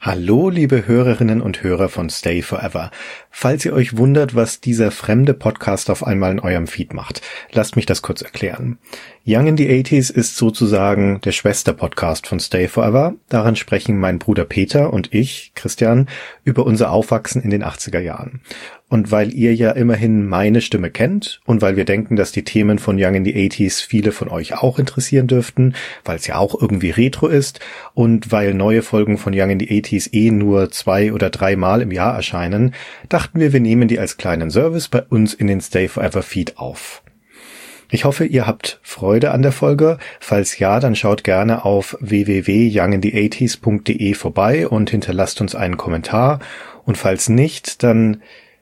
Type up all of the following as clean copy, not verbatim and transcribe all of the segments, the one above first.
Hallo, liebe Hörerinnen und Hörer von Stay Forever. Falls ihr euch wundert, was dieser fremde Podcast auf einmal in eurem Feed macht, lasst mich das kurz erklären. Young in the 80s ist sozusagen der Schwester-Podcast von Stay Forever. Darin sprechen mein Bruder Peter und ich, Christian, über unser Aufwachsen in den 80er Jahren. Und weil ihr ja immerhin meine Stimme kennt und weil wir denken, dass die Themen von Young in the 80s viele von euch auch interessieren dürften, weil es ja auch irgendwie Retro ist und weil neue Folgen von Young in the 80s nur 2 oder 3 Mal im Jahr erscheinen, dachten wir nehmen die als kleinen Service bei uns in den Stay Forever Feed auf. Ich hoffe, ihr habt Freude an der Folge. Falls ja, dann schaut gerne auf www.younginthe80s.de vorbei und hinterlasst uns einen Kommentar. Und falls nicht, dann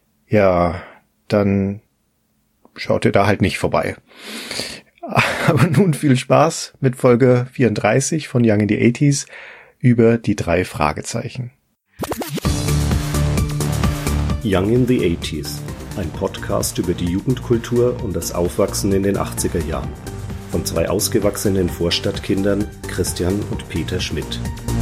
schaut ihr da halt nicht vorbei. Aber nun viel Spaß mit Folge 34 von Young in the 80s über die 3 Fragezeichen. Young in the 80s, ein Podcast über die Jugendkultur und das Aufwachsen in den 80er Jahren. Von 2 ausgewachsenen Vorstadtkindern, Christian und Peter Schmidt.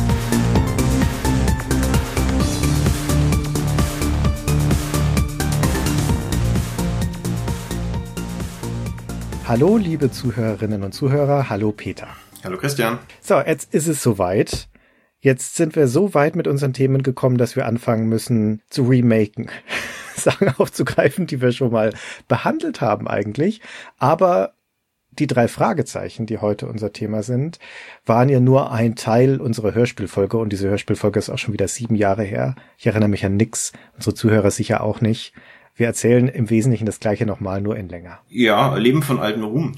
Hallo, liebe Zuhörerinnen und Zuhörer. Hallo, Peter. Hallo, Christian. So, jetzt ist es soweit. Jetzt sind wir so weit mit unseren Themen gekommen, dass wir anfangen müssen zu remaken. Sachen aufzugreifen, die wir schon mal behandelt haben eigentlich. Aber die 3 Fragezeichen, die heute unser Thema sind, waren ja nur ein Teil unserer Hörspielfolge. Und diese Hörspielfolge ist auch schon wieder 7 Jahre her. Ich erinnere mich an nix. Unsere Zuhörer sicher auch nicht. Wir erzählen im Wesentlichen das Gleiche nochmal, nur in länger. Ja, Leben von alten Ruhm.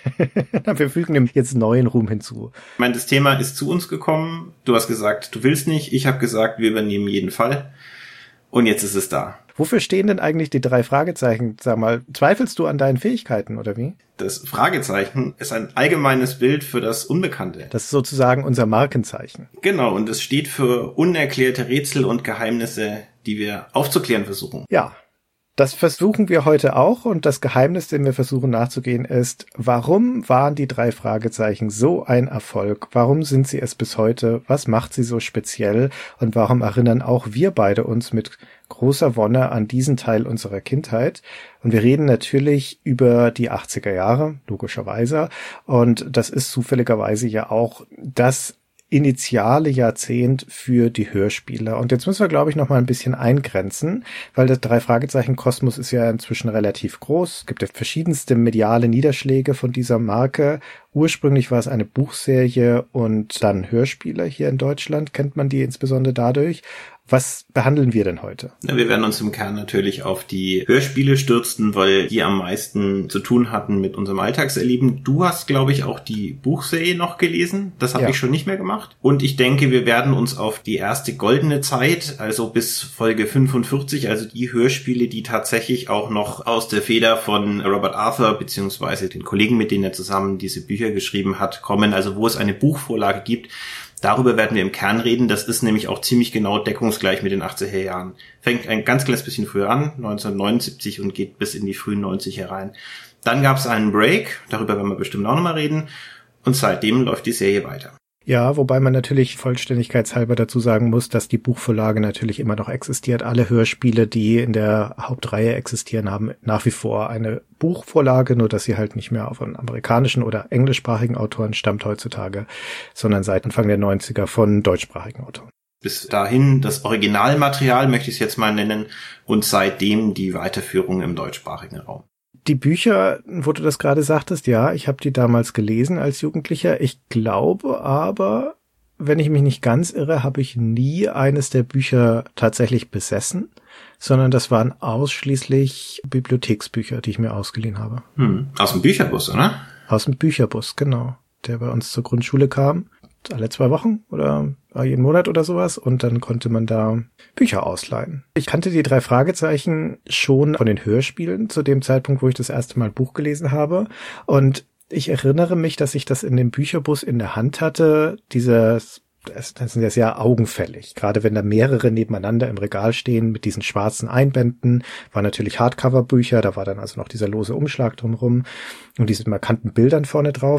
Wir fügen dem jetzt neuen Ruhm hinzu. Ich meine, das Thema ist zu uns gekommen. Du hast gesagt, du willst nicht. Ich habe gesagt, wir übernehmen jeden Fall. Und jetzt ist es da. Wofür stehen denn eigentlich die 3 Fragezeichen? Sag mal, zweifelst du an deinen Fähigkeiten, oder wie? Das Fragezeichen ist ein allgemeines Bild für das Unbekannte. Das ist sozusagen unser Markenzeichen. Genau, und es steht für unerklärte Rätsel und Geheimnisse, die wir aufzuklären versuchen. Ja. Das versuchen wir heute auch und das Geheimnis, dem wir versuchen nachzugehen, ist, warum waren die 3 Fragezeichen so ein Erfolg? Warum sind sie es bis heute? Was macht sie so speziell? Und warum erinnern auch wir beide uns mit großer Wonne an diesen Teil unserer Kindheit? Und wir reden natürlich über die 80er Jahre, logischerweise. Und das ist zufälligerweise ja auch das initiale Jahrzehnt für die Hörspiele. Und jetzt müssen wir, glaube ich, noch mal ein bisschen eingrenzen, weil das 3 Fragezeichen Kosmos ist ja inzwischen relativ groß. Es gibt ja verschiedenste mediale Niederschläge von dieser Marke. Ursprünglich war es eine Buchserie und dann Hörspiele hier in Deutschland, kennt man die insbesondere dadurch. Was behandeln wir denn heute? Wir werden uns im Kern natürlich auf die Hörspiele stürzen, weil die am meisten zu tun hatten mit unserem Alltagserleben. Du hast, glaube ich, auch die Buchserie noch gelesen. Das habe ich schon nicht mehr gemacht. Und ich denke, wir werden uns auf die erste goldene Zeit, also bis Folge 45, also die Hörspiele, die tatsächlich auch noch aus der Feder von Robert Arthur beziehungsweise den Kollegen, mit denen er zusammen diese Bücher geschrieben hat, kommen. Also wo es eine Buchvorlage gibt. Darüber werden wir im Kern reden. Das ist nämlich auch ziemlich genau deckungsgleich mit den 80er Jahren. Fängt ein ganz kleines bisschen früher an, 1979, und geht bis in die frühen 90er rein. Dann gab es einen Break, darüber werden wir bestimmt auch nochmal reden. Und seitdem läuft die Serie weiter. Ja, wobei man natürlich vollständigkeitshalber dazu sagen muss, dass die Buchvorlage natürlich immer noch existiert. Alle Hörspiele, die in der Hauptreihe existieren, haben nach wie vor eine Buchvorlage, nur dass sie halt nicht mehr von amerikanischen oder englischsprachigen Autoren stammt heutzutage, sondern seit Anfang der 90er von deutschsprachigen Autoren. Bis dahin das Originalmaterial, möchte ich es jetzt mal nennen, und seitdem die Weiterführung im deutschsprachigen Raum. Die Bücher, wo du das gerade sagtest, ja, ich habe die damals gelesen als Jugendlicher. Ich glaube aber, wenn ich mich nicht ganz irre, habe ich nie eines der Bücher tatsächlich besessen, sondern das waren ausschließlich Bibliotheksbücher, die ich mir ausgeliehen habe. Aus dem Bücherbus, oder? Aus dem Bücherbus, genau. Der bei uns zur Grundschule kam. Alle 2 Wochen oder jeden Monat oder sowas, und dann konnte man da Bücher ausleihen. Ich kannte die 3 Fragezeichen schon von den Hörspielen zu dem Zeitpunkt, wo ich das erste Mal ein Buch gelesen habe, und ich erinnere mich, dass ich das in dem Bücherbus in der Hand hatte. Das sind ja sehr augenfällig, gerade wenn da mehrere nebeneinander im Regal stehen mit diesen schwarzen Einbänden, waren natürlich Hardcover-Bücher, da war dann also noch dieser lose Umschlag drumherum und diese markanten Bildern vorne drauf.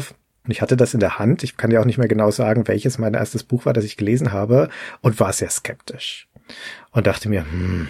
Und ich hatte das in der Hand. Ich kann ja auch nicht mehr genau sagen, welches mein erstes Buch war, das ich gelesen habe, und war sehr skeptisch. Und dachte mir,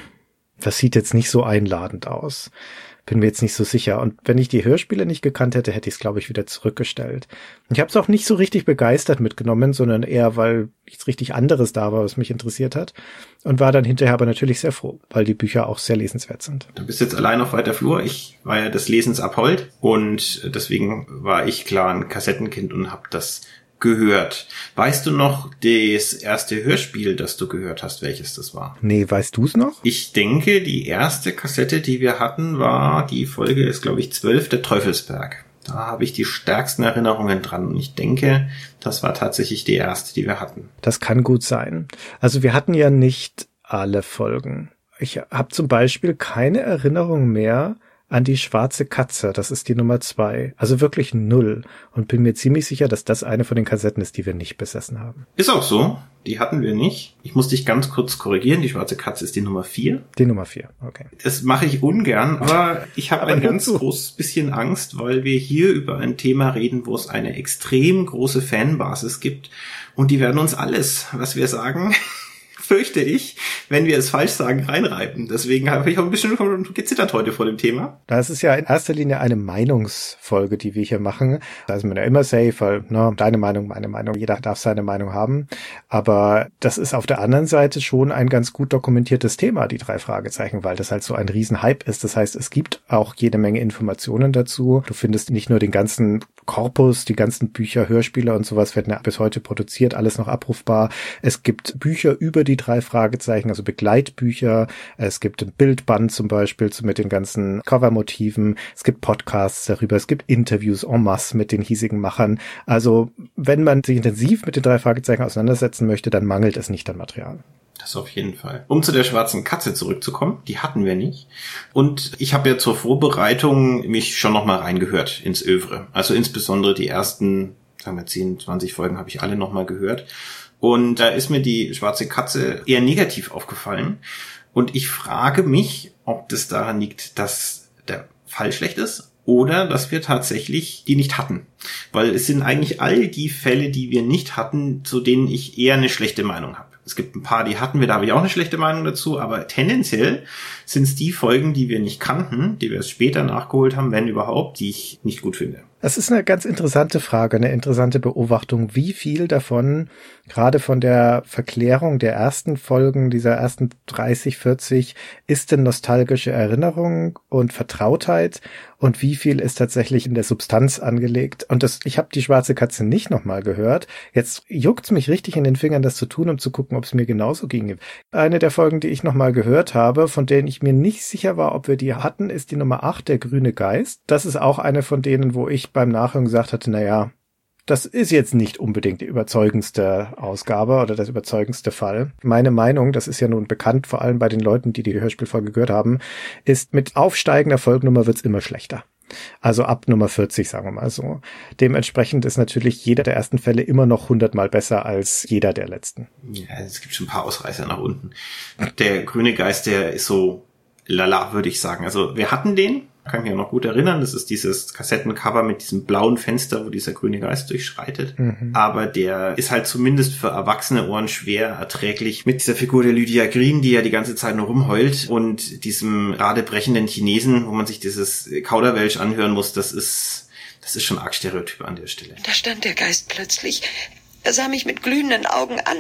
das sieht jetzt nicht so einladend aus. Bin mir jetzt nicht so sicher. Und wenn ich die Hörspiele nicht gekannt hätte, hätte ich es, glaube ich, wieder zurückgestellt. Ich habe es auch nicht so richtig begeistert mitgenommen, sondern eher, weil nichts richtig anderes da war, was mich interessiert hat. Und war dann hinterher aber natürlich sehr froh, weil die Bücher auch sehr lesenswert sind. Du bist jetzt allein auf weiter Flur. Ich war ja des Lesens abhold und deswegen war ich klar ein Kassettenkind und habe das gehört. Weißt du noch das erste Hörspiel, das du gehört hast, welches das war? Nee, weißt du es noch? Ich denke, die erste Kassette, die wir hatten, war, die Folge ist, glaube ich, 12, der Teufelsberg. Da habe ich die stärksten Erinnerungen dran. Und ich denke, das war tatsächlich die erste, die wir hatten. Das kann gut sein. Also wir hatten ja nicht alle Folgen. Ich habe zum Beispiel keine Erinnerung mehr an die schwarze Katze. Das ist die Nummer 2. Also wirklich 0. Und bin mir ziemlich sicher, dass das eine von den Kassetten ist, die wir nicht besessen haben. Ist auch so. Die hatten wir nicht. Ich muss dich ganz kurz korrigieren. Die schwarze Katze ist die Nummer 4. Die Nummer 4, okay. Das mache ich ungern, aber ich habe ein ganz großes bisschen Angst, weil wir hier über ein Thema reden, wo es eine extrem große Fanbasis gibt. Und die werden uns alles, was wir sagen, fürchte ich, wenn wir es falsch sagen, reinreiben. Deswegen habe ich auch ein bisschen gezittert heute vor dem Thema. Das ist ja in erster Linie eine Meinungsfolge, die wir hier machen. Da ist man ja immer safe, weil deine Meinung, meine Meinung, jeder darf seine Meinung haben. Aber das ist auf der anderen Seite schon ein ganz gut dokumentiertes Thema, die 3 Fragezeichen, weil das halt so ein Riesenhype ist. Das heißt, es gibt auch jede Menge Informationen dazu. Du findest nicht nur den ganzen Korpus, die ganzen Bücher, Hörspiele und sowas werden ja bis heute produziert, alles noch abrufbar. Es gibt Bücher über die 3 Fragezeichen, also Begleitbücher. Es gibt ein Bildband zum Beispiel mit den ganzen Covermotiven. Es gibt Podcasts darüber. Es gibt Interviews en masse mit den hiesigen Machern. Also wenn man sich intensiv mit den 3 Fragezeichen auseinandersetzen möchte, dann mangelt es nicht an Material. Das auf jeden Fall. Um zu der schwarzen Katze zurückzukommen, die hatten wir nicht. Und ich habe ja zur Vorbereitung mich schon nochmal reingehört ins Övre. Also insbesondere die ersten, sagen wir 10, 20 Folgen habe ich alle nochmal gehört. Und da ist mir die schwarze Katze eher negativ aufgefallen. Und ich frage mich, ob das daran liegt, dass der Fall schlecht ist oder dass wir tatsächlich die nicht hatten. Weil es sind eigentlich all die Fälle, die wir nicht hatten, zu denen ich eher eine schlechte Meinung habe. Es gibt ein paar, die hatten wir, da habe ich auch eine schlechte Meinung dazu, aber tendenziell sind es die Folgen, die wir nicht kannten, die wir erst später nachgeholt haben, wenn überhaupt, die ich nicht gut finde. Das ist eine ganz interessante Frage, eine interessante Beobachtung, wie viel davon, gerade von der Verklärung der ersten Folgen, dieser ersten 30, 40, ist denn nostalgische Erinnerung und Vertrautheit und wie viel ist tatsächlich in der Substanz angelegt. Und ich habe die schwarze Katze nicht nochmal gehört. Jetzt juckt's mich richtig in den Fingern, das zu tun, um zu gucken, ob es mir genauso ginge. Eine der Folgen, die ich nochmal gehört habe, von denen ich mir nicht sicher war, ob wir die hatten, ist die Nummer 8, der grüne Geist. Das ist auch eine von denen, wo ich beim Nachhören gesagt hatte, naja, das ist jetzt nicht unbedingt die überzeugendste Ausgabe oder das überzeugendste Fall. Meine Meinung, das ist ja nun bekannt, vor allem bei den Leuten, die die Hörspielfolge gehört haben, ist, mit aufsteigender Folgennummer wird's immer schlechter. Also ab Nummer 40, sagen wir mal so. Dementsprechend ist natürlich jeder der ersten Fälle immer noch 100-mal besser als jeder der letzten. Ja, es gibt schon ein paar Ausreißer nach unten. Der grüne Geist, der ist so lala, würde ich sagen. Also wir hatten den, kann mich auch noch gut erinnern, das ist dieses Kassettencover mit diesem blauen Fenster, wo dieser grüne Geist durchschreitet. Aber der ist halt zumindest für erwachsene Ohren schwer erträglich mit dieser Figur der Lydia Green, die ja die ganze Zeit nur rumheult und diesem radebrechenden Chinesen, wo man sich dieses Kauderwelsch anhören muss, das ist schon arg Stereotyp an der Stelle. Da stand der Geist plötzlich. Er sah mich mit glühenden Augen an.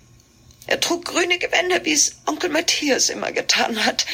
Er trug grüne Gewänder, wie es Onkel Matthias immer getan hat.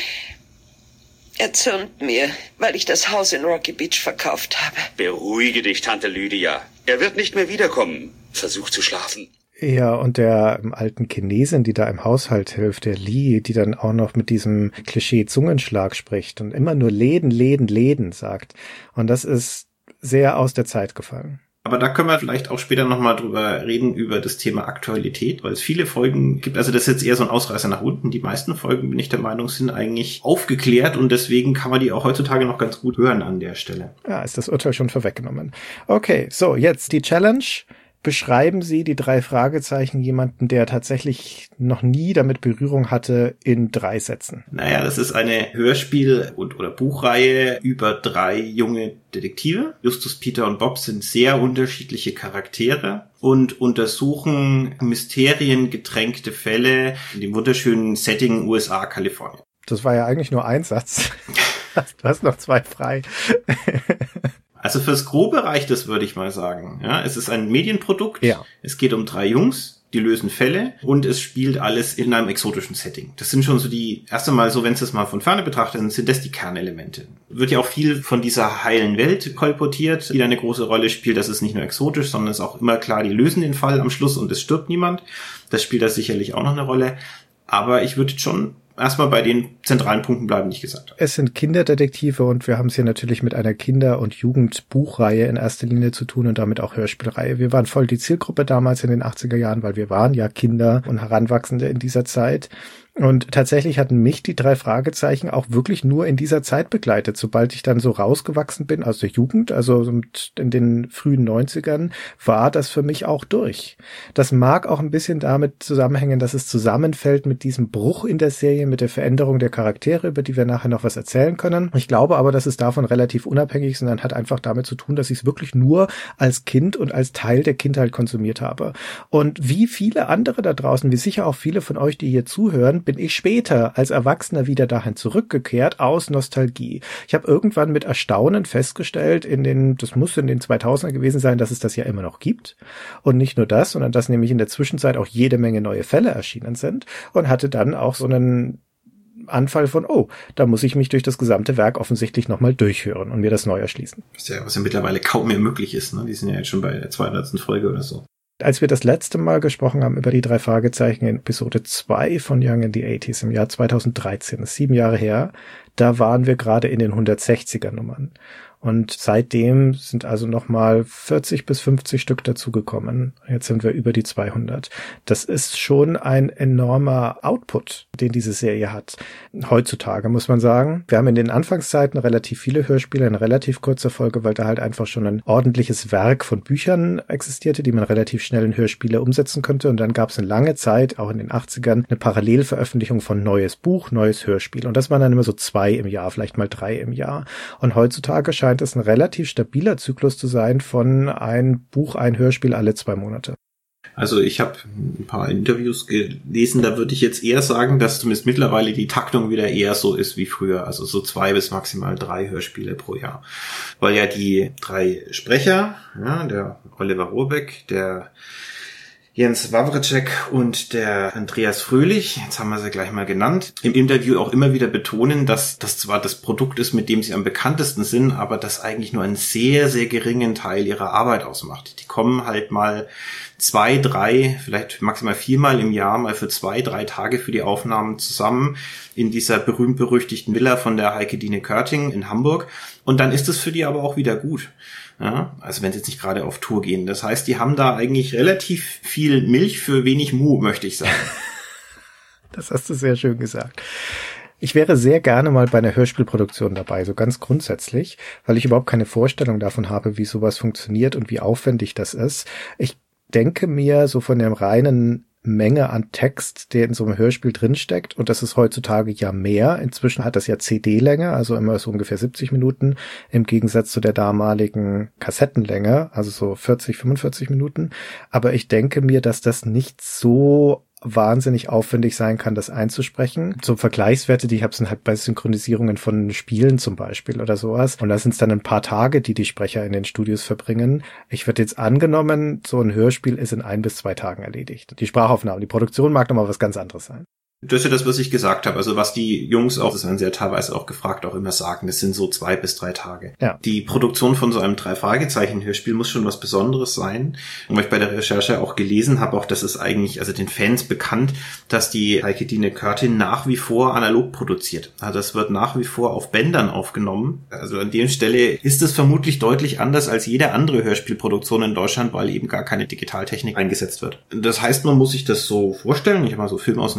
Er zürnt mir, weil ich das Haus in Rocky Beach verkauft habe. Beruhige dich, Tante Lydia. Er wird nicht mehr wiederkommen. Versuch zu schlafen. Ja, und der alten Chinesin, die da im Haushalt hilft, der Li, die dann auch noch mit diesem Klischee-Zungenschlag spricht und immer nur Läden, Läden, Läden sagt. Und das ist sehr aus der Zeit gefallen. Aber da können wir vielleicht auch später nochmal drüber reden, über das Thema Aktualität, weil es viele Folgen gibt, also das ist jetzt eher so ein Ausreißer nach unten. Die meisten Folgen, bin ich der Meinung, sind eigentlich aufgeklärt und deswegen kann man die auch heutzutage noch ganz gut hören an der Stelle. Ja, ist das Urteil schon vorweggenommen. Okay, so, jetzt die Challenge. Beschreiben Sie die 3 Fragezeichen jemanden, der tatsächlich noch nie damit Berührung hatte, in 3 Sätzen? Naja, das ist eine Hörspiel- oder Buchreihe über 3 junge Detektive. Justus, Peter und Bob sind sehr unterschiedliche Charaktere und untersuchen mysteriengetränkte Fälle in dem wunderschönen Setting USA, Kalifornien. Das war ja eigentlich nur ein Satz. Du hast noch 2 frei. Also fürs Grobe reicht es, würde ich mal sagen. Ja, es ist ein Medienprodukt. Ja. Es geht um 3 Jungs, die lösen Fälle und es spielt alles in einem exotischen Setting. Das sind schon so die, erst einmal so, wenn Sie es mal von ferne betrachten, sind das die Kernelemente. Wird ja auch viel von dieser heilen Welt kolportiert, die da eine große Rolle spielt. Das ist nicht nur exotisch, sondern es ist auch immer klar, die lösen den Fall am Schluss und es stirbt niemand. Das spielt da sicherlich auch noch eine Rolle. Aber ich würde schon erstmal bei den zentralen Punkten bleiben, die ich gesagt habe. Es sind Kinderdetektive und wir haben es hier natürlich mit einer Kinder- und Jugendbuchreihe in erster Linie zu tun und damit auch Hörspielreihe. Wir waren voll die Zielgruppe damals in den 80er Jahren, weil wir waren ja Kinder und Heranwachsende in dieser Zeit. Und tatsächlich hatten mich die 3 Fragezeichen auch wirklich nur in dieser Zeit begleitet. Sobald ich dann so rausgewachsen bin aus der Jugend, also in den frühen 90ern, war das für mich auch durch. Das mag auch ein bisschen damit zusammenhängen, dass es zusammenfällt mit diesem Bruch in der Serie, mit der Veränderung der Charaktere, über die wir nachher noch was erzählen können. Ich glaube aber, dass es davon relativ unabhängig ist, sondern hat einfach damit zu tun, dass ich es wirklich nur als Kind und als Teil der Kindheit konsumiert habe. Und wie viele andere da draußen, wie sicher auch viele von euch, die hier zuhören, bin ich später als Erwachsener wieder dahin zurückgekehrt aus Nostalgie. Ich habe irgendwann mit Erstaunen festgestellt, das muss in den 2000er gewesen sein, dass es das ja immer noch gibt. Und nicht nur das, sondern dass nämlich in der Zwischenzeit auch jede Menge neue Fälle erschienen sind und hatte dann auch so einen Anfall von, da muss ich mich durch das gesamte Werk offensichtlich nochmal durchhören und mir das neu erschließen. Was ja mittlerweile kaum mehr möglich ist, ne? Die sind ja jetzt schon bei der 200. Folge oder so. Als wir das letzte Mal gesprochen haben über die 3 Fragezeichen in Episode 2 von Young in the 80s im Jahr 2013, das ist 7 Jahre her, da waren wir gerade in den 160er Nummern. Und seitdem sind also nochmal 40 bis 50 Stück dazugekommen. Jetzt sind wir über die 200. Das ist schon ein enormer Output, den diese Serie hat. Heutzutage muss man sagen. Wir haben in den Anfangszeiten relativ viele Hörspiele in relativ kurzer Folge, weil da halt einfach schon ein ordentliches Werk von Büchern existierte, die man relativ schnell in Hörspiele umsetzen könnte. Und dann gab es eine lange Zeit, auch in den 80ern, eine Parallelveröffentlichung von neues Buch, neues Hörspiel. Und das waren dann immer so 2 im Jahr, vielleicht mal 3 im Jahr. Und heutzutage scheint es ein relativ stabiler Zyklus zu sein von ein Buch, ein Hörspiel alle 2 Monate. Also ich habe ein paar Interviews gelesen, da würde ich jetzt eher sagen, dass zumindest mittlerweile die Taktung wieder eher so ist wie früher, also so 2 bis maximal 3 Hörspiele pro Jahr. Weil ja die 3 Sprecher, ja, der Oliver Rohrbeck, der Jens Wawrcek und der Andreas Fröhlich, jetzt haben wir sie gleich mal genannt, im Interview auch immer wieder betonen, dass das zwar das Produkt ist, mit dem sie am bekanntesten sind, aber das eigentlich nur einen sehr, sehr geringen Teil ihrer Arbeit ausmacht. Die kommen halt mal 2, 3, vielleicht maximal 4 Mal im Jahr mal für 2, 3 Tage für die Aufnahmen zusammen in dieser berühmt-berüchtigten Villa von der Heike-Dine Körting in Hamburg. Und dann ist es für die aber auch wieder gut. Ja, also wenn sie jetzt nicht gerade auf Tour gehen. Das heißt, die haben da eigentlich relativ viel Milch für wenig Mu, möchte ich sagen. Das hast du sehr schön gesagt. Ich wäre sehr gerne mal bei einer Hörspielproduktion dabei, so ganz grundsätzlich, weil ich überhaupt keine Vorstellung davon habe, wie sowas funktioniert und wie aufwendig das ist. Ich denke mir so von der reinen Menge an Text, der in so einem Hörspiel drinsteckt, und das ist heutzutage ja mehr. Inzwischen hat das ja CD-Länge, also immer so ungefähr 70 Minuten, im Gegensatz zu der damaligen Kassettenlänge, also so 40, 45 Minuten. Aber ich denke mir, dass das nicht so wahnsinnig aufwendig sein kann, das einzusprechen. So Vergleichswerte, die ich habe, sind halt bei Synchronisierungen von Spielen zum Beispiel oder sowas. Und da sind es dann ein paar Tage, die Sprecher in den Studios verbringen. Ich würde jetzt angenommen, so ein Hörspiel ist in 1 bis 2 Tagen erledigt. Die Sprachaufnahme, die Produktion mag nochmal was ganz anderes sein. Das ist ja das, was ich gesagt habe. Also was die Jungs auch, das werden sie ja teilweise auch gefragt, auch immer sagen, das sind so 2 bis 3 Tage. Ja. Die Produktion von so einem 3-Fragezeichen-Hörspiel muss schon was Besonderes sein. Und weil ich bei der Recherche auch gelesen habe, auch das ist eigentlich, also den Fans bekannt, dass die Heike-Dine Körting nach wie vor analog produziert. Also das wird nach wie vor auf Bändern aufgenommen. Also an der Stelle ist es vermutlich deutlich anders als jede andere Hörspielproduktion in Deutschland, weil eben gar keine Digitaltechnik eingesetzt wird. Das heißt, man muss sich das so vorstellen. Ich habe mal so Filmausnahmen gesehen,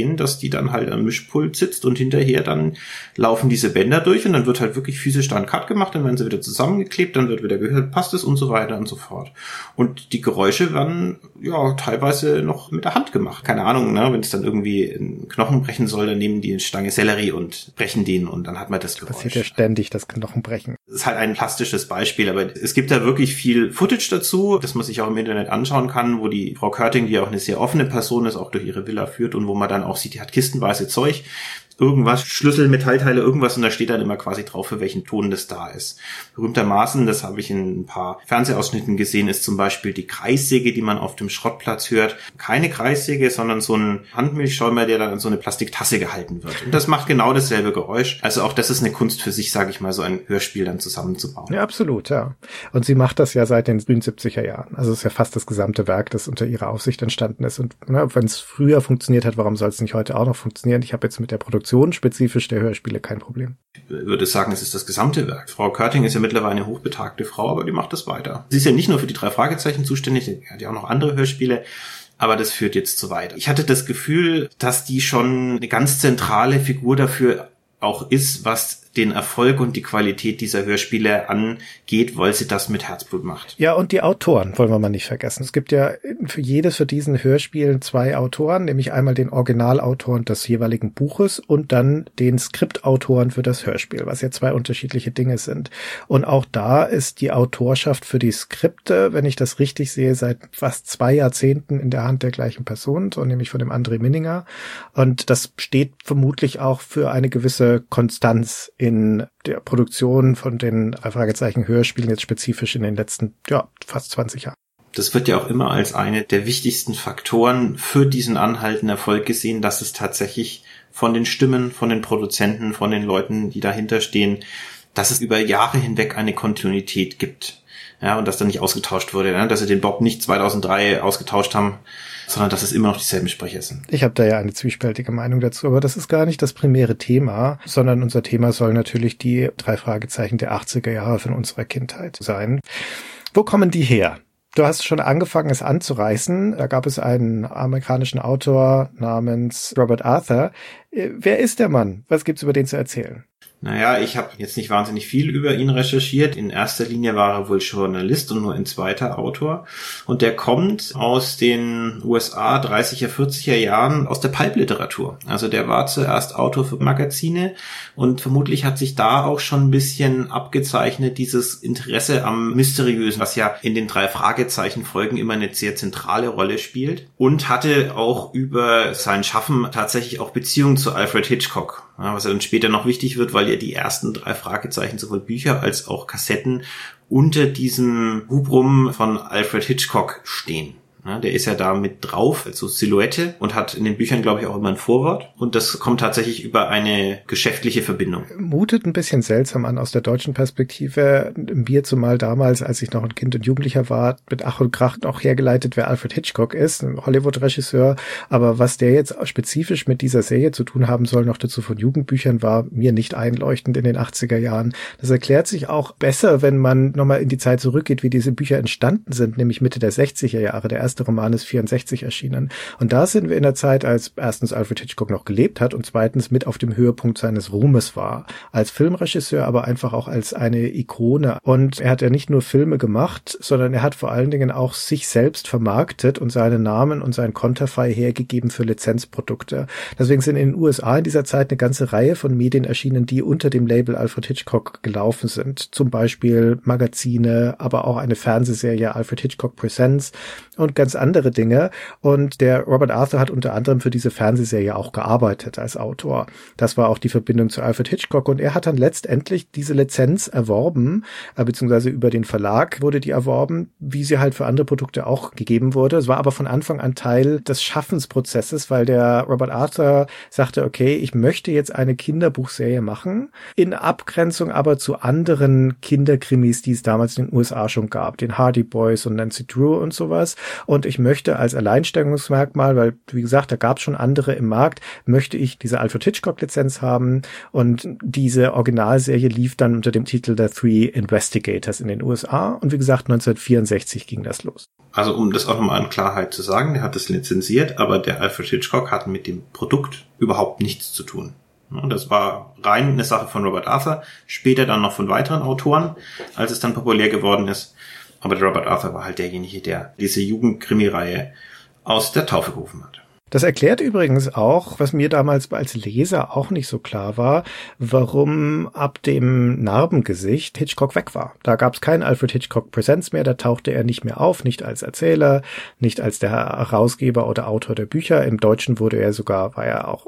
gesehen, dass die dann halt am Mischpult sitzt und hinterher dann laufen diese Bänder durch und dann wird halt wirklich physisch da ein Cut gemacht, dann werden sie wieder zusammengeklebt, dann wird wieder gehört, passt es und so weiter und so fort. Und die Geräusche werden ja teilweise noch mit der Hand gemacht. Keine Ahnung, ne, wenn es dann irgendwie einen Knochen brechen soll, dann nehmen die eine Stange Sellerie und brechen den und dann hat man das Geräusch. Passiert ja ständig, das Knochenbrechen. Das ist halt ein plastisches Beispiel, aber es gibt da wirklich viel Footage dazu, das man sich auch im Internet anschauen kann, wo die Frau Körting, die auch eine sehr offene Person ist, auch durch ihre Villa führt und wo man dann auch sieht, die hat kistenweise Zeug, irgendwas, Schlüssel, Metallteile, irgendwas und da steht dann immer quasi drauf, für welchen Ton das da ist. Berühmtermaßen, das habe ich in ein paar Fernsehausschnitten gesehen, ist zum Beispiel die Kreissäge, die man auf dem Schrottplatz hört. Keine Kreissäge, sondern so ein Handmilchschäumer, der dann in so eine Plastiktasse gehalten wird. Und das macht genau dasselbe Geräusch. Also auch das ist eine Kunst für sich, sage ich mal, so ein Hörspiel dann zusammenzubauen. Ja, absolut, ja. Und sie macht das ja seit den frühen 70er Jahren. Also es ist ja fast das gesamte Werk, das unter ihrer Aufsicht entstanden ist. Und wenn es früher funktioniert hat, warum soll es nicht heute auch noch funktionieren? Ich habe jetzt mit der Produktion spezifisch der Hörspiele kein Problem. Ich würde sagen, es ist das gesamte Werk. Frau Körting ist ja mittlerweile eine hochbetagte Frau, aber die macht das weiter. Sie ist ja nicht nur für die 3 Fragezeichen zuständig, sie hat ja auch noch andere Hörspiele, aber das führt jetzt zu weit. Ich hatte das Gefühl, dass die schon eine ganz zentrale Figur dafür auch ist, was den Erfolg und die Qualität dieser Hörspiele angeht, weil sie das mit Herzblut macht. Ja, und die Autoren wollen wir mal nicht vergessen. Es gibt ja für diesen Hörspielen 2 Autoren, nämlich einmal den Originalautoren des jeweiligen Buches und dann den Skriptautoren für das Hörspiel, was ja 2 unterschiedliche Dinge sind. Und auch da ist die Autorschaft für die Skripte, wenn ich das richtig sehe, seit fast 2 Jahrzehnten in der Hand der gleichen Person, so nämlich von dem André Minninger. Und das steht vermutlich auch für eine gewisse Konstanz in der Produktion von den 3 Fragezeichen Hörspielen, jetzt spezifisch in den letzten, fast 20 Jahren. Das wird ja auch immer als eine der wichtigsten Faktoren für diesen anhaltenden Erfolg gesehen, dass es tatsächlich von den Stimmen, von den Produzenten, von den Leuten, die dahinter stehen, dass es über Jahre hinweg eine Kontinuität gibt. Ja, und dass da nicht ausgetauscht wurde, ne? Dass sie den Bob nicht 2003 ausgetauscht haben, sondern dass es immer noch dieselben Sprecher sind. Ich habe da ja eine zwiespältige Meinung dazu, aber das ist gar nicht das primäre Thema, sondern unser Thema soll natürlich die 3 Fragezeichen der 80er Jahre von unserer Kindheit sein. Wo kommen die her? Du hast schon angefangen, es anzureißen. Da gab es einen amerikanischen Autor namens Robert Arthur. Wer ist der Mann? Was gibt's über den zu erzählen? Naja, ich habe jetzt nicht wahnsinnig viel über ihn recherchiert. In erster Linie war er wohl Journalist und nur ein zweiter Autor. Und der kommt aus den USA 30er, 40er Jahren aus der Pulp-Literatur. Also der war zuerst Autor für Magazine und vermutlich hat sich da auch schon ein bisschen abgezeichnet, dieses Interesse am Mysteriösen, was ja in den 3 Fragezeichen-Folgen immer eine sehr zentrale Rolle spielt. Und hatte auch über sein Schaffen tatsächlich auch Beziehungen zu Alfred Hitchcock. Ja, was dann später noch wichtig wird, weil ja die ersten 3 Fragezeichen, sowohl Bücher als auch Kassetten, unter diesem Hubrum von Alfred Hitchcock stehen. Ja, der ist ja da mit drauf, also Silhouette, und hat in den Büchern, glaube ich, auch immer ein Vorwort. Und das kommt tatsächlich über eine geschäftliche Verbindung. Mutet ein bisschen seltsam an aus der deutschen Perspektive. Mir zumal damals, als ich noch ein Kind und Jugendlicher war, mit Ach und Krach auch hergeleitet, wer Alfred Hitchcock ist, ein Hollywood-Regisseur. Aber was der jetzt spezifisch mit dieser Serie zu tun haben soll, noch dazu von Jugendbüchern, war mir nicht einleuchtend in den 80er Jahren. Das erklärt sich auch besser, wenn man nochmal in die Zeit zurückgeht, wie diese Bücher entstanden sind, nämlich Mitte der 60er Jahre. Der erste Roman ist 64 erschienen. Und da sind wir in der Zeit, als erstens Alfred Hitchcock noch gelebt hat und zweitens mit auf dem Höhepunkt seines Ruhmes war. Als Filmregisseur, aber einfach auch als eine Ikone. Und er hat ja nicht nur Filme gemacht, sondern er hat vor allen Dingen auch sich selbst vermarktet und seinen Namen und sein Konterfei hergegeben für Lizenzprodukte. Deswegen sind in den USA in dieser Zeit eine ganze Reihe von Medien erschienen, die unter dem Label Alfred Hitchcock gelaufen sind. Zum Beispiel Magazine, aber auch eine Fernsehserie Alfred Hitchcock Presents und ganz andere Dinge. Und der Robert Arthur hat unter anderem für diese Fernsehserie auch gearbeitet als Autor. Das war auch die Verbindung zu Alfred Hitchcock. Und er hat dann letztendlich diese Lizenz erworben, beziehungsweise über den Verlag wurde die erworben, wie sie halt für andere Produkte auch gegeben wurde. Es war aber von Anfang an Teil des Schaffensprozesses, weil der Robert Arthur sagte, okay, ich möchte jetzt eine Kinderbuchserie machen, in Abgrenzung aber zu anderen Kinderkrimis, die es damals in den USA schon gab, den Hardy Boys und Nancy Drew und sowas. Und ich möchte als Alleinstellungsmerkmal, weil, wie gesagt, da gab es schon andere im Markt, möchte ich diese Alfred Hitchcock-Lizenz haben. Und diese Originalserie lief dann unter dem Titel The Three Investigators in den USA. Und wie gesagt, 1964 ging das los. Also um das auch nochmal in Klarheit zu sagen, der hat es lizenziert, aber der Alfred Hitchcock hat mit dem Produkt überhaupt nichts zu tun. Das war rein eine Sache von Robert Arthur, später dann noch von weiteren Autoren, als es dann populär geworden ist. Aber der Robert Arthur war halt derjenige, der diese Jugendkrimi-Reihe aus der Taufe gerufen hat. Das erklärt übrigens auch, was mir damals als Leser auch nicht so klar war, warum ab dem Narbengesicht Hitchcock weg war. Da gab es keinen Alfred Hitchcock Presents mehr, da tauchte er nicht mehr auf, nicht als Erzähler, nicht als der Herausgeber oder Autor der Bücher. Im Deutschen war er auch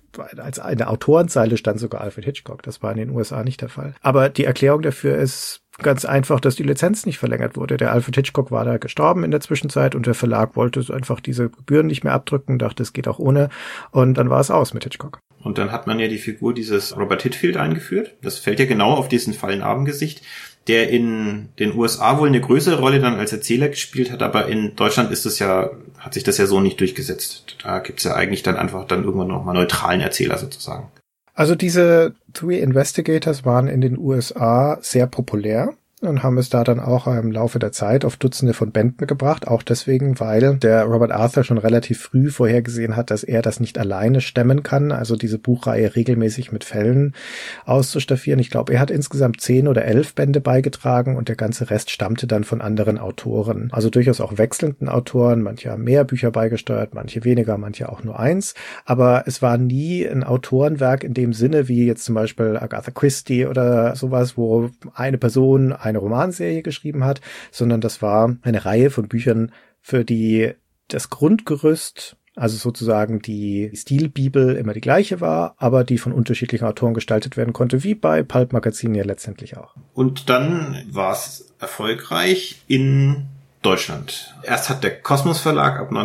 als eine Autorenzeile stand sogar Alfred Hitchcock. Das war in den USA nicht der Fall. Aber die Erklärung dafür ist ganz einfach, dass die Lizenz nicht verlängert wurde. Der Alfred Hitchcock war da gestorben in der Zwischenzeit und der Verlag wollte einfach diese Gebühren nicht mehr abdrücken, dachte, es geht auch ohne. Und dann war es aus mit Hitchcock. Und dann hat man ja die Figur dieses Robert Hitfield eingeführt. Das fällt ja genau auf diesen Fall Narbengesicht, der in den USA wohl eine größere Rolle dann als Erzähler gespielt hat, aber in Deutschland hat sich das ja so nicht durchgesetzt. Da gibt's ja eigentlich dann einfach dann irgendwann nochmal neutralen Erzähler sozusagen. Also diese Three Investigators waren in den USA sehr populär und haben es da dann auch im Laufe der Zeit auf Dutzende von Bänden gebracht, auch deswegen, weil der Robert Arthur schon relativ früh vorhergesehen hat, dass er das nicht alleine stemmen kann, also diese Buchreihe regelmäßig mit Fällen auszustaffieren. Ich glaube, er hat insgesamt 10 oder 11 Bände beigetragen und der ganze Rest stammte dann von anderen Autoren, also durchaus auch wechselnden Autoren, manche haben mehr Bücher beigesteuert, manche weniger, manche auch nur 1, aber es war nie ein Autorenwerk in dem Sinne, wie jetzt zum Beispiel Agatha Christie oder sowas, wo eine Person eine Romanserie geschrieben hat, sondern das war eine Reihe von Büchern, für die das Grundgerüst, also sozusagen die Stilbibel immer die gleiche war, aber die von unterschiedlichen Autoren gestaltet werden konnte, wie bei Pulp Magazin ja letztendlich auch. Und dann war es erfolgreich in Deutschland. Erst hat der Kosmos Verlag ab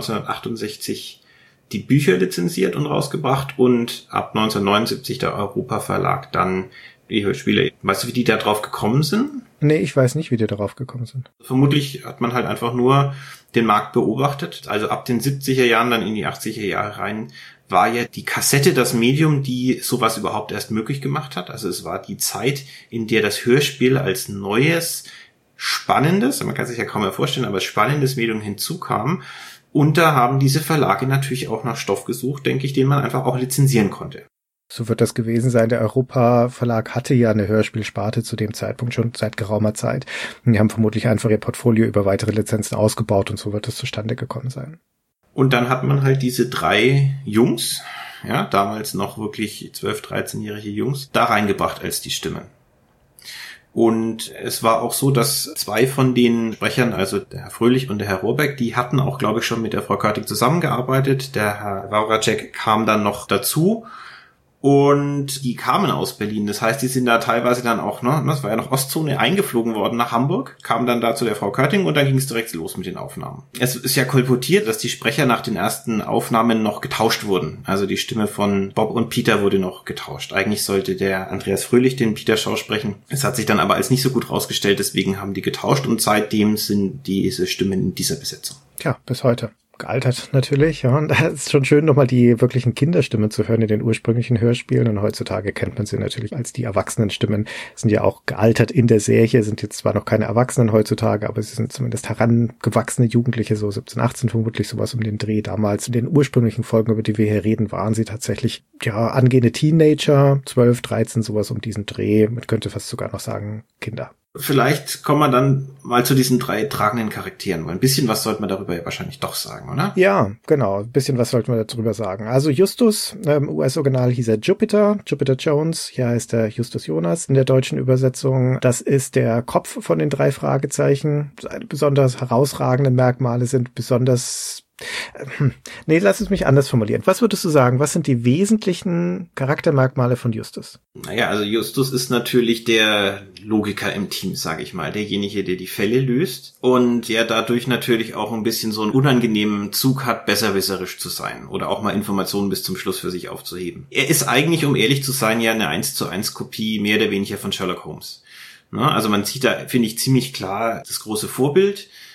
1968 die Bücher lizenziert und rausgebracht und ab 1979 der Europa Verlag dann die Hörspiele. Weißt du, wie die da drauf gekommen sind? Nee, ich weiß nicht, wie die darauf gekommen sind. Vermutlich hat man halt einfach nur den Markt beobachtet. Also ab den 70er Jahren, dann in die 80er Jahre rein, war ja die Kassette das Medium, die sowas überhaupt erst möglich gemacht hat. Also es war die Zeit, in der das Hörspiel als neues, spannendes, man kann sich ja kaum mehr vorstellen, aber spannendes Medium hinzukam. Und da haben diese Verlage natürlich auch nach Stoff gesucht, denke ich, den man einfach auch lizenzieren konnte. So wird das gewesen sein. Der Europa Verlag hatte ja eine Hörspielsparte zu dem Zeitpunkt schon seit geraumer Zeit. Die haben vermutlich einfach ihr Portfolio über weitere Lizenzen ausgebaut und so wird es zustande gekommen sein. Und dann hat man halt diese 3 Jungs, ja, damals noch wirklich 12-, 13-jährige Jungs, da reingebracht als die Stimmen. Und es war auch so, dass 2 von den Sprechern, also der Herr Fröhlich und der Herr Rohrbeck, die hatten auch, glaube ich, schon mit der Frau Körting zusammengearbeitet. Der Herr Wawracek kam dann noch dazu. Und die kamen aus Berlin. Das heißt, die sind da teilweise dann auch, das war ja noch Ostzone, eingeflogen worden nach Hamburg, kamen dann da zu der Frau Körting und dann ging es direkt los mit den Aufnahmen. Es ist ja kolportiert, dass die Sprecher nach den ersten Aufnahmen noch getauscht wurden. Also die Stimme von Bob und Peter wurde noch getauscht. Eigentlich sollte der Andreas Fröhlich den Peter Shaw sprechen. Es hat sich dann aber als nicht so gut rausgestellt, deswegen haben die getauscht und seitdem sind diese Stimmen in dieser Besetzung. Tja, bis heute. Gealtert natürlich, ja. Und da ist schon schön, nochmal die wirklichen Kinderstimmen zu hören in den ursprünglichen Hörspielen. Und heutzutage kennt man sie natürlich als die Erwachsenenstimmen. Sind ja auch gealtert in der Serie, sind jetzt zwar noch keine Erwachsenen heutzutage, aber sie sind zumindest herangewachsene Jugendliche, so 17, 18 vermutlich sowas um den Dreh. Damals in den ursprünglichen Folgen, über die wir hier reden, waren sie tatsächlich, ja, angehende Teenager, 12, 13, sowas um diesen Dreh. Man könnte fast sogar noch sagen, Kinder. Vielleicht kommen wir dann mal zu diesen 3 tragenden Charakteren. Weil ein bisschen was sollte man darüber ja wahrscheinlich doch sagen, oder? Ja, genau. Ein bisschen was sollten wir darüber sagen. Also Justus, im US-Original hieß er Jupiter Jones. Hier heißt er Justus Jonas in der deutschen Übersetzung. Das ist der Kopf von den 3 Fragezeichen. Seine besonders herausragenden Merkmale sind besonders... Nee, lass es mich anders formulieren. Was würdest du sagen? Was sind die wesentlichen Charaktermerkmale von Justus? Naja, also Justus ist natürlich der Logiker im Team, sage ich mal. Derjenige, der die Fälle löst und der dadurch natürlich auch ein bisschen so einen unangenehmen Zug hat, besserwisserisch zu sein oder auch mal Informationen bis zum Schluss für sich aufzuheben. Er ist eigentlich, um ehrlich zu sein, ja eine 1:1 Kopie mehr oder weniger von Sherlock Holmes. Also man sieht da, finde ich, ziemlich klar das große Vorbild.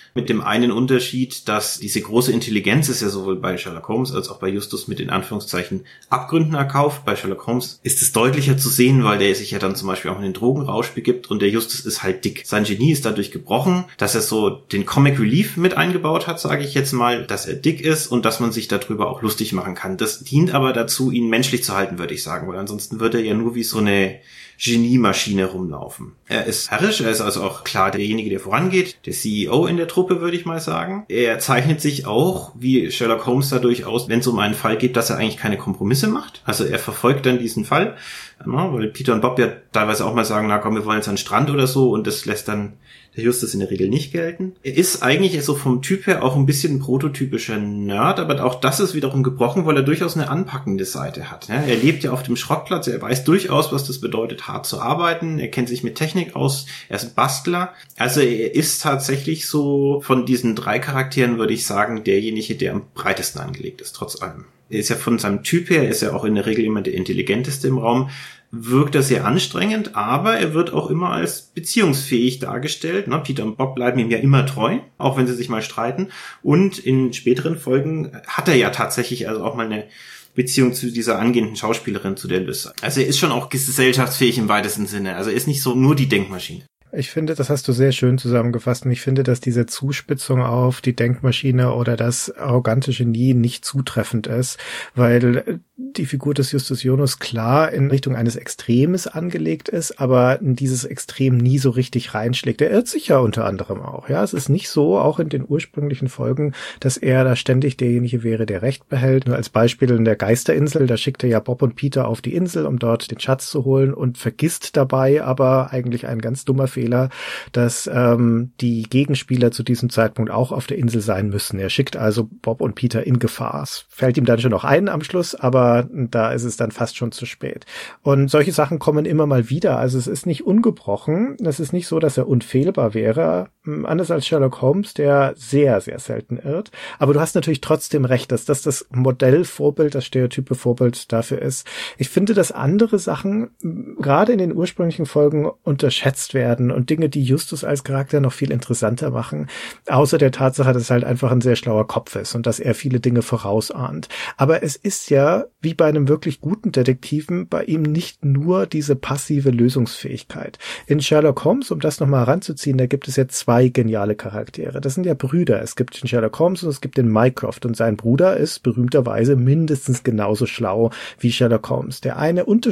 Mit dem einen Unterschied, dass diese große Intelligenz ist ja sowohl bei Sherlock Holmes als auch bei Justus mit in Anführungszeichen Abgründen erkauft. Bei Sherlock Holmes ist es deutlicher zu sehen, weil der sich ja dann zum Beispiel auch in den Drogenrausch begibt und der Justus ist halt dick. Sein Genie ist dadurch gebrochen, dass er so den Comic Relief mit eingebaut hat, sage ich jetzt mal, dass er dick ist und dass man sich darüber auch lustig machen kann. Das dient aber dazu, ihn menschlich zu halten, würde ich sagen, weil ansonsten wird er ja nur wie so eine Genie-Maschine rumlaufen. Er ist herrisch, er ist also auch klar derjenige, der vorangeht, der CEO in der Truppe, würde ich mal sagen. Er zeichnet sich auch, wie Sherlock Holmes dadurch aus, wenn es um einen Fall geht, dass er eigentlich keine Kompromisse macht. Also er verfolgt dann diesen Fall, weil Peter und Bob ja teilweise auch mal sagen, na komm, wir wollen jetzt an den Strand oder so und das lässt dann der Justus in der Regel nicht gelten. Er ist eigentlich so vom Typ her auch ein bisschen ein prototypischer Nerd, aber auch das ist wiederum gebrochen, weil er durchaus eine anpackende Seite hat. Er lebt ja auf dem Schrottplatz, er weiß durchaus, was das bedeutet, hart zu arbeiten, er kennt sich mit Technik aus, er ist ein Bastler. Also er ist tatsächlich so von diesen 3 Charakteren, würde ich sagen, derjenige, der am breitesten angelegt ist, trotz allem. Er ist ja von seinem Typ her, ist ja auch in der Regel immer der intelligenteste im Raum, wirkt er sehr anstrengend, aber er wird auch immer als beziehungsfähig dargestellt. Peter und Bob bleiben ihm ja immer treu, auch wenn sie sich mal streiten. Und in späteren Folgen hat er ja tatsächlich also auch mal eine Beziehung zu dieser angehenden Schauspielerin, zu der Liz. Also er ist schon auch gesellschaftsfähig im weitesten Sinne. Also er ist nicht so nur die Denkmaschine. Ich finde, das hast du sehr schön zusammengefasst und ich finde, dass diese Zuspitzung auf die Denkmaschine oder das arrogante Genie nicht zutreffend ist, weil die Figur des Justus Jonas klar in Richtung eines Extremes angelegt ist, aber in dieses Extrem nie so richtig reinschlägt. Er irrt sich ja unter anderem auch. Ja, es ist nicht so, auch in den ursprünglichen Folgen, dass er da ständig derjenige wäre, der Recht behält. Nur als Beispiel in der Geisterinsel, da schickt er ja Bob und Peter auf die Insel, um dort den Schatz zu holen und vergisst dabei aber eigentlich ein ganz dummer Fehler, dass die Gegenspieler zu diesem Zeitpunkt auch auf der Insel sein müssen. Er schickt also Bob und Peter in Gefahr. Es fällt ihm dann schon noch ein am Schluss, aber da ist es dann fast schon zu spät. Und solche Sachen kommen immer mal wieder. Also es ist nicht ungebrochen. Es ist nicht so, dass er unfehlbar wäre. Anders als Sherlock Holmes, der sehr, sehr selten irrt. Aber du hast natürlich trotzdem recht, dass das Modellvorbild, das stereotype Vorbild dafür ist. Ich finde, dass andere Sachen gerade in den ursprünglichen Folgen unterschätzt werden und Dinge, die Justus als Charakter noch viel interessanter machen. Außer der Tatsache, dass er halt einfach ein sehr schlauer Kopf ist und dass er viele Dinge vorausahnt. Aber es ist ja, wie bei einem wirklich guten Detektiven, bei ihm nicht nur diese passive Lösungsfähigkeit. In Sherlock Holmes, um das nochmal heranzuziehen, da gibt es ja 2 geniale Charaktere. Das sind ja Brüder. Es gibt den Sherlock Holmes und es gibt den Mycroft. Und sein Bruder ist berühmterweise mindestens genauso schlau wie Sherlock Holmes. Der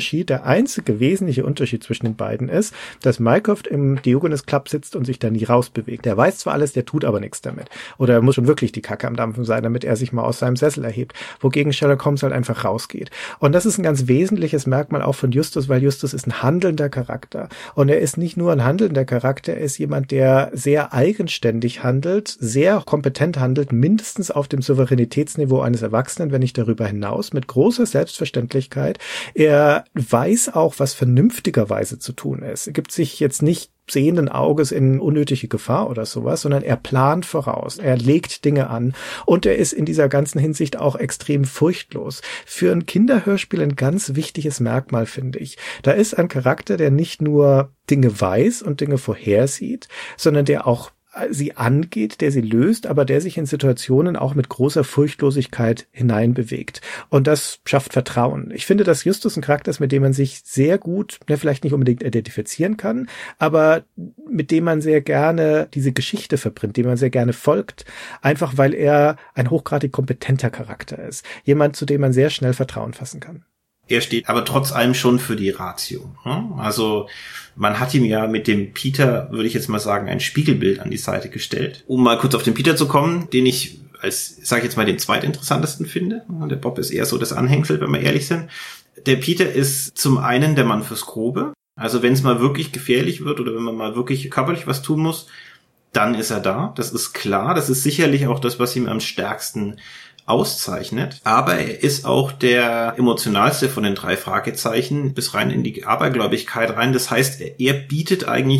einzige wesentliche Unterschied zwischen den beiden ist, dass Mycroft im Diogenes Club sitzt und sich da nie rausbewegt. Der weiß zwar alles, der tut aber nichts damit. Oder er muss schon wirklich die Kacke am Dampfen sein, damit er sich mal aus seinem Sessel erhebt. Wogegen Sherlock Holmes halt einfach rausgeht. Und das ist ein ganz wesentliches Merkmal auch von Justus, weil Justus ist ein handelnder Charakter. Und er ist nicht nur ein handelnder Charakter, er ist jemand, der sehr eigenständig handelt, sehr kompetent handelt, mindestens auf dem Souveränitätsniveau eines Erwachsenen, wenn nicht darüber hinaus, mit großer Selbstverständlichkeit. Er weiß auch, was vernünftigerweise zu tun ist. Er gibt sich jetzt nicht sehenden Auges in unnötige Gefahr oder sowas, sondern er plant voraus, er legt Dinge an und er ist in dieser ganzen Hinsicht auch extrem furchtlos. Für ein Kinderhörspiel ein ganz wichtiges Merkmal, finde ich. Da ist ein Charakter, der nicht nur Dinge weiß und Dinge vorhersieht, sondern der auch sie angeht, der sie löst, aber der sich in Situationen auch mit großer Furchtlosigkeit hineinbewegt. Und das schafft Vertrauen. Ich finde, dass Justus ein Charakter ist, mit dem man sich sehr gut, vielleicht nicht unbedingt identifizieren kann, aber mit dem man sehr gerne diese Geschichte verbringt, dem man sehr gerne folgt, einfach weil er ein hochgradig kompetenter Charakter ist. Jemand, zu dem man sehr schnell Vertrauen fassen kann. Er steht aber trotz allem schon für die Ratio. Also man hat ihm ja mit dem Peter, würde ich jetzt mal sagen, ein Spiegelbild an die Seite gestellt. Um mal kurz auf den Peter zu kommen, den ich als, sage ich jetzt mal, den zweitinteressantesten finde. Der Bob ist eher so das Anhängsel, wenn wir ehrlich sind. Der Peter ist zum einen der Mann fürs Grobe. Also wenn es mal wirklich gefährlich wird oder wenn man mal wirklich körperlich was tun muss, dann ist er da. Das ist klar. Das ist sicherlich auch das, was ihm am stärksten auszeichnet, aber er ist auch der emotionalste von den 3 Fragezeichen bis rein in die Abergläubigkeit rein. Das heißt, er bietet eigentlich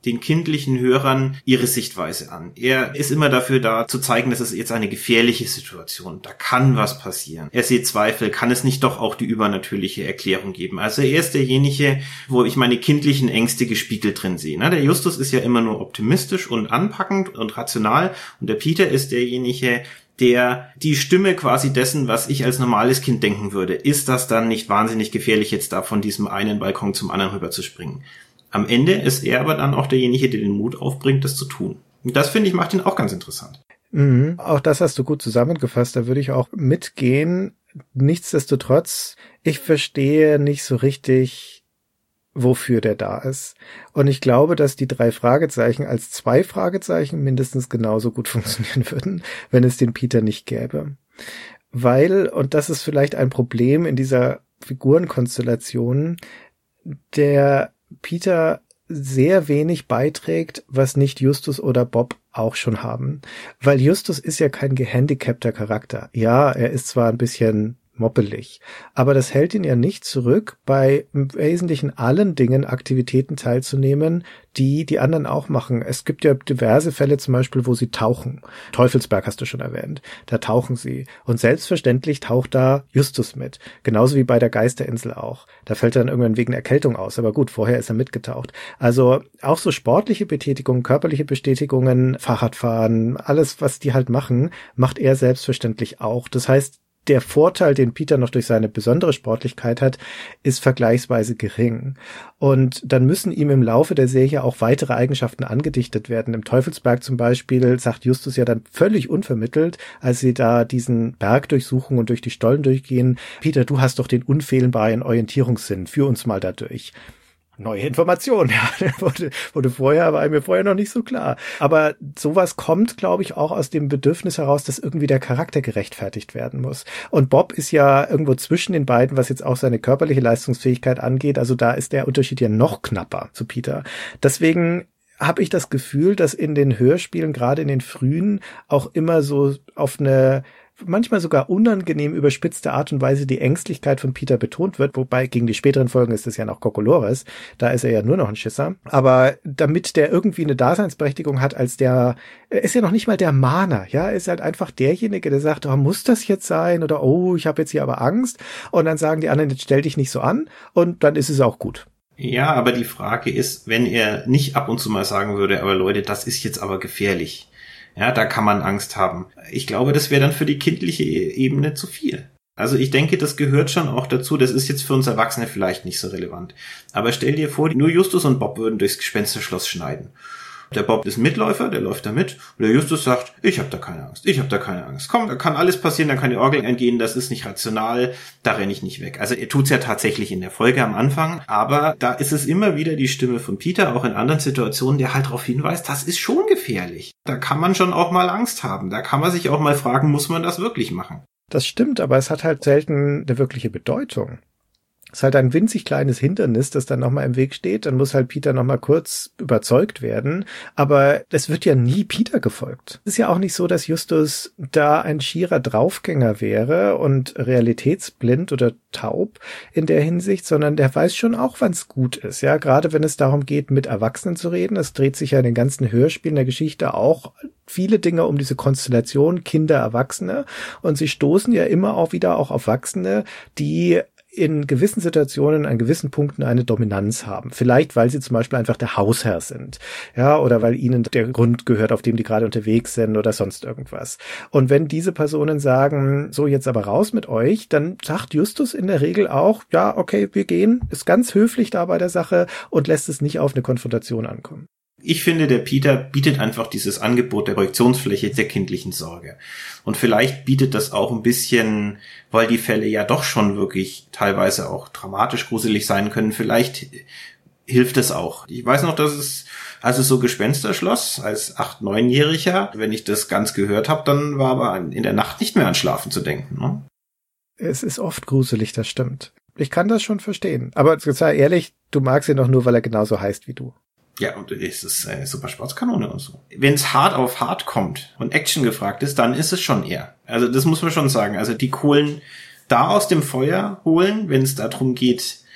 den kindlichen Hörern ihre Sichtweise an. Er ist immer dafür da, zu zeigen, dass es jetzt eine gefährliche Situation, da kann was passieren. Er sieht Zweifel, kann es nicht doch auch die übernatürliche Erklärung geben. Also er ist derjenige, wo ich meine kindlichen Ängste gespiegelt drin sehe. Der Justus ist ja immer nur optimistisch und anpackend und rational und der Peter ist derjenige, der die Stimme quasi dessen, was ich als normales Kind denken würde. Ist das dann nicht wahnsinnig gefährlich, jetzt da von diesem einen Balkon zum anderen rüber zu springen? Am Ende ist er aber dann auch derjenige, der den Mut aufbringt, das zu tun. Und das, finde ich, macht ihn auch ganz interessant. Auch das hast du gut zusammengefasst. Da würde ich auch mitgehen. Nichtsdestotrotz, ich verstehe nicht so richtig, wofür der da ist. Und ich glaube, dass die 3 Fragezeichen als 2 Fragezeichen mindestens genauso gut funktionieren würden, wenn es den Peter nicht gäbe. Weil, und das ist vielleicht ein Problem in dieser Figurenkonstellation, der Peter sehr wenig beiträgt, was nicht Justus oder Bob auch schon haben. Weil Justus ist ja kein gehandicapter Charakter. Ja, er ist zwar ein bisschen moppelig. Aber das hält ihn ja nicht zurück, bei im Wesentlichen allen Dingen Aktivitäten teilzunehmen, die die anderen auch machen. Es gibt ja diverse Fälle zum Beispiel, wo sie tauchen. Teufelsberg hast du schon erwähnt. Da tauchen sie. Und selbstverständlich taucht da Justus mit. Genauso wie bei der Geisterinsel auch. Da fällt er dann irgendwann wegen Erkältung aus. Aber gut, vorher ist er mitgetaucht. Also auch so sportliche Betätigungen, körperliche Betätigungen, Fahrradfahren, alles, was die halt machen, macht er selbstverständlich auch. Das heißt, der Vorteil, den Peter noch durch seine besondere Sportlichkeit hat, ist vergleichsweise gering. Und dann müssen ihm im Laufe der Serie auch weitere Eigenschaften angedichtet werden. Im Teufelsberg zum Beispiel sagt Justus ja dann völlig unvermittelt, als sie da diesen Berg durchsuchen und durch die Stollen durchgehen: Peter, du hast doch den unfehlbaren Orientierungssinn, führ uns mal da durch. Neue Information, ja, war mir vorher noch nicht so klar. Aber sowas kommt, glaube ich, auch aus dem Bedürfnis heraus, dass irgendwie der Charakter gerechtfertigt werden muss. Und Bob ist ja irgendwo zwischen den beiden, was jetzt auch seine körperliche Leistungsfähigkeit angeht. Also da ist der Unterschied ja noch knapper zu Peter. Deswegen habe ich das Gefühl, dass in den Hörspielen, gerade in den frühen, auch immer so auf eine manchmal sogar unangenehm überspitzte Art und Weise die Ängstlichkeit von Peter betont wird, wobei gegen die späteren Folgen ist es ja noch Kokolores, da ist er ja nur noch ein Schisser, aber damit der irgendwie eine Daseinsberechtigung hat, er ist ja noch nicht mal der Mahner, ja, er ist halt einfach derjenige, der sagt, oh, muss das jetzt sein, oder oh, ich habe jetzt hier aber Angst, und dann sagen die anderen, jetzt stell dich nicht so an, und dann ist es auch gut. Ja, aber die Frage ist, wenn er nicht ab und zu mal sagen würde, aber Leute, das ist jetzt aber gefährlich. Ja, da kann man Angst haben. Ich glaube, das wäre dann für die kindliche Ebene zu viel. Also ich denke, das gehört schon auch dazu. Das ist jetzt für uns Erwachsene vielleicht nicht so relevant. Aber stell dir vor, nur Justus und Bob würden durchs Gespensterschloss schneiden. Der Bob ist Mitläufer, der läuft da mit. Und der Justus sagt, ich habe da keine Angst. Komm, da kann alles passieren, da kann die Orgel eingehen, das ist nicht rational, da renne ich nicht weg. Also er tut's ja tatsächlich in der Folge am Anfang. Aber da ist es immer wieder die Stimme von Peter, auch in anderen Situationen, der halt darauf hinweist, das ist schon gefährlich. Da kann man schon auch mal Angst haben. Da kann man sich auch mal fragen, muss man das wirklich machen? Das stimmt, aber es hat halt selten eine wirkliche Bedeutung. Es ist halt ein winzig kleines Hindernis, das dann nochmal im Weg steht. Dann muss halt Peter nochmal kurz überzeugt werden. Aber es wird ja nie Peter gefolgt. Es ist ja auch nicht so, dass Justus da ein schierer Draufgänger wäre und realitätsblind oder taub in der Hinsicht, sondern der weiß schon auch, wann es gut ist. Ja, gerade wenn es darum geht, mit Erwachsenen zu reden. Es dreht sich ja in den ganzen Hörspielen der Geschichte auch viele Dinge um diese Konstellation Kinder, Erwachsene. Und sie stoßen ja immer auch wieder auch auf Erwachsene, die in gewissen Situationen, an gewissen Punkten eine Dominanz haben. Vielleicht, weil sie zum Beispiel einfach der Hausherr sind. Ja, oder weil ihnen der Grund gehört, auf dem die gerade unterwegs sind oder sonst irgendwas. Und wenn diese Personen sagen, so jetzt aber raus mit euch, dann sagt Justus in der Regel auch, ja, okay, wir gehen, ist ganz höflich da bei der Sache und lässt es nicht auf eine Konfrontation ankommen. Ich finde, der Peter bietet einfach dieses Angebot der Projektionsfläche der kindlichen Sorge. Und vielleicht bietet das auch ein bisschen, weil die Fälle ja doch schon wirklich teilweise auch dramatisch gruselig sein können, vielleicht hilft es auch. Ich weiß noch, dass es, als es so Gespensterschloss als 8-, 9-Jähriger, wenn ich das ganz gehört habe, dann war aber in der Nacht nicht mehr an Schlafen zu denken. Ne? Es ist oft gruselig, das stimmt. Ich kann das schon verstehen. Aber sei ehrlich, du magst ihn doch nur, weil er genauso heißt wie du. Ja, und es ist super Sportskanone und so. Wenn es hart auf hart kommt und Action gefragt ist, dann ist es schon er. Also das muss man schon sagen. Also die Kohlen da aus dem Feuer holen, wenn es darum geht,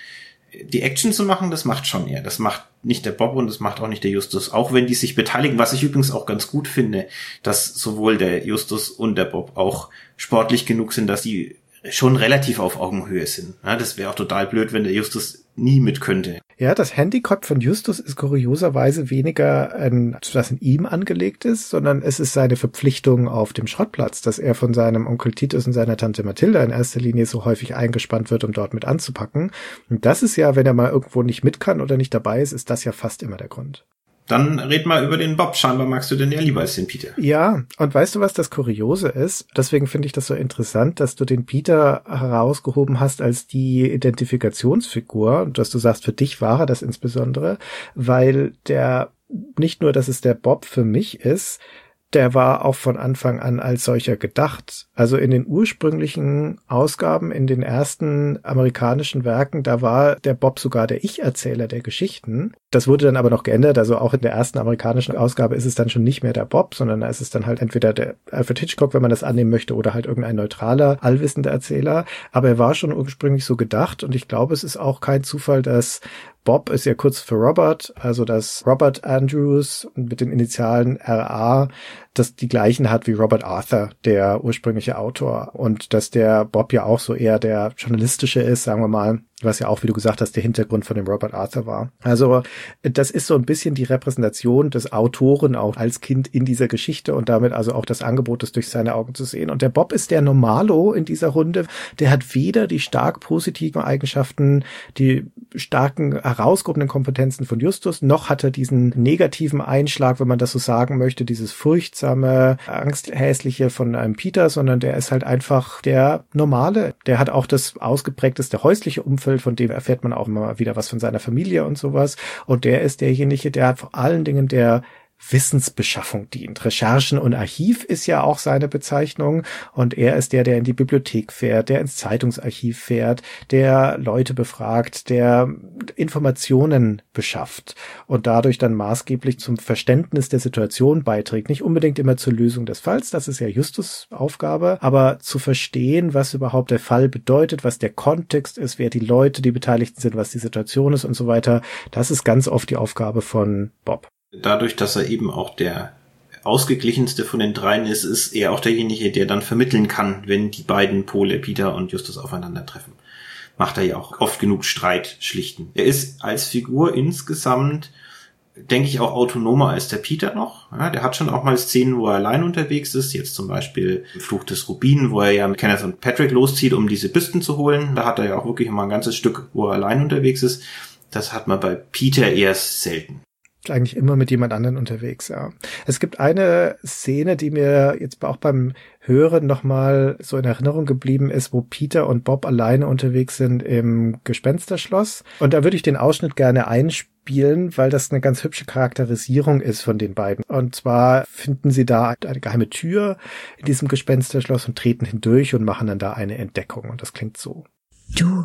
die Action zu machen, das macht schon er. Das macht nicht der Bob und das macht auch nicht der Justus. Auch wenn die sich beteiligen, was ich übrigens auch ganz gut finde, dass sowohl der Justus und der Bob auch sportlich genug sind, dass die schon relativ auf Augenhöhe sind. Ja, das wäre auch total blöd, wenn der Justus nie mit könnte. Ja, das Handicap von Justus ist kurioserweise weniger, was in ihm angelegt ist, sondern es ist seine Verpflichtung auf dem Schrottplatz, dass er von seinem Onkel Titus und seiner Tante Mathilda in erster Linie so häufig eingespannt wird, um dort mit anzupacken. Und das ist ja, wenn er mal irgendwo nicht mit kann oder nicht dabei ist das ja fast immer der Grund. Dann red mal über den Bob. Scheinbar magst du den ja lieber als den Peter. Ja, und weißt du, was das Kuriose ist? Deswegen finde ich das so interessant, dass du den Peter herausgehoben hast als die Identifikationsfigur und dass du sagst, für dich war er das insbesondere, weil der nicht nur, dass es der Bob für mich ist, der war auch von Anfang an als solcher gedacht. Also in den ursprünglichen Ausgaben, in den ersten amerikanischen Werken, da war der Bob sogar der Ich-Erzähler der Geschichten. Das wurde dann aber noch geändert, also auch in der ersten amerikanischen Ausgabe ist es dann schon nicht mehr der Bob, sondern da ist es dann halt entweder der Alfred Hitchcock, wenn man das annehmen möchte, oder halt irgendein neutraler, allwissender Erzähler. Aber er war schon ursprünglich so gedacht und ich glaube, es ist auch kein Zufall, dass Bob ist ja kurz für Robert, also dass Robert Andrews mit den Initialen RA das die gleichen hat wie Robert Arthur, der ursprüngliche Autor. Und dass der Bob ja auch so eher der journalistische ist, sagen wir mal, was ja auch, wie du gesagt hast, der Hintergrund von dem Robert Arthur war. Also das ist so ein bisschen die Repräsentation des Autoren auch als Kind in dieser Geschichte und damit also auch das Angebot, das durch seine Augen zu sehen. Und der Bob ist der Normalo in dieser Runde. Der hat weder die stark positiven Eigenschaften, die starken herausgehobenen Kompetenzen von Justus, noch hat er diesen negativen Einschlag, wenn man das so sagen möchte, dieses furchtsame, angsthäsliche von einem Peter, sondern der ist halt einfach der Normale. Der hat auch das ausgeprägteste häusliche Umfeld, von dem erfährt man auch immer wieder was von seiner Familie und sowas. Und der ist derjenige, der hat vor allen Dingen der Wissensbeschaffung dient. Recherchen und Archiv ist ja auch seine Bezeichnung und er ist der in die Bibliothek fährt, der ins Zeitungsarchiv fährt, der Leute befragt, der Informationen beschafft und dadurch dann maßgeblich zum Verständnis der Situation beiträgt. Nicht unbedingt immer zur Lösung des Falls, das ist ja Justus' Aufgabe, aber zu verstehen, was überhaupt der Fall bedeutet, was der Kontext ist, wer die Leute, die Beteiligten sind, was die Situation ist und so weiter, das ist ganz oft die Aufgabe von Bob. Dadurch, dass er eben auch der ausgeglichenste von den dreien ist, ist er auch derjenige, der dann vermitteln kann, wenn die beiden Pole, Peter und Justus, aufeinandertreffen. Macht er ja auch oft genug Streit schlichten. Er ist als Figur insgesamt, denke ich, auch autonomer als der Peter noch. Ja, der hat schon auch mal Szenen, wo er allein unterwegs ist. Jetzt zum Beispiel Fluch des Rubin, wo er ja mit Kenneth und Patrick loszieht, um diese Büsten zu holen. Da hat er ja auch wirklich mal ein ganzes Stück, wo er allein unterwegs ist. Das hat man bei Peter eher selten. Eigentlich immer mit jemand anderen unterwegs, ja. Es gibt eine Szene, die mir jetzt auch beim Hören nochmal so in Erinnerung geblieben ist, wo Peter und Bob alleine unterwegs sind im Gespensterschloss. Und da würde ich den Ausschnitt gerne einspielen, weil das eine ganz hübsche Charakterisierung ist von den beiden. Und zwar finden sie da eine geheime Tür in diesem Gespensterschloss und treten hindurch und machen dann da eine Entdeckung. Und das klingt so. Du,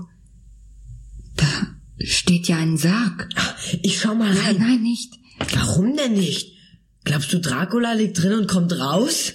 da steht ja ein Sarg. Ich schau mal rein. Nein, nicht. Warum denn nicht? Glaubst du, Dracula liegt drin und kommt raus?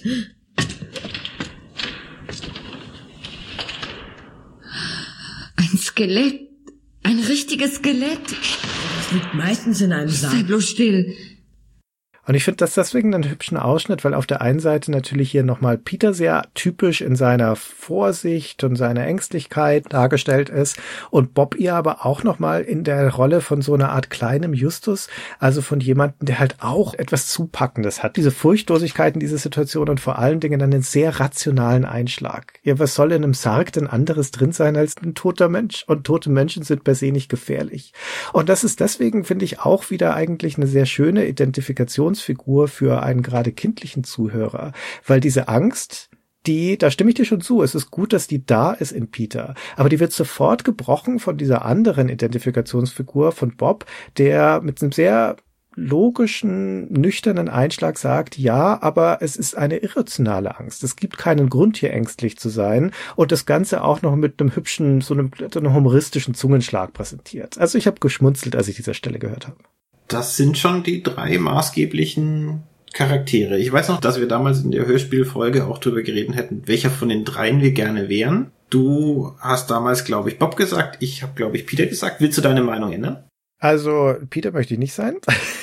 Ein Skelett. Ein richtiges Skelett. Das liegt meistens in einem Sarg. Sei bloß still. Und ich finde das deswegen einen hübschen Ausschnitt, weil auf der einen Seite natürlich hier nochmal Peter sehr typisch in seiner Vorsicht und seiner Ängstlichkeit dargestellt ist und Bob ihr aber auch nochmal in der Rolle von so einer Art kleinem Justus, also von jemandem, der halt auch etwas Zupackendes hat. Diese Furchtlosigkeit in dieser Situation und vor allen Dingen einen sehr rationalen Einschlag. Ja, was soll in einem Sarg denn anderes drin sein als ein toter Mensch? Und tote Menschen sind per se nicht gefährlich. Und das ist deswegen, finde ich, auch wieder eigentlich eine sehr schöne Identifikationsfigur für einen gerade kindlichen Zuhörer, weil diese Angst, da stimme ich dir schon zu, es ist gut, dass die da ist in Peter, aber die wird sofort gebrochen von dieser anderen Identifikationsfigur von Bob, der mit einem sehr logischen, nüchternen Einschlag sagt, ja, aber es ist eine irrationale Angst. Es gibt keinen Grund, hier ängstlich zu sein und das Ganze auch noch mit einem hübschen, so einem humoristischen Zungenschlag präsentiert. Also ich habe geschmunzelt, als ich diese Stelle gehört habe. Das sind schon die drei maßgeblichen Charaktere. Ich weiß noch, dass wir damals in der Hörspielfolge auch drüber geredet hätten, welcher von den dreien wir gerne wären. Du hast damals, glaube ich, Bob gesagt. Ich habe, glaube ich, Peter gesagt. Willst du deine Meinung ändern? Also, Peter möchte ich nicht sein.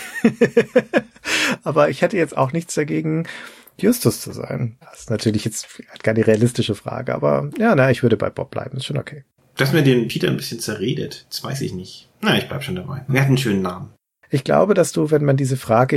Aber ich hätte jetzt auch nichts dagegen, Justus zu sein. Das ist natürlich jetzt keine realistische Frage, aber ja, ich würde bei Bob bleiben. Ist schon okay. Dass mir den Peter ein bisschen zerredet, das weiß ich nicht. Na, ich bleib schon dabei. Er hat einen schönen Namen. Ich glaube, dass du, wenn wir die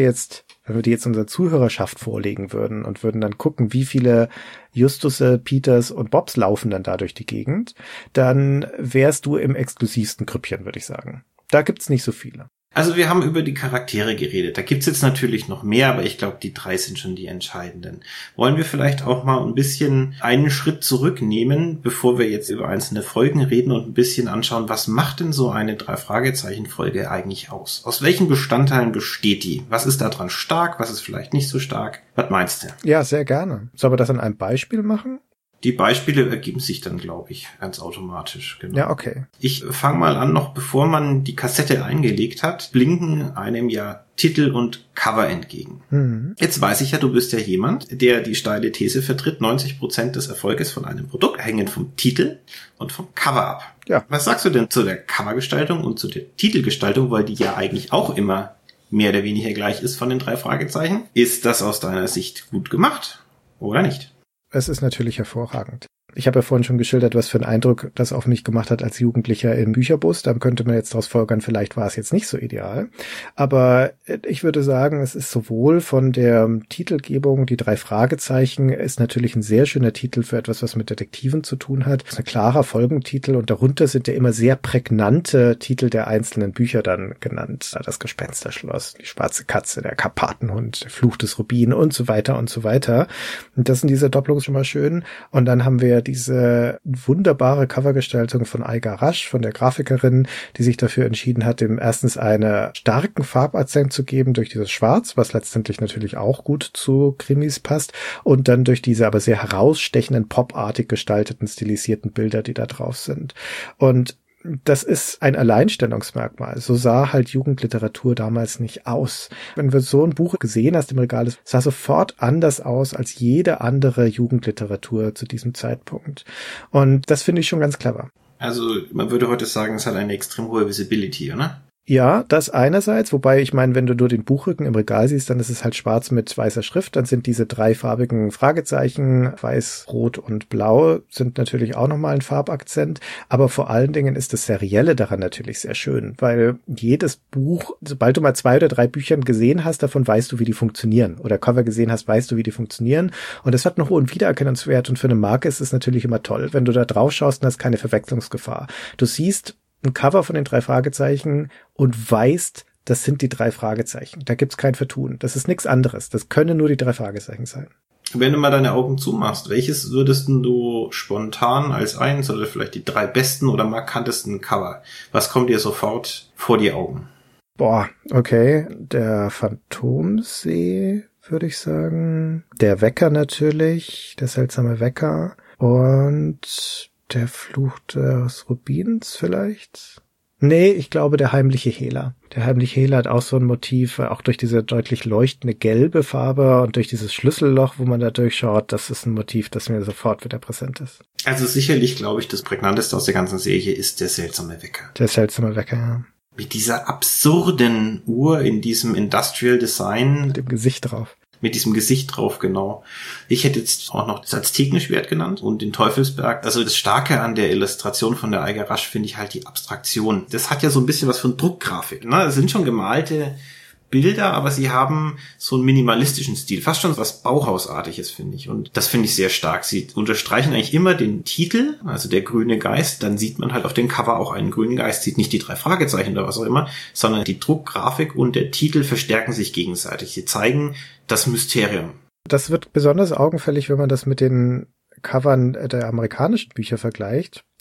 jetzt unserer Zuhörerschaft vorlegen würden und würden dann gucken, wie viele Justusse, Peters und Bobs laufen dann da durch die Gegend, dann wärst du im exklusivsten Grüppchen, würde ich sagen. Da gibt's nicht so viele. Also wir haben über die Charaktere geredet. Da gibt's jetzt natürlich noch mehr, aber ich glaube, die 3 sind schon die entscheidenden. Wollen wir vielleicht auch mal ein bisschen einen Schritt zurücknehmen, bevor wir jetzt über einzelne Folgen reden und ein bisschen anschauen, was macht denn so eine 3-Fragezeichen-Folge eigentlich aus? Aus welchen Bestandteilen besteht die? Was ist da dran stark? Was ist vielleicht nicht so stark? Was meinst du? Ja, sehr gerne. Sollen wir das an einem Beispiel machen? Die Beispiele ergeben sich dann, glaube ich, ganz automatisch. Genau. Ja, okay. Ich fange mal an, noch bevor man die Kassette eingelegt hat, blinken einem ja Titel und Cover entgegen. Mhm. Jetzt weiß ich ja, du bist ja jemand, der die steile These vertritt, 90% des Erfolges von einem Produkt hängen vom Titel und vom Cover ab. Ja. Was sagst du denn zu der Covergestaltung und zu der Titelgestaltung, weil die ja eigentlich auch immer mehr oder weniger gleich ist von den 3 Fragezeichen? Ist das aus deiner Sicht gut gemacht oder nicht? Es ist natürlich hervorragend. Ich habe ja vorhin schon geschildert, was für einen Eindruck das auf mich gemacht hat als Jugendlicher im Bücherbus. Da könnte man jetzt daraus folgern, vielleicht war es jetzt nicht so ideal. Aber ich würde sagen, es ist sowohl von der Titelgebung, die 3 Fragezeichen, ist natürlich ein sehr schöner Titel für etwas, was mit Detektiven zu tun hat. Es ist ein klarer Folgentitel und darunter sind ja immer sehr prägnante Titel der einzelnen Bücher dann genannt. Das Gespensterschloss, die schwarze Katze, der Karpatenhund, der Fluch des Rubin und so weiter und so weiter. Und das sind diese Doppelungen schon mal schön. Und dann haben wir diese wunderbare Covergestaltung von Aiga Rasch, von der Grafikerin, die sich dafür entschieden hat, dem erstens einen starken Farbakzent zu geben durch dieses Schwarz, was letztendlich natürlich auch gut zu Krimis passt, und dann durch diese aber sehr herausstechenden, popartig gestalteten, stilisierten Bilder, die da drauf sind. Und das ist ein Alleinstellungsmerkmal. So sah halt Jugendliteratur damals nicht aus. Wenn du so ein Buch gesehen hast im Regal, es sah sofort anders aus als jede andere Jugendliteratur zu diesem Zeitpunkt. Und das finde ich schon ganz clever. Also man würde heute sagen, es hat eine extrem hohe Visibility, oder? Ja, das einerseits, wobei ich meine, wenn du nur den Buchrücken im Regal siehst, dann ist es halt schwarz mit weißer Schrift, dann sind diese 3 farbigen Fragezeichen, weiß, rot und blau, sind natürlich auch nochmal ein Farbakzent, aber vor allen Dingen ist das Serielle daran natürlich sehr schön, weil jedes Buch, sobald du mal 2 oder 3 Büchern gesehen hast, davon weißt du, wie die funktionieren, oder Cover gesehen hast, weißt du, wie die funktionieren, und das hat einen hohen Wiedererkennungswert, und für eine Marke ist es natürlich immer toll, wenn du da drauf schaust und hast keine Verwechslungsgefahr. Du siehst ein Cover von den 3 Fragezeichen und weißt, das sind die 3 Fragezeichen. Da gibt's kein Vertun. Das ist nichts anderes. Das können nur die 3 Fragezeichen sein. Wenn du mal deine Augen zumachst, welches würdest du spontan als eins oder vielleicht die 3 besten oder markantesten Cover? Was kommt dir sofort vor die Augen? Boah, okay. Der Phantomsee, würde ich sagen. Der Wecker natürlich. Der seltsame Wecker. Und der Fluch des Rubins vielleicht? Nee, ich glaube der heimliche Hehler. Der heimliche Hehler hat auch so ein Motiv, auch durch diese deutlich leuchtende gelbe Farbe und durch dieses Schlüsselloch, wo man da durchschaut, das ist ein Motiv, das mir sofort wieder präsent ist. Also sicherlich, glaube ich, das prägnanteste aus der ganzen Serie ist der seltsame Wecker. Der seltsame Wecker, ja. Mit dieser absurden Uhr in diesem Industrial Design. Mit dem Gesicht drauf. Mit diesem Gesicht drauf, genau. Ich hätte jetzt auch noch das Aztekenschwert genannt und den Teufelsberg. Also das Starke an der Illustration von der Aiga Rasch finde ich halt die Abstraktion. Das hat ja so ein bisschen was von Druckgrafik, ne? Das sind schon gemalte Bilder, aber sie haben so einen minimalistischen Stil. Fast schon was Bauhausartiges, finde ich. Und das finde ich sehr stark. Sie unterstreichen eigentlich immer den Titel, also der grüne Geist. Dann sieht man halt auf dem Cover auch einen grünen Geist. Sieht nicht die 3 Fragezeichen oder was auch immer, sondern die Druckgrafik und der Titel verstärken sich gegenseitig. Sie zeigen das Mysterium. Das wird besonders augenfällig, wenn man das mit den Covern der amerikanischen Bücher vergleicht.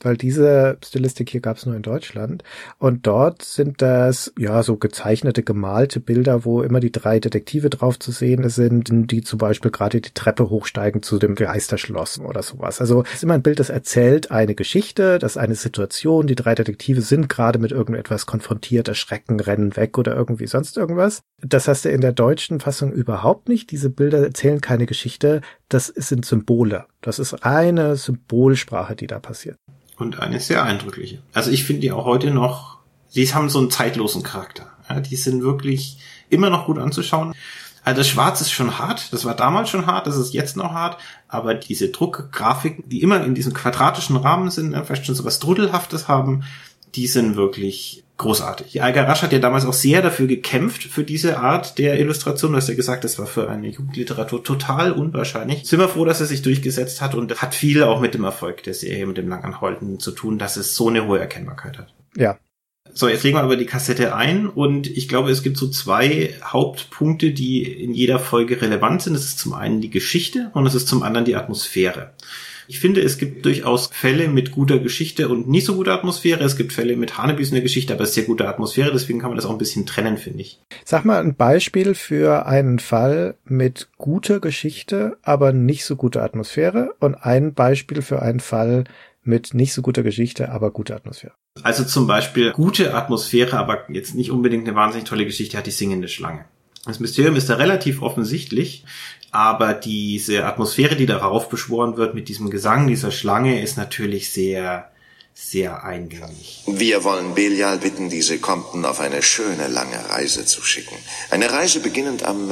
weil diese Stilistik hier gab es nur in Deutschland. Und dort sind das ja so gezeichnete, gemalte Bilder, wo immer die 3 Detektive drauf zu sehen sind, die zum Beispiel gerade die Treppe hochsteigen zu dem Geisterschloss oder sowas. Also es ist immer ein Bild, das erzählt eine Geschichte, das ist eine Situation, die 3 Detektive sind gerade mit irgendetwas konfrontiert, erschrecken, rennen weg oder irgendwie sonst irgendwas. Das hast du in der deutschen Fassung überhaupt nicht. Diese Bilder erzählen keine Geschichte, das sind Symbole. Das ist eine Symbolsprache, die da passiert. Und eine sehr eindrückliche. Also ich finde die auch heute noch, die haben so einen zeitlosen Charakter. Ja, die sind wirklich immer noch gut anzuschauen. Also das Schwarz ist schon hart, das war damals schon hart, das ist jetzt noch hart, aber diese Druckgrafiken, die immer in diesem quadratischen Rahmen sind, vielleicht schon so was Drudelhaftes haben, die sind wirklich großartig. Algarasch hat ja damals auch sehr dafür gekämpft, für diese Art der Illustration. Du hast ja gesagt, das war für eine Jugendliteratur total unwahrscheinlich. Sind wir froh, dass er sich durchgesetzt hat und hat viel auch mit dem Erfolg der Serie, mit dem Langanhalten zu tun, dass es so eine hohe Erkennbarkeit hat. Ja. So, jetzt legen wir aber die Kassette ein und ich glaube, es gibt so 2 Hauptpunkte, die in jeder Folge relevant sind. Das ist zum einen die Geschichte und das ist zum anderen die Atmosphäre. Ich finde, es gibt durchaus Fälle mit guter Geschichte und nicht so guter Atmosphäre. Es gibt Fälle mit hanebüsener Geschichte, aber sehr guter Atmosphäre. Deswegen kann man das auch ein bisschen trennen, finde ich. Sag mal ein Beispiel für einen Fall mit guter Geschichte, aber nicht so guter Atmosphäre und ein Beispiel für einen Fall mit nicht so guter Geschichte, aber guter Atmosphäre. Also zum Beispiel gute Atmosphäre, aber jetzt nicht unbedingt eine wahnsinnig tolle Geschichte, hat die singende Schlange. Das Mysterium ist da relativ offensichtlich, aber diese Atmosphäre, die darauf beschworen wird mit diesem Gesang dieser Schlange, ist natürlich sehr, sehr eingängig. Wir wollen Belial bitten, diese Compton auf eine schöne, lange Reise zu schicken. Eine Reise beginnend am,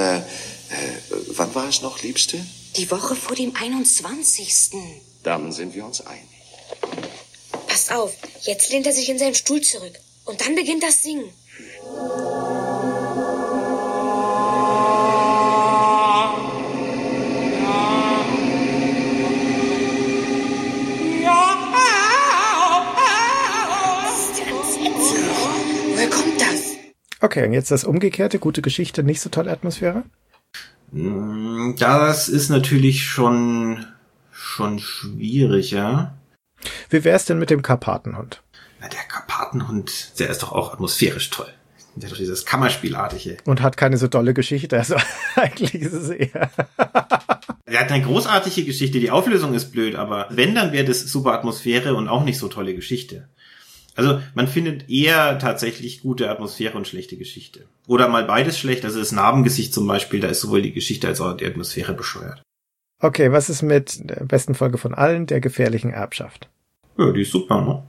wann war es noch, Liebste? Die Woche vor dem 21. Dann sind wir uns einig. Passt auf, jetzt lehnt er sich in seinen Stuhl zurück. Und dann beginnt das Singen. Woher kommt das? Okay, und jetzt das Umgekehrte, gute Geschichte, nicht so tolle Atmosphäre? Das ist natürlich schon schwierig, ja. Wie wär's denn mit dem Karpatenhund? Na, der Karpatenhund, der ist doch auch atmosphärisch toll. Der hat doch dieses Kammerspielartige. Und hat keine so dolle Geschichte, also eigentlich ist es eher... Er hat eine großartige Geschichte, die Auflösung ist blöd, aber wenn, dann wäre das super Atmosphäre und auch nicht so tolle Geschichte. Also man findet eher tatsächlich gute Atmosphäre und schlechte Geschichte. Oder mal beides schlecht, also das Narbengesicht zum Beispiel, da ist sowohl die Geschichte als auch die Atmosphäre bescheuert. Okay, was ist mit der besten Folge von allen, der gefährlichen Erbschaft? Ja, die ist super, ne?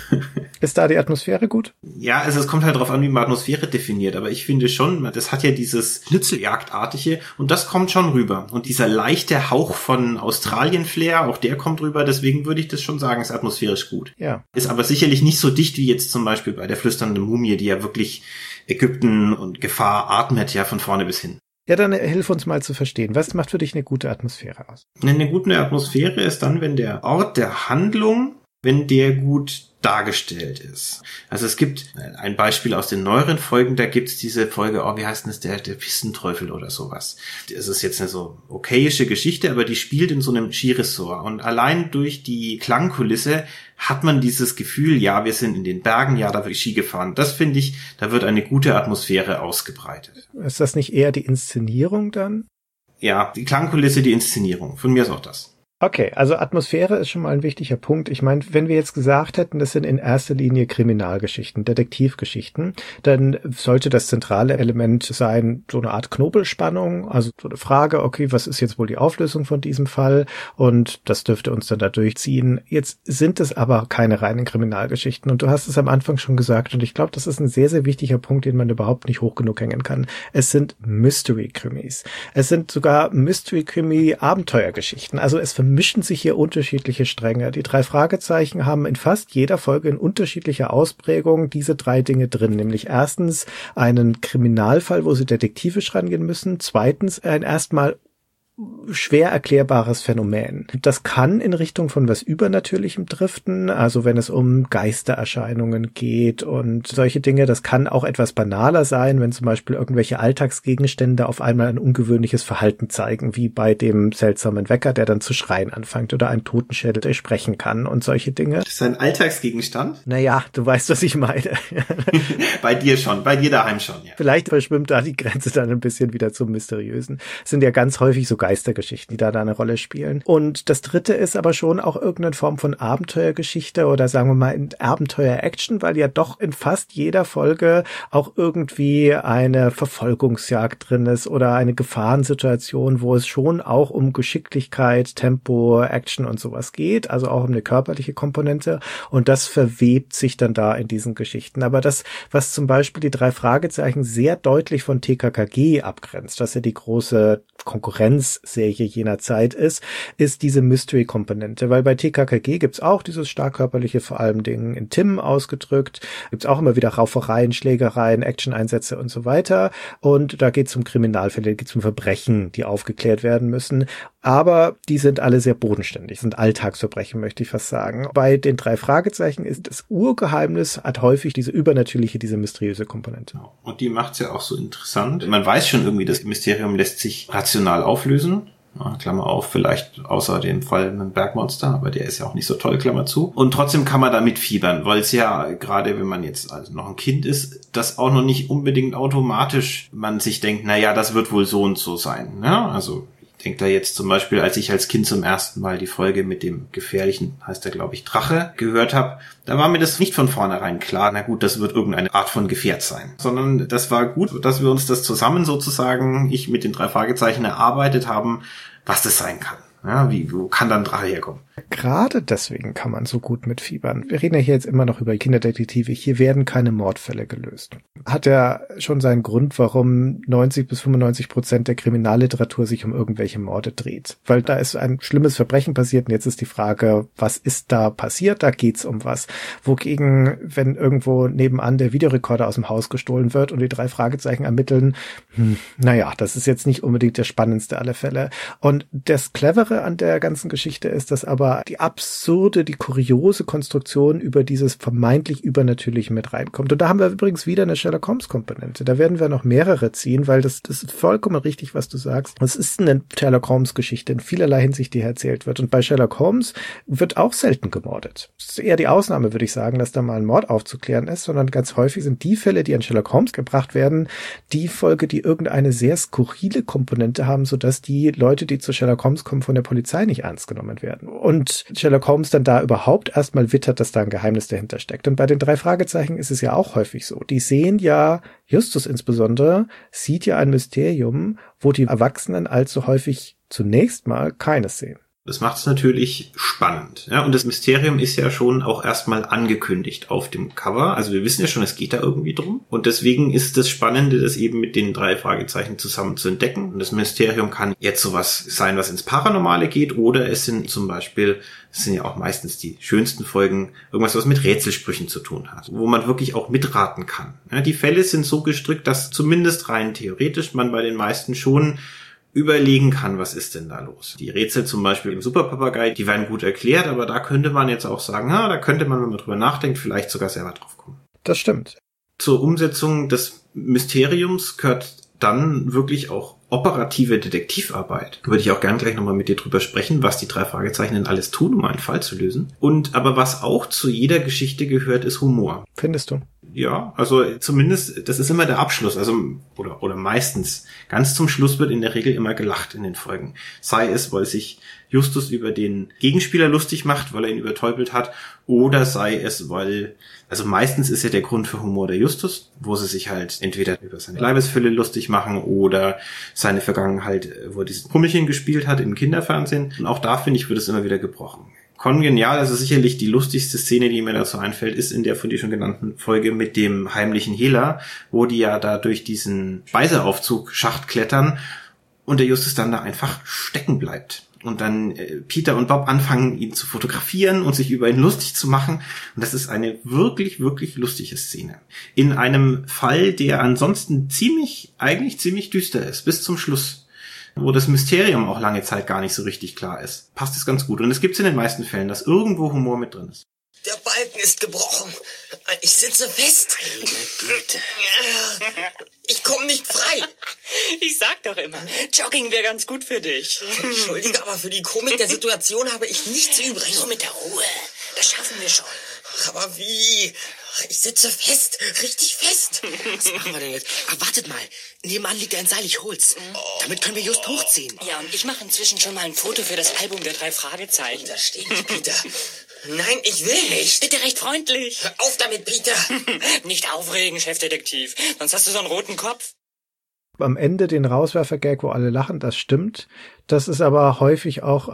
Ist da die Atmosphäre gut? Ja, also es kommt halt drauf an, wie man Atmosphäre definiert, aber ich finde schon, das hat ja dieses Schnitzeljagdartige und das kommt schon rüber. Und dieser leichte Hauch von Australien-Flair, auch der kommt rüber, deswegen würde ich das schon sagen, ist atmosphärisch gut. Ja. Ist aber sicherlich nicht so dicht wie jetzt zum Beispiel bei der flüsternden Mumie, die ja wirklich Ägypten und Gefahr atmet, ja von vorne bis hin. Ja, dann hilf uns mal zu verstehen. Was macht für dich eine gute Atmosphäre aus? Eine gute Atmosphäre ist dann, wenn der Ort der Handlung, wenn der gut dargestellt ist. Also es gibt ein Beispiel aus den neueren Folgen, da gibt's diese Folge, wie heißt denn das, der Pissenteufel oder sowas. Das ist jetzt eine so okayische Geschichte, aber die spielt in so einem Skiresort und allein durch die Klangkulisse hat man dieses Gefühl, ja, wir sind in den Bergen, ja, da wird Ski gefahren. Das finde ich, da wird eine gute Atmosphäre ausgebreitet. Ist das nicht eher die Inszenierung dann? Ja, die Klangkulisse, die Inszenierung. Von mir ist auch das. Okay, also Atmosphäre ist schon mal ein wichtiger Punkt. Ich meine, wenn wir jetzt gesagt hätten, das sind in erster Linie Kriminalgeschichten, Detektivgeschichten, dann sollte das zentrale Element sein, so eine Art Knobelspannung, also so eine Frage, okay, was ist jetzt wohl die Auflösung von diesem Fall? Und das dürfte uns dann da durchziehen. Jetzt sind es aber keine reinen Kriminalgeschichten und du hast es am Anfang schon gesagt und ich glaube, das ist ein sehr, sehr wichtiger Punkt, den man überhaupt nicht hoch genug hängen kann. Es sind Mystery-Krimis. Es sind sogar Mystery-Krimi-Abenteuergeschichten. Also es mischen sich hier unterschiedliche Stränge. Die 3 Fragezeichen haben in fast jeder Folge in unterschiedlicher Ausprägung diese 3 Dinge drin. Nämlich erstens einen Kriminalfall, wo sie detektivisch rangehen müssen. Zweitens ein erstmal schwer erklärbares Phänomen. Das kann in Richtung von was Übernatürlichem driften, also wenn es um Geistererscheinungen geht und solche Dinge. Das kann auch etwas banaler sein, wenn zum Beispiel irgendwelche Alltagsgegenstände auf einmal ein ungewöhnliches Verhalten zeigen, wie bei dem seltsamen Wecker, der dann zu schreien anfängt, oder ein Totenschädel, der sprechen kann und solche Dinge. Das ist ein Alltagsgegenstand? Naja, du weißt, was ich meine. Bei dir schon, bei dir daheim schon, ja. Vielleicht verschwimmt da die Grenze dann ein bisschen wieder zum Mysteriösen. Es sind ja ganz häufig so Geistergeschichten, die da eine Rolle spielen. Und das dritte ist aber schon auch irgendeine Form von Abenteuergeschichte oder sagen wir mal in Abenteuer-Action, weil ja doch in fast jeder Folge auch irgendwie eine Verfolgungsjagd drin ist oder eine Gefahrensituation, wo es schon auch um Geschicklichkeit, Tempo, Action und sowas geht, also auch um eine körperliche Komponente. Und das verwebt sich dann da in diesen Geschichten. Aber das, was zum Beispiel die 3 Fragezeichen sehr deutlich von TKKG abgrenzt, dass ja die große Konkurrenzserie jener Zeit ist diese Mystery-Komponente, weil bei TKKG gibt's auch dieses stark körperliche, vor allem Dingen in Tim ausgedrückt, gibt's auch immer wieder Raufereien, Schlägereien, Action-Einsätze und so weiter und da geht's um Kriminalfälle, geht's um Verbrechen, die aufgeklärt werden müssen, aber die sind alle sehr bodenständig, sind Alltagsverbrechen, möchte ich fast sagen. Bei den 3 Fragezeichen ist das Urgeheimnis, hat häufig diese übernatürliche, diese mysteriöse Komponente. Und die macht's ja auch so interessant. Man weiß schon irgendwie, das Mysterium lässt sich rational auflösen. Klammer auf, vielleicht außer dem Fall mit dem Bergmonster, aber der ist ja auch nicht so toll, Klammer zu. Und trotzdem kann man da mitfiebern, weil es ja, gerade wenn man jetzt also noch ein Kind ist, das auch noch nicht unbedingt automatisch man sich denkt, naja, das wird wohl so und so sein. Ja, also ich denke da jetzt zum Beispiel, als ich als Kind zum ersten Mal die Folge mit dem gefährlichen, heißt der glaube ich, Drache gehört habe, da war mir das nicht von vornherein klar, na gut, das wird irgendeine Art von Gefährt sein. Sondern das war gut, dass wir uns das zusammen sozusagen, ich mit den 3 Fragezeichen erarbeitet haben, was das sein kann. Ja, wo kann dann Drache herkommen? Gerade deswegen kann man so gut mitfiebern. Wir reden ja hier jetzt immer noch über Kinderdetektive. Hier werden keine Mordfälle gelöst. Hat ja schon seinen Grund, warum 90-95% der Kriminalliteratur sich um irgendwelche Morde dreht. Weil da ist ein schlimmes Verbrechen passiert und jetzt ist die Frage, was ist da passiert? Da geht's um was. Wogegen, wenn irgendwo nebenan der Videorekorder aus dem Haus gestohlen wird und die 3 Fragezeichen ermitteln, naja, das ist jetzt nicht unbedingt der spannendste aller Fälle. Und das Clevere an der ganzen Geschichte ist, dass aber die absurde, die kuriose Konstruktion über dieses vermeintlich Übernatürliche mit reinkommt. Und da haben wir übrigens wieder eine Sherlock Holmes-Komponente. Da werden wir noch mehrere ziehen, weil das ist vollkommen richtig, was du sagst. Es ist eine Sherlock Holmes-Geschichte in vielerlei Hinsicht, die erzählt wird. Und bei Sherlock Holmes wird auch selten gemordet. Das ist eher die Ausnahme, würde ich sagen, dass da mal ein Mord aufzuklären ist, sondern ganz häufig sind die Fälle, die an Sherlock Holmes gebracht werden, die Folge, die irgendeine sehr skurrile Komponente haben, sodass die Leute, die zu Sherlock Holmes kommen, von der Polizei nicht ernst genommen werden. Und Sherlock Holmes dann da überhaupt erstmal wittert, dass da ein Geheimnis dahinter steckt. Und bei den 3 Fragezeichen ist es ja auch häufig so. Die sehen ja, Justus insbesondere, sieht ja ein Mysterium, wo die Erwachsenen allzu häufig zunächst mal keines sehen. Das macht es natürlich spannend. Ja, und das Mysterium ist ja schon auch erstmal angekündigt auf dem Cover. Also wir wissen ja schon, es geht da irgendwie drum. Und deswegen ist das Spannende, das eben mit den 3 Fragezeichen zusammen zu entdecken. Und das Mysterium kann jetzt sowas sein, was ins Paranormale geht. Oder es sind zum Beispiel, das sind ja auch meistens die schönsten Folgen, irgendwas, was mit Rätselsprüchen zu tun hat. Wo man wirklich auch mitraten kann. Ja, die Fälle sind so gestrickt, dass zumindest rein theoretisch man bei den meisten schon überlegen kann, was ist denn da los. Die Rätsel zum Beispiel im Superpapagei, die werden gut erklärt, aber da könnte man jetzt auch sagen, da könnte man, wenn man drüber nachdenkt, vielleicht sogar selber drauf kommen. Das stimmt. Zur Umsetzung des Mysteriums gehört dann wirklich auch operative Detektivarbeit. Würde ich auch gern gleich nochmal mit dir drüber sprechen, was die 3 Fragezeichen denn alles tun, um einen Fall zu lösen. Aber was auch zu jeder Geschichte gehört, ist Humor. Findest du? Ja, also zumindest, das ist immer der Abschluss, also oder meistens. Ganz zum Schluss wird in der Regel immer gelacht in den Folgen. Sei es, weil sich Justus über den Gegenspieler lustig macht, weil er ihn übertäubelt hat, oder sei es, weil, also meistens ist ja der Grund für Humor der Justus, wo sie sich halt entweder über seine Leibesfülle lustig machen oder seine Vergangenheit, wo er dieses Pummelchen gespielt hat im Kinderfernsehen. Und auch da, finde ich, wird es immer wieder gebrochen. Kongenial, also sicherlich die lustigste Szene, die mir dazu einfällt, ist in der von dir schon genannten Folge mit dem heimlichen Hehler, wo die ja da durch diesen Speiseaufzug-Schacht klettern und der Justus dann da einfach stecken bleibt. Und dann Peter und Bob anfangen, ihn zu fotografieren und sich über ihn lustig zu machen. Und das ist eine wirklich, wirklich lustige Szene. In einem Fall, der ansonsten ziemlich düster ist, bis zum Schluss. wo das Mysterium auch lange Zeit gar nicht so richtig klar ist. Passt es ganz gut. Und es gibt's in den meisten Fällen, dass irgendwo Humor mit drin ist. Der Balken ist gebrochen. Ich sitze fest. Meine Güte. Ich komme nicht frei. Ich sag doch immer, Jogging wäre ganz gut für dich. Entschuldige, aber für die Komik der Situation habe ich nichts übrig. Nur mit der Ruhe. Das schaffen wir schon. Aber wie? Ich sitze fest. Richtig fest. Was machen wir denn jetzt? Ach, wartet mal. Nebenan liegt ein Seil, ich hol's. Damit können wir just hochziehen. Ja, und ich mache inzwischen schon mal ein Foto für das Album der 3 Fragezeichen. Da steht Peter. Nein, ich will nicht. Bitte recht freundlich. Hör auf damit, Peter. Nicht aufregen, Chefdetektiv. Sonst hast du so einen roten Kopf. Am Ende den Rauswerfer-Gag, wo alle lachen, das stimmt. Das ist aber häufig auch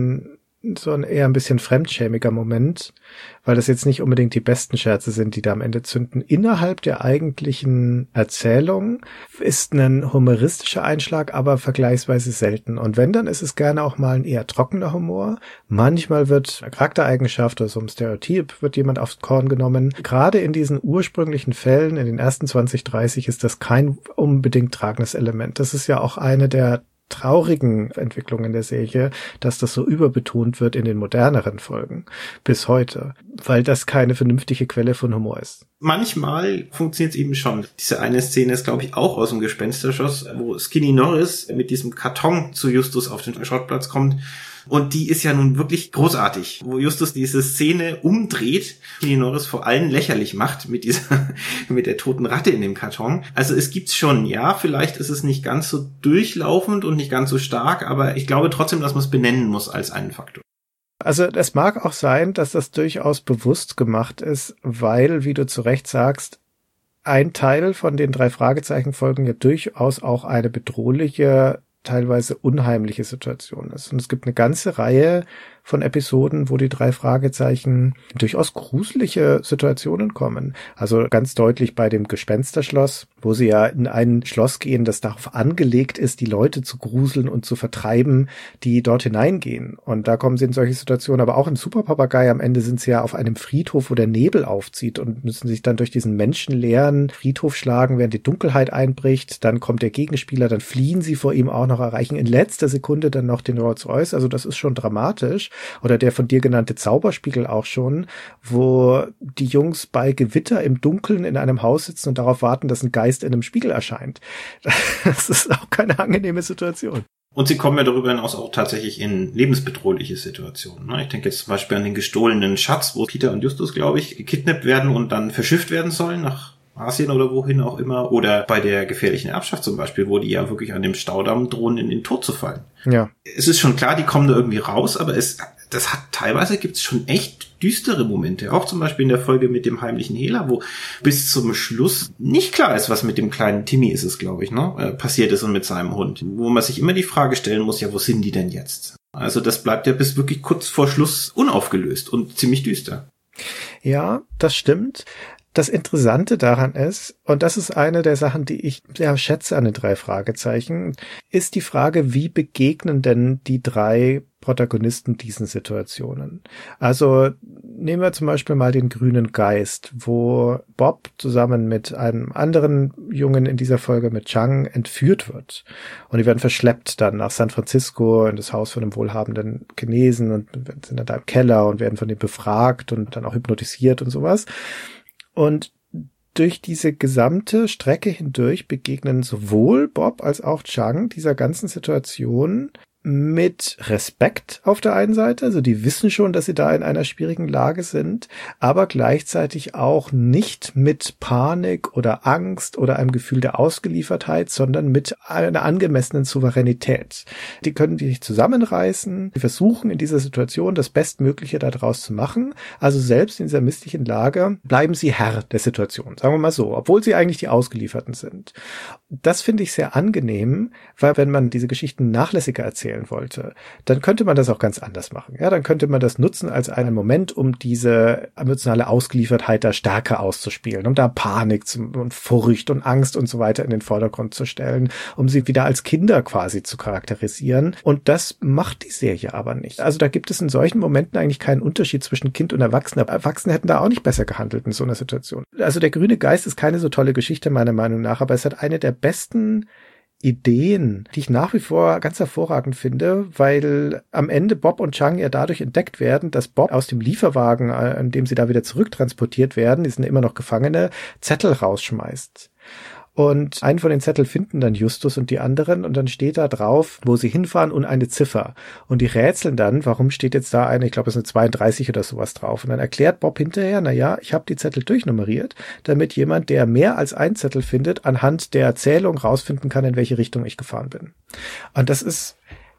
so ein eher ein bisschen fremdschämiger Moment, weil das jetzt nicht unbedingt die besten Scherze sind, die da am Ende zünden. Innerhalb der eigentlichen Erzählung ist ein humoristischer Einschlag, aber vergleichsweise selten. Und wenn, dann ist es gerne auch mal ein eher trockener Humor. Manchmal wird eine Charaktereigenschaft oder so ein Stereotyp wird jemand aufs Korn genommen. Gerade in diesen ursprünglichen Fällen, in den ersten 20, 30, ist das kein unbedingt tragendes Element. Das ist ja auch eine der traurigen Entwicklungen der Serie, dass das so überbetont wird in den moderneren Folgen bis heute, weil das keine vernünftige Quelle von Humor ist. Manchmal funktioniert es eben schon. Diese eine Szene ist, glaube ich, auch aus dem Gespensterschoss, wo Skinny Norris mit diesem Karton zu Justus auf den Schrottplatz kommt. Und die ist ja nun wirklich großartig, wo Justus diese Szene umdreht, die Norris vor allem lächerlich macht mit der toten Ratte in dem Karton. Also es gibt's schon, ja, vielleicht ist es nicht ganz so durchlaufend und nicht ganz so stark, aber ich glaube trotzdem, dass man es benennen muss als einen Faktor. Also es mag auch sein, dass das durchaus bewusst gemacht ist, weil, wie du zu Recht sagst, ein Teil von den 3 Fragezeichen-Folgen ja durchaus auch eine bedrohliche, teilweise unheimliche Situation ist. Und es gibt eine ganze Reihe von Episoden, wo die 3 Fragezeichen durchaus gruselige Situationen kommen. Also ganz deutlich bei dem Gespensterschloss, wo sie ja in ein Schloss gehen, das darauf angelegt ist, die Leute zu gruseln und zu vertreiben, die dort hineingehen. Und da kommen sie in solche Situationen. Aber auch im Superpapagei am Ende sind sie ja auf einem Friedhof, wo der Nebel aufzieht und müssen sich dann durch diesen menschenleeren Friedhof schlagen, während die Dunkelheit einbricht. Dann kommt der Gegenspieler, dann fliehen sie vor ihm auch noch, erreichen in letzter Sekunde dann noch den Rolls-Royce. Also das ist schon dramatisch. Oder der von dir genannte Zauberspiegel auch schon, wo die Jungs bei Gewitter im Dunkeln in einem Haus sitzen und darauf warten, dass ein Geist in einem Spiegel erscheint. Das ist auch keine angenehme Situation. Und sie kommen ja darüber hinaus auch tatsächlich in lebensbedrohliche Situationen. Ich denke jetzt zum Beispiel an den gestohlenen Schatz, wo Peter und Justus, glaube ich, gekidnappt werden und dann verschifft werden sollen nach Asien oder wohin auch immer. Oder bei der gefährlichen Erbschaft zum Beispiel, wo die ja wirklich an dem Staudamm drohen, in den Tod zu fallen. Ja. Es ist schon klar, die kommen da irgendwie raus, aber teilweise gibt's schon echt düstere Momente. Auch zum Beispiel in der Folge mit dem heimlichen Hehler, wo bis zum Schluss nicht klar ist, was mit dem kleinen Timmy ist es, glaube ich, passiert ist und mit seinem Hund. Wo man sich immer die Frage stellen muss, ja, wo sind die denn jetzt? Also das bleibt ja bis wirklich kurz vor Schluss unaufgelöst und ziemlich düster. Ja, das stimmt. Das Interessante daran ist, und das ist eine der Sachen, die ich sehr schätze an den 3 Fragezeichen, ist die Frage, wie begegnen denn die 3 Protagonisten diesen Situationen? Also nehmen wir zum Beispiel mal den grünen Geist, wo Bob zusammen mit einem anderen Jungen in dieser Folge mit Chang entführt wird. Und die werden verschleppt dann nach San Francisco in das Haus von einem wohlhabenden Chinesen und sind dann da im Keller und werden von dem befragt und dann auch hypnotisiert und sowas. Und durch diese gesamte Strecke hindurch begegnen sowohl Bob als auch Chang dieser ganzen Situation mit Respekt auf der einen Seite, also die wissen schon, dass sie da in einer schwierigen Lage sind, aber gleichzeitig auch nicht mit Panik oder Angst oder einem Gefühl der Ausgeliefertheit, sondern mit einer angemessenen Souveränität. Die können sich zusammenreißen, die versuchen in dieser Situation das Bestmögliche daraus zu machen, also selbst in dieser misslichen Lage bleiben sie Herr der Situation, sagen wir mal so, obwohl sie eigentlich die Ausgelieferten sind. Das finde ich sehr angenehm, weil wenn man diese Geschichten nachlässiger erzählen wollte, dann könnte man das auch ganz anders machen. Ja, dann könnte man das nutzen als einen Moment, um diese emotionale Ausgeliefertheit da stärker auszuspielen, um da Panik und Furcht und Angst und so weiter in den Vordergrund zu stellen, um sie wieder als Kinder quasi zu charakterisieren. Und das macht die Serie aber nicht. Also da gibt es in solchen Momenten eigentlich keinen Unterschied zwischen Kind und Erwachsener. Erwachsene hätten da auch nicht besser gehandelt in so einer Situation. Also der grüne Geist ist keine so tolle Geschichte meiner Meinung nach, aber es hat eine der besten Ideen, die ich nach wie vor ganz hervorragend finde, weil am Ende Bob und Chang ja dadurch entdeckt werden, dass Bob aus dem Lieferwagen, an dem sie da wieder zurücktransportiert werden, die sind immer noch Gefangene, Zettel rausschmeißt. Und einen von den Zetteln finden dann Justus und die anderen und dann steht da drauf, wo sie hinfahren und eine Ziffer. Und die rätseln dann, warum steht jetzt da eine, ich glaube es ist eine 32 oder sowas drauf. Und dann erklärt Bob hinterher, naja, ich habe die Zettel durchnummeriert, damit jemand, der mehr als einen Zettel findet, anhand der Zählung rausfinden kann, in welche Richtung ich gefahren bin. Und das ist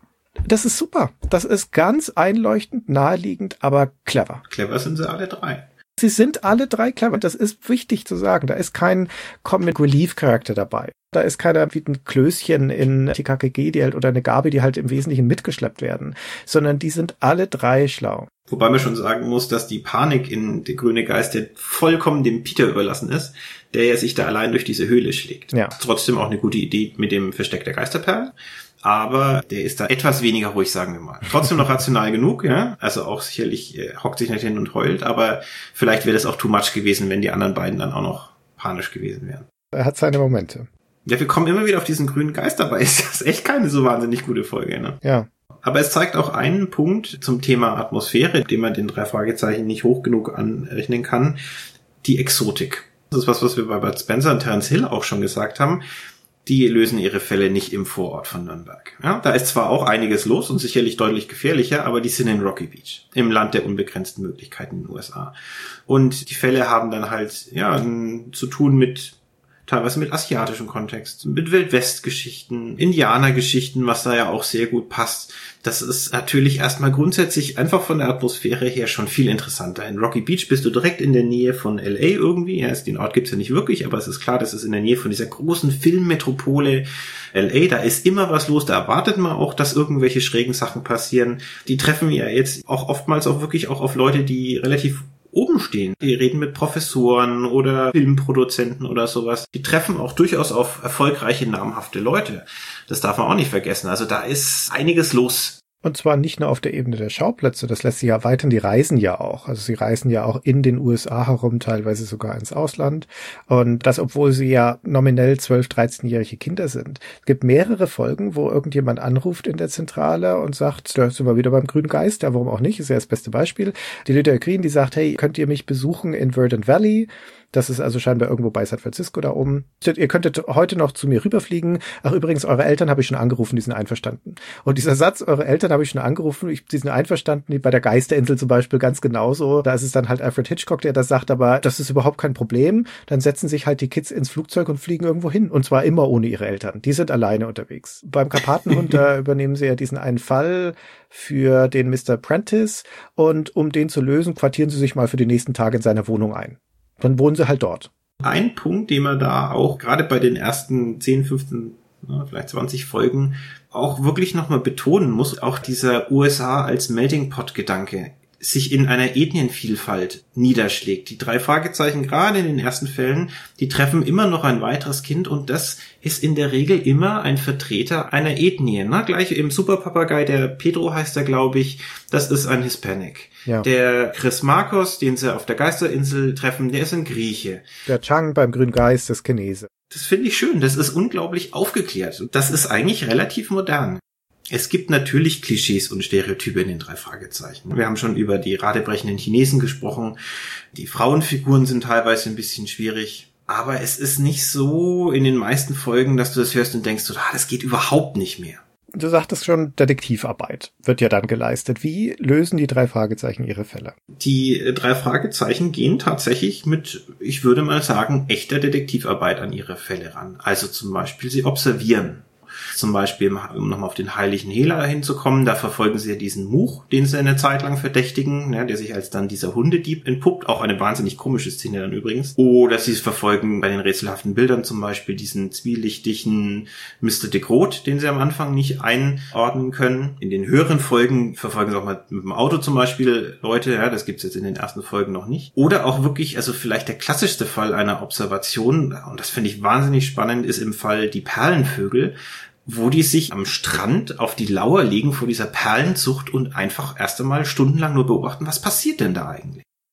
super. Das ist ganz einleuchtend, naheliegend, aber clever. Clever sind sie alle drei. Sie sind alle drei clever. Das ist wichtig zu sagen. Da ist kein Comic Relief Charakter dabei. Da ist keiner wie ein Klößchen in TKKG, die halt, oder eine Gabi, die halt im Wesentlichen mitgeschleppt werden, sondern die sind alle drei schlau. Wobei man schon sagen muss, dass die Panik in Der grüne Geist der vollkommen dem Peter überlassen ist, der ja sich da allein durch diese Höhle schlägt. Ja. Trotzdem auch eine gute Idee mit dem Versteck der Geisterperlen. Aber der ist da etwas weniger ruhig, sagen wir mal. Trotzdem noch rational genug, ja. Also auch sicherlich hockt sich nicht hin und heult, aber vielleicht wäre das auch too much gewesen, wenn die anderen beiden dann auch noch panisch gewesen wären. Er hat seine Momente. Ja, wir kommen immer wieder auf diesen grünen Geist dabei. Das ist echt keine so wahnsinnig gute Folge, ne? Ja. Aber es zeigt auch einen Punkt zum Thema Atmosphäre, den man den 3 Fragezeichen nicht hoch genug anrechnen kann. Die Exotik. Das ist was wir bei Bud Spencer und Terence Hill auch schon gesagt haben. Die lösen ihre Fälle nicht im Vorort von Nürnberg. Ja, da ist zwar auch einiges los und sicherlich deutlich gefährlicher, aber die sind in Rocky Beach, im Land der unbegrenzten Möglichkeiten in den USA. Und die Fälle haben dann halt zu tun mit teilweise mit asiatischem Kontext, mit Wildwest-Geschichten, Indianergeschichten, was da ja auch sehr gut passt. Das ist natürlich erstmal grundsätzlich einfach von der Atmosphäre her schon viel interessanter. In Rocky Beach bist du direkt in der Nähe von LA irgendwie. Ja, den Ort gibt's ja nicht wirklich, aber es ist klar, das ist in der Nähe von dieser großen Filmmetropole LA. Da ist immer was los, da erwartet man auch, dass irgendwelche schrägen Sachen passieren. Die treffen ja jetzt auch oftmals auch wirklich auch auf Leute, die relativ oben stehen. Die reden mit Professoren oder Filmproduzenten oder sowas. Die treffen auch durchaus auf erfolgreiche, namhafte Leute. Das darf man auch nicht vergessen. Also da ist einiges los. Und zwar nicht nur auf der Ebene der Schauplätze, das lässt sich ja erweitern, die reisen ja auch. Also sie reisen ja auch in den USA herum, teilweise sogar ins Ausland. Und das, obwohl sie ja nominell 12-, 13-jährige Kinder sind. Es gibt mehrere Folgen, wo irgendjemand anruft in der Zentrale und sagt, da sind wir wieder beim grünen Geist, ja, warum auch nicht, ist ja das beste Beispiel. Die Lydia Green, die sagt, hey, könnt ihr mich besuchen in Verdant Valley? Das ist also scheinbar irgendwo bei San Francisco da oben. Ihr könntet heute noch zu mir rüberfliegen. Ach, übrigens, eure Eltern habe ich schon angerufen, die sind einverstanden. Und dieser Satz, eure Eltern habe ich schon angerufen, die sind einverstanden, bei der Geisterinsel zum Beispiel ganz genauso. Da ist es dann halt Alfred Hitchcock, der das sagt, aber das ist überhaupt kein Problem. Dann setzen sich halt die Kids ins Flugzeug und fliegen irgendwo hin. Und zwar immer ohne ihre Eltern. Die sind alleine unterwegs. Beim Karpatenhund, da übernehmen sie ja diesen einen Fall für den Mr. Prentice. Und um den zu lösen, quartieren sie sich mal für die nächsten Tage in seiner Wohnung ein. Dann wohnen sie halt dort. Ein Punkt, den man da auch gerade bei den ersten 10, 15, vielleicht 20 Folgen auch wirklich nochmal betonen muss, auch dieser USA als Melting Pot Gedanke sich in einer Ethnienvielfalt niederschlägt. Die 3 Fragezeichen, gerade in den ersten Fällen, die treffen immer noch ein weiteres Kind und das ist in der Regel immer ein Vertreter einer Ethnie. Gleich im Superpapagei, der Pedro heißt er, glaube ich, das ist ein Hispanic. Ja. Der Chris Marcos, den sie auf der Geisterinsel treffen, der ist ein Grieche. Der Chang beim grünen Geist ist Chinese. Das finde ich schön, das ist unglaublich aufgeklärt. Das ist eigentlich relativ modern. Es gibt natürlich Klischees und Stereotype in den 3 Fragezeichen. Wir haben schon über die radebrechenden Chinesen gesprochen. Die Frauenfiguren sind teilweise ein bisschen schwierig. Aber es ist nicht so in den meisten Folgen, dass du das hörst und denkst, das geht überhaupt nicht mehr. Du sagtest schon, Detektivarbeit wird ja dann geleistet. Wie lösen die 3 Fragezeichen ihre Fälle? Die 3 Fragezeichen gehen tatsächlich mit, ich würde mal sagen, echter Detektivarbeit an ihre Fälle ran. Also zum Beispiel, sie observieren. Zum Beispiel, um nochmal auf den heiligen Hehler hinzukommen, da verfolgen sie ja diesen Much, den sie eine Zeit lang verdächtigen, der sich als dann dieser Hundedieb entpuppt. Auch eine wahnsinnig komische Szene dann übrigens. Oder sie verfolgen bei den rätselhaften Bildern zum Beispiel diesen zwielichtigen Mr. de Groot, den sie am Anfang nicht einordnen können. In den höheren Folgen verfolgen sie auch mal mit dem Auto zum Beispiel Leute, das gibt's jetzt in den ersten Folgen noch nicht. Oder auch wirklich, also vielleicht der klassischste Fall einer Observation, und das finde ich wahnsinnig spannend, ist im Fall die Perlenvögel, wo die sich am Strand auf die Lauer legen vor dieser Perlenzucht und einfach erst einmal stundenlang nur beobachten, was passiert denn da eigentlich?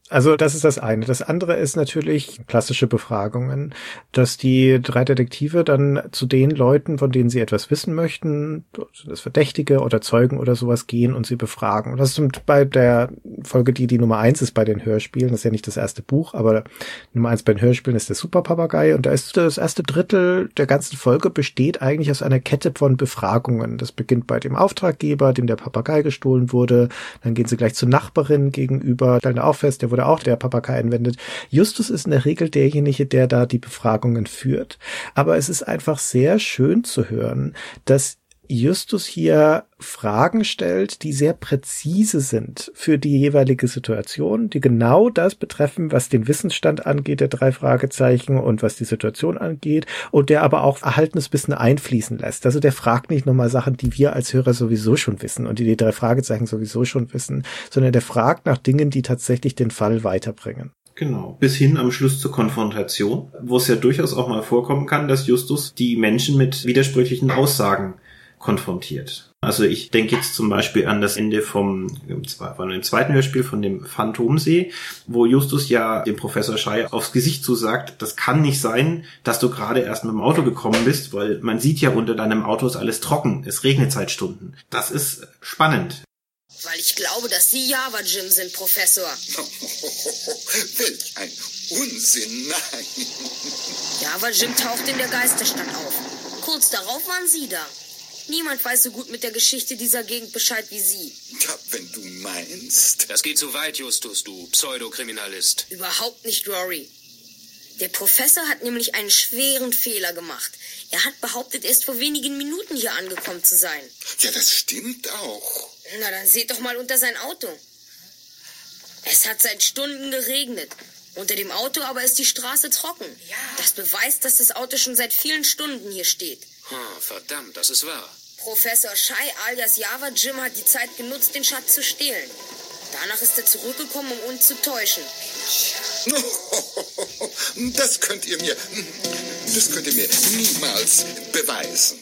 Also das ist das eine. Das andere ist natürlich klassische Befragungen, dass die 3 Detektive dann zu den Leuten, von denen sie etwas wissen möchten, das Verdächtige oder Zeugen oder sowas, gehen und sie befragen. Und das ist bei der Folge, die Nummer 1 ist bei den Hörspielen. Das ist ja nicht das erste Buch, aber Nummer 1 bei den Hörspielen ist der Superpapagei. Und da ist das erste Drittel der ganzen Folge besteht eigentlich aus einer Kette von Befragungen. Das beginnt bei dem Auftraggeber, dem der Papagei gestohlen wurde. Dann gehen sie gleich zur Nachbarin gegenüber, stellen auch fest, der wurde auch der Papagei einwendet. Justus ist in der Regel derjenige, der da die Befragungen führt. Aber es ist einfach sehr schön zu hören, dass Justus hier Fragen stellt, die sehr präzise sind für die jeweilige Situation, die genau das betreffen, was den Wissensstand angeht, der 3 Fragezeichen und was die Situation angeht, und der aber auch erhaltenes Wissen einfließen lässt. Also der fragt nicht nochmal Sachen, die wir als Hörer sowieso schon wissen und die 3 Fragezeichen sowieso schon wissen, sondern der fragt nach Dingen, die tatsächlich den Fall weiterbringen. Genau, bis hin am Schluss zur Konfrontation, wo es ja durchaus auch mal vorkommen kann, dass Justus die Menschen mit widersprüchlichen Aussagen konfrontiert. Also ich denke jetzt zum Beispiel an das Ende von dem 2. Hörspiel von dem Phantomsee, wo Justus ja dem Professor Schei aufs Gesicht zusagt, das kann nicht sein, dass du gerade erst mit dem Auto gekommen bist, weil man sieht ja, unter deinem Auto ist alles trocken, es regnet seit Stunden. Das ist spannend. Weil ich glaube, dass Sie Java Jim sind, Professor. Welch ein Unsinn, nein. Java Jim tauchte in der Geisterstadt auf. Kurz darauf waren Sie da. Niemand weiß so gut mit der Geschichte dieser Gegend Bescheid wie Sie. Ja, wenn du meinst. Das geht zu weit, Justus, du Pseudokriminalist. Überhaupt nicht, Rory. Der Professor hat nämlich einen schweren Fehler gemacht. Er hat behauptet, erst vor wenigen Minuten hier angekommen zu sein. Ja, das stimmt auch. Na, dann seht doch mal unter sein Auto. Es hat seit Stunden geregnet. Unter dem Auto aber ist die Straße trocken. Ja. Das beweist, dass das Auto schon seit vielen Stunden hier steht. Verdammt, das ist wahr. Professor Schei alias Java Jim hat die Zeit genutzt, den Schatz zu stehlen. Danach ist er zurückgekommen, um uns zu täuschen. Das könnt ihr mir niemals beweisen.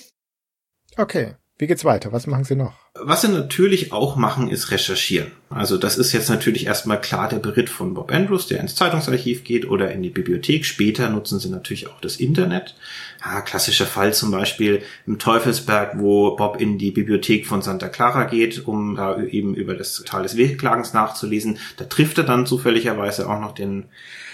Okay. Wie geht's weiter? Was machen Sie noch? Was Sie natürlich auch machen, ist recherchieren. Also das ist jetzt natürlich erstmal klar der Beritt von Bob Andrews, der ins Zeitungsarchiv geht oder in die Bibliothek. Später nutzen Sie natürlich auch das Internet. Ja, klassischer Fall zum Beispiel im Teufelsberg, wo Bob in die Bibliothek von Santa Clara geht, um da eben über das Tal des Wehklagens nachzulesen. Da trifft er dann zufälligerweise auch noch den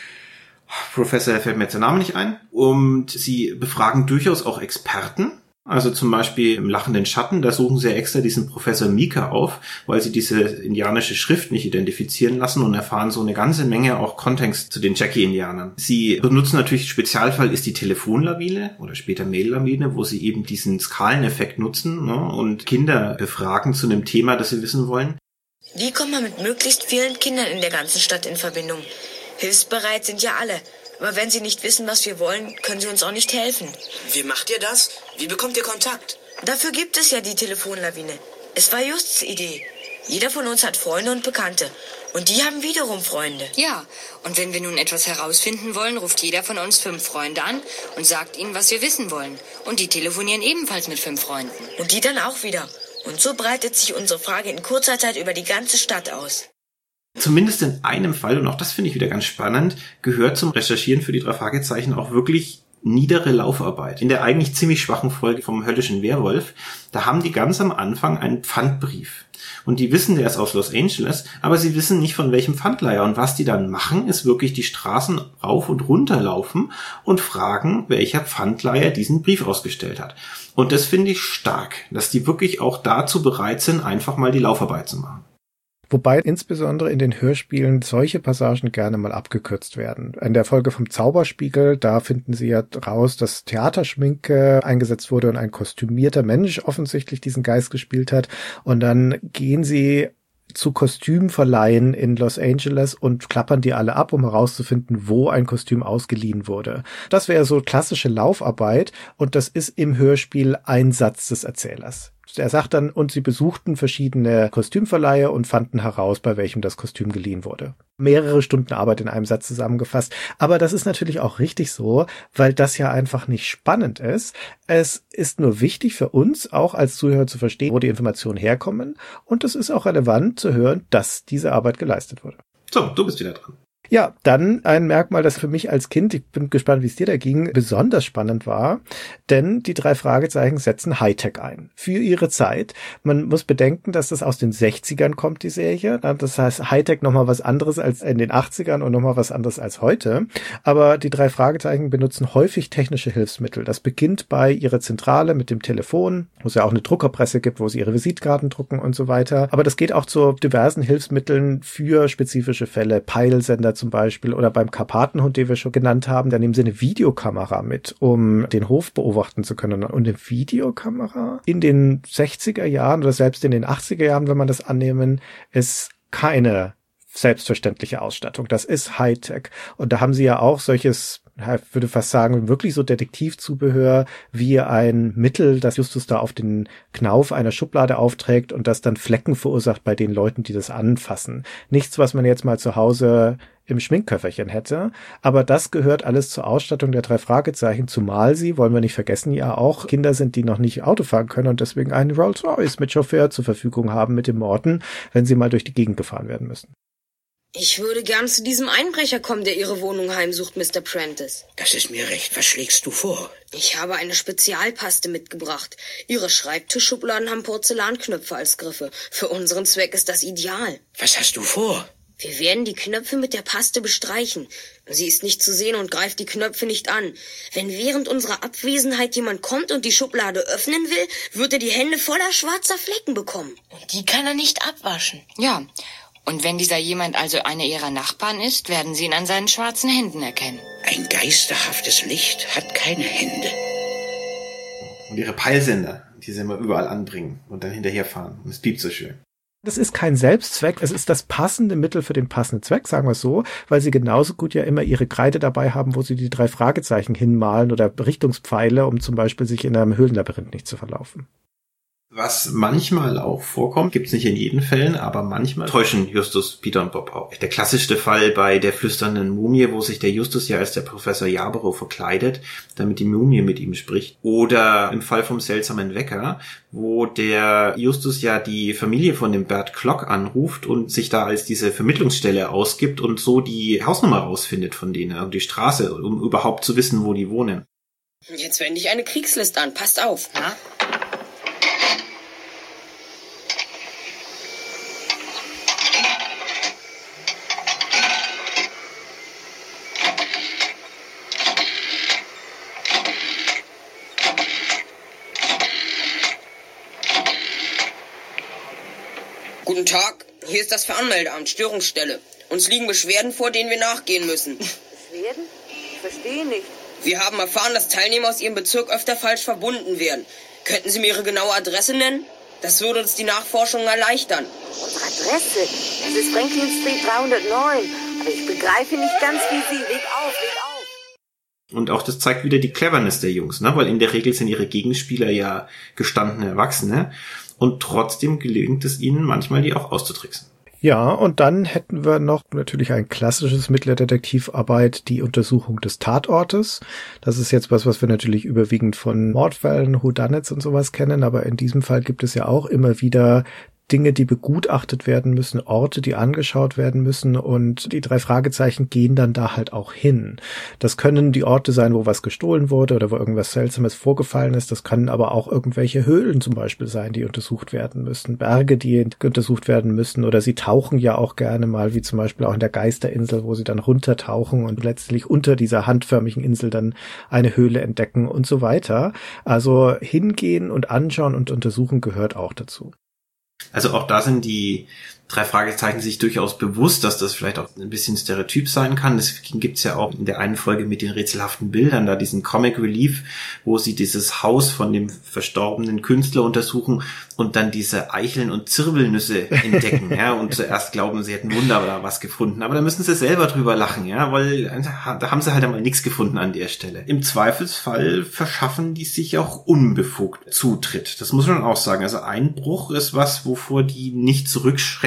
Professor, fällt mir jetzt der Name nicht ein. Und Sie befragen durchaus auch Experten. Also zum Beispiel im Lachenden Schatten, da suchen sie extra diesen Professor Mika auf, weil sie diese indianische Schrift nicht identifizieren lassen und erfahren so eine ganze Menge auch Kontext zu den Jackie-Indianern. Sie benutzen natürlich, Spezialfall ist die Telefonlawine oder später Mail-Lawine, wo sie eben diesen Skaleneffekt nutzen, ne, und Kinder befragen zu einem Thema, das sie wissen wollen. Wie kommt man mit möglichst vielen Kindern in der ganzen Stadt in Verbindung? Hilfsbereit sind ja alle. Aber wenn Sie nicht wissen, was wir wollen, können Sie uns auch nicht helfen. Wie macht ihr das? Wie bekommt ihr Kontakt? Dafür gibt es ja die Telefonlawine. Es war Justs Idee. Jeder von uns hat Freunde und Bekannte. Und die haben wiederum Freunde. Ja, und wenn wir nun etwas herausfinden wollen, ruft jeder von uns 5 Freunde an und sagt ihnen, was wir wissen wollen. Und die telefonieren ebenfalls mit 5 Freunden. Und die dann auch wieder. Und so breitet sich unsere Frage in kurzer Zeit über die ganze Stadt aus. Zumindest in einem Fall, und auch das finde ich wieder ganz spannend, gehört zum Recherchieren für die 3 Fragezeichen auch wirklich niedere Laufarbeit. In der eigentlich ziemlich schwachen Folge vom Höllischen Werwolf, da haben die ganz am Anfang einen Pfandbrief. Und die wissen, der ist aus Los Angeles, aber sie wissen nicht, von welchem Pfandleiher. Und was die dann machen, ist wirklich die Straßen rauf und runter laufen und fragen, welcher Pfandleiher diesen Brief ausgestellt hat. Und das finde ich stark, dass die wirklich auch dazu bereit sind, einfach mal die Laufarbeit zu machen. Wobei insbesondere in den Hörspielen solche Passagen gerne mal abgekürzt werden. In der Folge vom Zauberspiegel, da finden Sie ja raus, dass Theaterschminke eingesetzt wurde und ein kostümierter Mensch offensichtlich diesen Geist gespielt hat. Und dann gehen Sie zu Kostümverleihen in Los Angeles und klappern die alle ab, um herauszufinden, wo ein Kostüm ausgeliehen wurde. Das wäre so klassische Laufarbeit und das ist im Hörspiel ein Satz des Erzählers. Er sagt dann, und sie besuchten verschiedene Kostümverleihe und fanden heraus, bei welchem das Kostüm geliehen wurde. Mehrere Stunden Arbeit in einem Satz zusammengefasst. Aber das ist natürlich auch richtig so, weil das ja einfach nicht spannend ist. Es ist nur wichtig für uns, auch als Zuhörer zu verstehen, wo die Informationen herkommen. Und es ist auch relevant zu hören, dass diese Arbeit geleistet wurde. So, du bist wieder dran. Ja, dann ein Merkmal, das für mich als Kind, ich bin gespannt, wie es dir da ging, besonders spannend war, denn die 3 Fragezeichen setzen Hightech ein. Für ihre Zeit. Man muss bedenken, dass das aus den 60ern kommt, die Serie. Das heißt, Hightech nochmal was anderes als in den 80ern und nochmal was anderes als heute. Aber die 3 Fragezeichen benutzen häufig technische Hilfsmittel. Das beginnt bei ihrer Zentrale mit dem Telefon, wo es ja auch eine Druckerpresse gibt, wo sie ihre Visitkarten drucken und so weiter. Aber das geht auch zu diversen Hilfsmitteln für spezifische Fälle. Peilsender zum Beispiel oder beim Karpatenhund, den wir schon genannt haben, da nehmen sie eine Videokamera mit, um den Hof beobachten zu können. Und eine Videokamera in den 60er Jahren oder selbst in den 80er Jahren, wenn man das annehmen, ist keine selbstverständliche Ausstattung. Das ist Hightech. Und da haben sie ja auch solches, ich würde fast sagen, wirklich so Detektivzubehör wie ein Mittel, das Justus da auf den Knauf einer Schublade aufträgt und das dann Flecken verursacht bei den Leuten, die das anfassen. Nichts, was man jetzt mal zu Hause im Schminkköfferchen hätte, aber das gehört alles zur Ausstattung der 3 Fragezeichen, zumal sie, wollen wir nicht vergessen, ja auch Kinder sind, die noch nicht Auto fahren können und deswegen einen Rolls-Royce mit Chauffeur zur Verfügung haben mit dem Morton, wenn sie mal durch die Gegend gefahren werden müssen. Ich würde gern zu diesem Einbrecher kommen, der Ihre Wohnung heimsucht, Mr. Prentice. Das ist mir recht. Was schlägst du vor? Ich habe eine Spezialpaste mitgebracht. Ihre Schreibtischschubladen haben Porzellanknöpfe als Griffe. Für unseren Zweck ist das ideal. Was hast du vor? Wir werden die Knöpfe mit der Paste bestreichen. Sie ist nicht zu sehen und greift die Knöpfe nicht an. Wenn während unserer Abwesenheit jemand kommt und die Schublade öffnen will, wird er die Hände voller schwarzer Flecken bekommen. Und die kann er nicht abwaschen. Ja. Und wenn dieser jemand also einer ihrer Nachbarn ist, werden sie ihn an seinen schwarzen Händen erkennen. Ein geisterhaftes Licht hat keine Hände. Und ihre Peilsender, die sie immer überall anbringen und dann hinterherfahren. Und es piept so schön. Das ist kein Selbstzweck, es ist das passende Mittel für den passenden Zweck, sagen wir es so, weil sie genauso gut ja immer ihre Kreide dabei haben, wo sie die 3 Fragezeichen hinmalen oder Richtungspfeile, um zum Beispiel sich in einem Höhlenlabyrinth nicht zu verlaufen. Was manchmal auch vorkommt, gibt's nicht in jeden Fällen, aber manchmal täuschen Justus, Peter und Bob auch. Der klassischste Fall bei der flüsternden Mumie, wo sich der Justus ja als der Professor Yarborough verkleidet, damit die Mumie mit ihm spricht. Oder im Fall vom seltsamen Wecker, wo der Justus ja die Familie von dem Bert Klock anruft und sich da als diese Vermittlungsstelle ausgibt und so die Hausnummer rausfindet von denen, also die Straße, um überhaupt zu wissen, wo die wohnen. Jetzt wende ich eine Kriegslist an, passt auf. Ja? Guten Tag, hier ist das Fernmeldeamt, Störungsstelle. Uns liegen Beschwerden vor, denen wir nachgehen müssen. Beschwerden? Ich verstehe nicht. Wir haben erfahren, dass Teilnehmer aus Ihrem Bezirk öfter falsch verbunden werden. Könnten Sie mir Ihre genaue Adresse nennen? Das würde uns die Nachforschung erleichtern. Unsere Adresse? Das ist Franklin Street 309. Aber ich begreife nicht ganz, wie Sie. Leg auf. Und auch das zeigt wieder die Cleverness der Jungs, ne? Weil in der Regel sind ihre Gegenspieler ja gestandene Erwachsene. Und trotzdem gelingt es ihnen manchmal, die auch auszutricksen. Ja, und dann hätten wir noch natürlich ein klassisches Mittel der Detektivarbeit, die Untersuchung des Tatortes. Das ist jetzt was wir natürlich überwiegend von Mordfällen, Whodunits und sowas kennen, aber in diesem Fall gibt es ja auch immer wieder Dinge, die begutachtet werden müssen, Orte, die angeschaut werden müssen und die 3 Fragezeichen gehen dann da halt auch hin. Das können die Orte sein, wo was gestohlen wurde oder wo irgendwas Seltsames vorgefallen ist. Das können aber auch irgendwelche Höhlen zum Beispiel sein, die untersucht werden müssen, Berge, die untersucht werden müssen oder sie tauchen ja auch gerne mal, wie zum Beispiel auch in der Geisterinsel, wo sie dann runtertauchen und letztlich unter dieser handförmigen Insel dann eine Höhle entdecken und so weiter. Also hingehen und anschauen und untersuchen gehört auch dazu. Also auch da sind die 3 Fragezeichen sich durchaus bewusst, dass das vielleicht auch ein bisschen stereotyp sein kann. Deswegen gibt's ja auch in der einen Folge mit den rätselhaften Bildern da diesen Comic Relief, wo sie dieses Haus von dem verstorbenen Künstler untersuchen und dann diese Eicheln und Zirbelnüsse entdecken, ja, und zuerst glauben, sie hätten Wunder oder was gefunden. Aber da müssen sie selber drüber lachen, ja, weil da haben sie halt einmal nichts gefunden an der Stelle. Im Zweifelsfall verschaffen die sich auch unbefugt Zutritt. Das muss man auch sagen. Also Einbruch ist was, wovor die nicht zurückschrecken.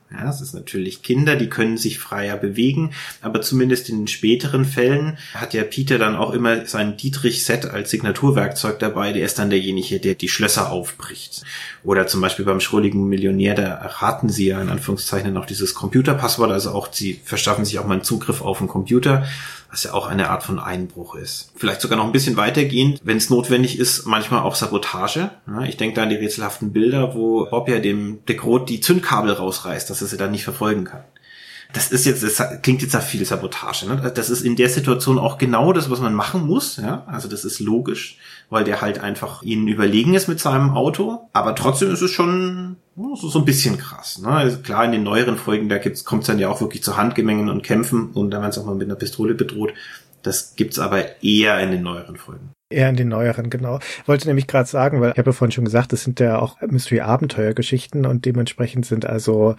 Ja, das ist natürlich Kinder, die können sich freier bewegen, aber zumindest in den späteren Fällen hat ja Peter dann auch immer sein Dietrich-Set als Signaturwerkzeug dabei, der ist dann derjenige, der die Schlösser aufbricht. Oder zum Beispiel beim schrulligen Millionär, da erraten sie ja in Anführungszeichen noch dieses Computerpasswort, also auch sie verschaffen sich auch mal einen Zugriff auf den Computer, was ja auch eine Art von Einbruch ist. Vielleicht sogar noch ein bisschen weitergehend, wenn es notwendig ist, manchmal auch Sabotage. Ja, ich denke da an die rätselhaften Bilder, wo Bob ja dem Degrot die Zündkabel rausreißt, dass er sie dann nicht verfolgen kann. Das klingt jetzt nach viel Sabotage. Ne? Das ist in der Situation auch genau das, was man machen muss. Ja? Also das ist logisch, weil der halt einfach ihnen überlegen ist mit seinem Auto. Aber trotzdem ist es schon so ein bisschen krass. Ne? Also klar, in den neueren Folgen, da kommt es dann ja auch wirklich zu Handgemengen und Kämpfen und da werden es auch mal mit einer Pistole bedroht. Das gibt's aber eher in den neueren Folgen. Eher in den neueren, genau. Wollte nämlich gerade sagen, weil ich habe ja vorhin schon gesagt, das sind ja auch Mystery-Abenteuer-Geschichten und dementsprechend sind also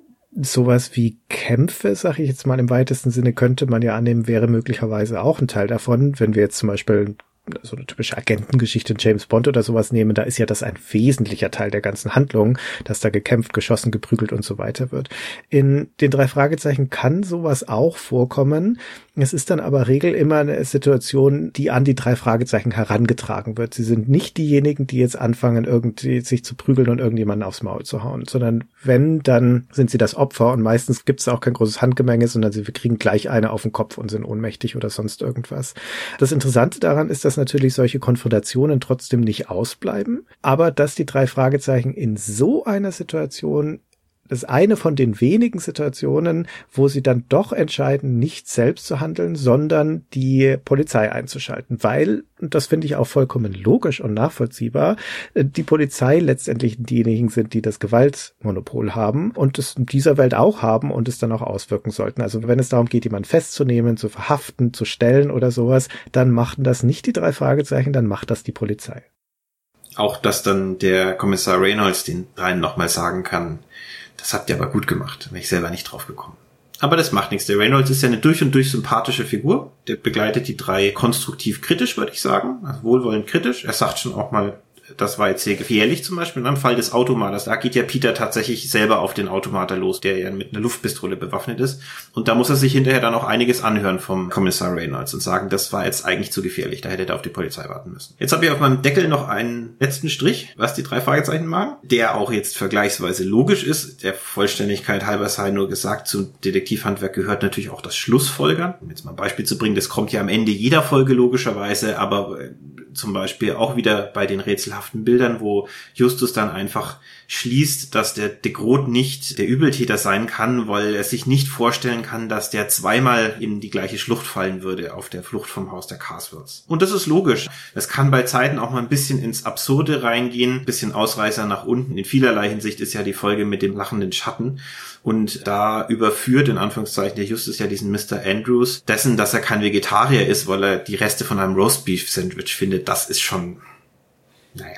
sowas wie Kämpfe, sag ich jetzt mal im weitesten Sinne, könnte man ja annehmen, wäre möglicherweise auch ein Teil davon. Wenn wir jetzt zum Beispiel so eine typische Agentengeschichte in James Bond oder sowas nehmen, da ist ja das ein wesentlicher Teil der ganzen Handlung, dass da gekämpft, geschossen, geprügelt und so weiter wird. In den 3 Fragezeichen kann sowas auch vorkommen. Es ist dann aber Regel immer eine Situation, die an die 3 Fragezeichen herangetragen wird. Sie sind nicht diejenigen, die jetzt anfangen, irgendwie sich zu prügeln und irgendjemanden aufs Maul zu hauen, sondern wenn, dann sind sie das Opfer und meistens gibt es auch kein großes Handgemenge, sondern sie kriegen gleich eine auf den Kopf und sind ohnmächtig oder sonst irgendwas. Das Interessante daran ist, dass natürlich solche Konfrontationen trotzdem nicht ausbleiben, aber dass die 3 Fragezeichen in so einer Situation, das ist eine von den wenigen Situationen, wo sie dann doch entscheiden, nicht selbst zu handeln, sondern die Polizei einzuschalten, weil, und das finde ich auch vollkommen logisch und nachvollziehbar, die Polizei letztendlich diejenigen sind, die das Gewaltmonopol haben und es in dieser Welt auch haben und es dann auch auswirken sollten. Also wenn es darum geht, jemanden festzunehmen, zu verhaften, zu stellen oder sowas, dann machen das nicht die 3 Fragezeichen, dann macht das die Polizei. Auch, dass dann der Kommissar Reynolds den dreien nochmal sagen kann, das habt ihr aber gut gemacht, da bin ich selber nicht drauf gekommen. Aber das macht nichts. Der Reynolds ist ja eine durch und durch sympathische Figur. Der begleitet die 3 konstruktiv kritisch, würde ich sagen. Also wohlwollend kritisch. Er sagt schon auch mal, das war jetzt sehr gefährlich zum Beispiel. Im Fall des Automaters, da geht ja Peter tatsächlich selber auf den Automater los, der ja mit einer Luftpistole bewaffnet ist. Und da muss er sich hinterher dann auch einiges anhören vom Kommissar Reynolds und sagen, das war jetzt eigentlich zu gefährlich, da hätte er auf die Polizei warten müssen. Jetzt habe ich auf meinem Deckel noch einen letzten Strich, was die 3 Fragezeichen machen, der auch jetzt vergleichsweise logisch ist. Der Vollständigkeit halber sei nur gesagt, zum Detektivhandwerk gehört natürlich auch das Schlussfolgern. Um jetzt mal ein Beispiel zu bringen, das kommt ja am Ende jeder Folge logischerweise, aber zum Beispiel auch wieder bei den rätselhaften Bildern, wo Justus dann einfach schließt, dass der Degrot nicht der Übeltäter sein kann, weil er sich nicht vorstellen kann, dass der zweimal in die gleiche Schlucht fallen würde auf der Flucht vom Haus der Carswells. Und das ist logisch. Es kann bei Zeiten auch mal ein bisschen ins Absurde reingehen, ein bisschen Ausreißer nach unten. In vielerlei Hinsicht ist ja die Folge mit dem lachenden Schatten. Und da überführt, in Anführungszeichen, der Justus ja diesen Mr. Andrews dessen, dass er kein Vegetarier ist, weil er die Reste von einem Roastbeef-Sandwich findet. Das ist schon, naja,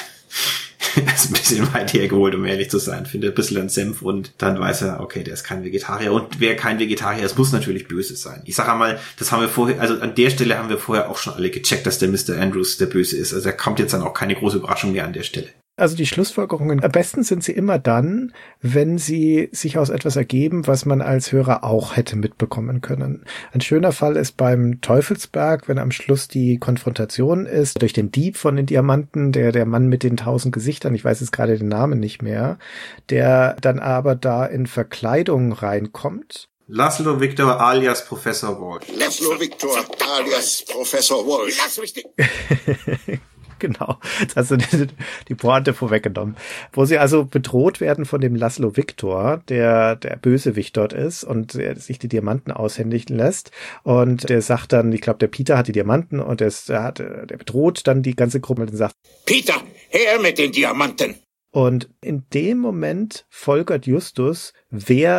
das ist ein bisschen weit hergeholt, um ehrlich zu sein. Findet ein bisschen an Senf und dann weiß er, okay, der ist kein Vegetarier. Und wer kein Vegetarier ist, muss natürlich böse sein. Ich sage einmal, das haben wir vorher, also an der Stelle haben wir vorher auch schon alle gecheckt, dass der Mr. Andrews der Böse ist. Also da kommt jetzt dann auch keine große Überraschung mehr an der Stelle. Also die Schlussfolgerungen, am besten sind sie immer dann, wenn sie sich aus etwas ergeben, was man als Hörer auch hätte mitbekommen können. Ein schöner Fall ist beim Teufelsberg, wenn am Schluss die Konfrontation ist durch den Dieb von den Diamanten, der Mann mit den 1000 Gesichtern, ich weiß jetzt gerade den Namen nicht mehr, der dann aber da in Verkleidung reinkommt. Laszlo Victor alias Professor Walsh. Laszlo Victor alias Professor Walsh. Lass mich Genau, jetzt hast du die Pointe vorweggenommen. Wo sie also bedroht werden von dem Laszlo Victor, der Bösewicht dort ist und der sich die Diamanten aushändigen lässt. Und der sagt dann, ich glaube, der Peter hat die Diamanten und der bedroht dann die ganze Gruppe und sagt, Peter, her mit den Diamanten! Und in dem Moment folgert Justus, wer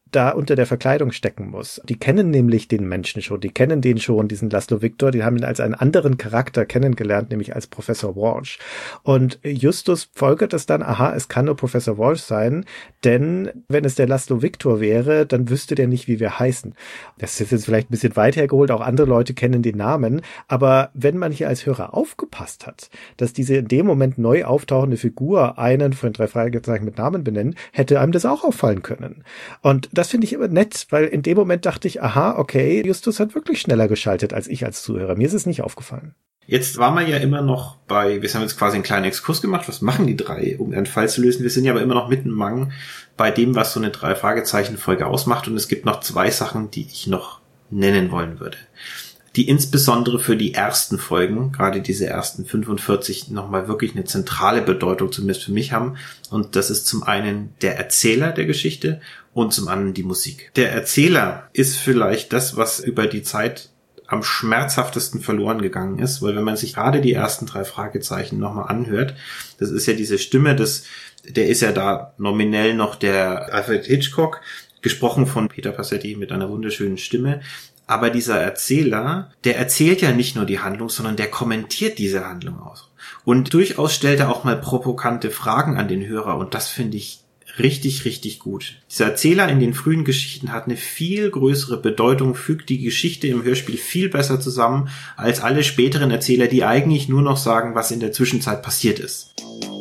da unter der Verkleidung stecken muss. Die kennen nämlich den Menschen schon, die kennen den schon, diesen Laszlo Victor, die haben ihn als einen anderen Charakter kennengelernt, nämlich als Professor Walsh. Und Justus folgert es dann, aha, es kann nur Professor Walsh sein, denn wenn es der Laszlo Victor wäre, dann wüsste der nicht, wie wir heißen. Das ist jetzt vielleicht ein bisschen weit hergeholt, auch andere Leute kennen den Namen, aber wenn man hier als Hörer aufgepasst hat, dass diese in dem Moment neu auftauchende Figur einen von 3 Fragezeichen mit Namen benennen, hätte einem das auch auffallen können. Und das finde ich immer nett, weil in dem Moment dachte ich, aha, okay, Justus hat wirklich schneller geschaltet als ich als Zuhörer. Mir ist es nicht aufgefallen. Jetzt waren wir ja immer noch wir haben jetzt quasi einen kleinen Exkurs gemacht, was machen die 3, um einen Fall zu lösen? Wir sind ja aber immer noch mitten im Mang bei dem, was so eine 3-Fragezeichen-Folge ausmacht, und es gibt noch 2 Sachen, die ich noch nennen wollen würde, die insbesondere für die ersten Folgen, gerade diese ersten 45, nochmal wirklich eine zentrale Bedeutung, zumindest für mich haben. Und das ist zum einen der Erzähler der Geschichte und zum anderen die Musik. Der Erzähler ist vielleicht das, was über die Zeit am schmerzhaftesten verloren gegangen ist, weil wenn man sich gerade die ersten 3 Fragezeichen nochmal anhört, das ist ja diese Stimme, der ist ja da nominell noch der Alfred Hitchcock, gesprochen von Peter Passetti mit einer wunderschönen Stimme. Aber dieser Erzähler, der erzählt ja nicht nur die Handlung, sondern der kommentiert diese Handlung aus. Und durchaus stellt er auch mal provokante Fragen an den Hörer, und das finde ich richtig, richtig gut. Dieser Erzähler in den frühen Geschichten hat eine viel größere Bedeutung, fügt die Geschichte im Hörspiel viel besser zusammen als alle späteren Erzähler, die eigentlich nur noch sagen, was in der Zwischenzeit passiert ist.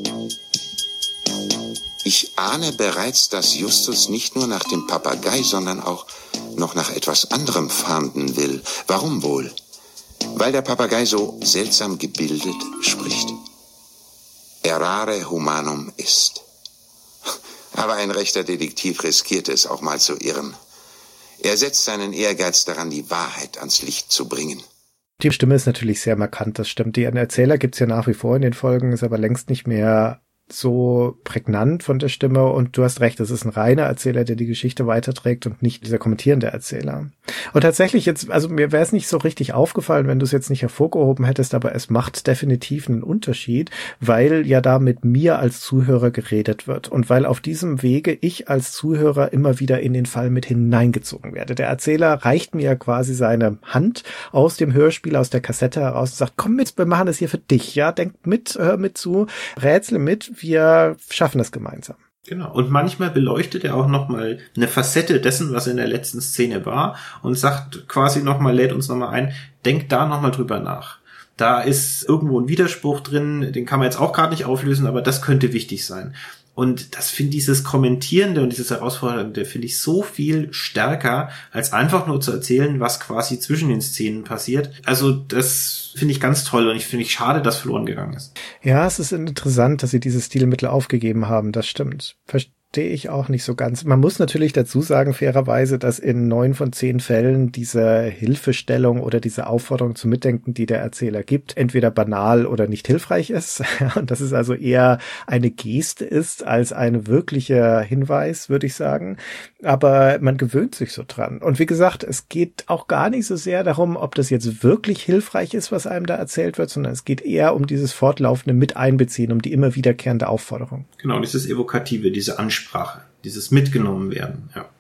Ich ahne bereits, dass Justus nicht nur nach dem Papagei, sondern auch noch nach etwas anderem fahnden will. Warum wohl? Weil der Papagei so seltsam gebildet spricht. Errare humanum est. Aber ein rechter Detektiv riskiert es auch mal zu irren. Er setzt seinen Ehrgeiz daran, die Wahrheit ans Licht zu bringen. Die Stimme ist natürlich sehr markant, das stimmt. Den Erzähler gibt's ja nach wie vor in den Folgen, ist aber längst nicht mehr so prägnant von der Stimme, und du hast recht, es ist ein reiner Erzähler, der die Geschichte weiterträgt und nicht dieser kommentierende Erzähler. Und tatsächlich jetzt, also mir wäre es nicht so richtig aufgefallen, wenn du es jetzt nicht hervorgehoben hättest, aber es macht definitiv einen Unterschied, weil ja da mit mir als Zuhörer geredet wird und weil auf diesem Wege ich als Zuhörer immer wieder in den Fall mit hineingezogen werde. Der Erzähler reicht mir quasi seine Hand aus dem Hörspiel, aus der Kassette heraus und sagt, komm mit, wir machen das hier für dich, ja, denk mit, hör mit zu, rätsle mit, wir schaffen das gemeinsam. Genau. Und manchmal beleuchtet er auch nochmal eine Facette dessen, was in der letzten Szene war, und sagt quasi nochmal, lädt uns nochmal ein, denkt da nochmal drüber nach. Da ist irgendwo ein Widerspruch drin, den kann man jetzt auch gerade nicht auflösen, aber das könnte wichtig sein. Und das finde dieses Kommentierende und dieses Herausfordernde finde ich so viel stärker, als einfach nur zu erzählen, was quasi zwischen den Szenen passiert. Also das finde ich ganz toll, und ich finde es schade, dass verloren gegangen ist. Ja, es ist interessant, dass sie dieses Stilmittel aufgegeben haben, das stimmt. Verstehe ich auch nicht so ganz. Man muss natürlich dazu sagen, fairerweise, dass in 9 von 10 Fällen diese Hilfestellung oder diese Aufforderung zum Mitdenken, die der Erzähler gibt, entweder banal oder nicht hilfreich ist. Und dass es also eher eine Geste ist als ein wirklicher Hinweis, würde ich sagen. Aber man gewöhnt sich so dran. Und wie gesagt, es geht auch gar nicht so sehr darum, ob das jetzt wirklich hilfreich ist, was einem da erzählt wird, sondern es geht eher um dieses fortlaufende Miteinbeziehen, um die immer wiederkehrende Aufforderung. Genau, dieses Evokative, diese Ansprache, dieses mitgenommen werden, ja.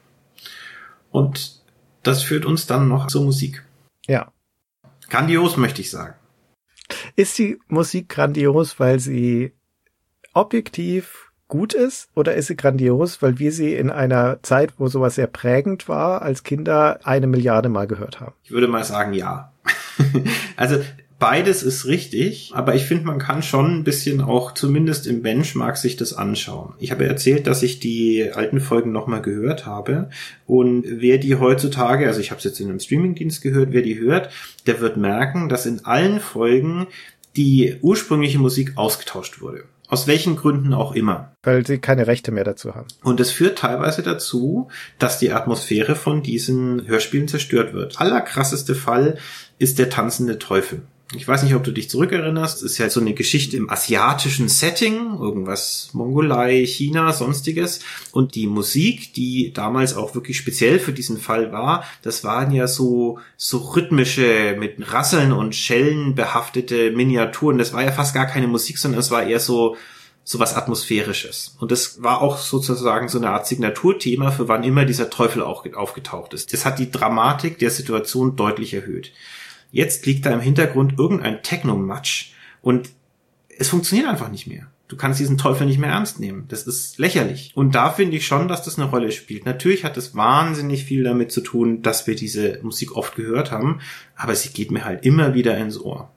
Und das führt uns dann noch zur Musik. Ja. Grandios, möchte ich sagen. Ist die Musik grandios, weil sie objektiv gut ist, oder ist sie grandios, weil wir sie in einer Zeit, wo sowas sehr prägend war, als Kinder 1 Milliarde Mal gehört haben? Ich würde mal sagen, ja. Also beides ist richtig, aber ich finde, man kann schon ein bisschen auch, zumindest im Benchmark, sich das anschauen. Ich habe erzählt, dass ich die alten Folgen nochmal gehört habe, und wer die heutzutage, also ich habe es jetzt in einem Streamingdienst gehört, wer die hört, der wird merken, dass in allen Folgen die ursprüngliche Musik ausgetauscht wurde. Aus welchen Gründen auch immer. Weil sie keine Rechte mehr dazu haben. Und es führt teilweise dazu, dass die Atmosphäre von diesen Hörspielen zerstört wird. Allerkrasseste Fall ist der tanzende Teufel. Ich weiß nicht, ob du dich zurückerinnerst. Es ist ja so eine Geschichte im asiatischen Setting, irgendwas Mongolei, China, sonstiges. Und die Musik, die damals auch wirklich speziell für diesen Fall war, das waren ja so rhythmische, mit Rasseln und Schellen behaftete Miniaturen. Das war ja fast gar keine Musik, sondern es war eher so sowas Atmosphärisches. Und das war auch sozusagen so eine Art Signaturthema, für wann immer dieser Teufel auch aufgetaucht ist. Das hat die Dramatik der Situation deutlich erhöht. Jetzt liegt da im Hintergrund irgendein Techno-Matsch und es funktioniert einfach nicht mehr. Du kannst diesen Teufel nicht mehr ernst nehmen. Das ist lächerlich. Und da finde ich schon, dass das eine Rolle spielt. Natürlich hat es wahnsinnig viel damit zu tun, dass wir diese Musik oft gehört haben, aber sie geht mir halt immer wieder ins Ohr.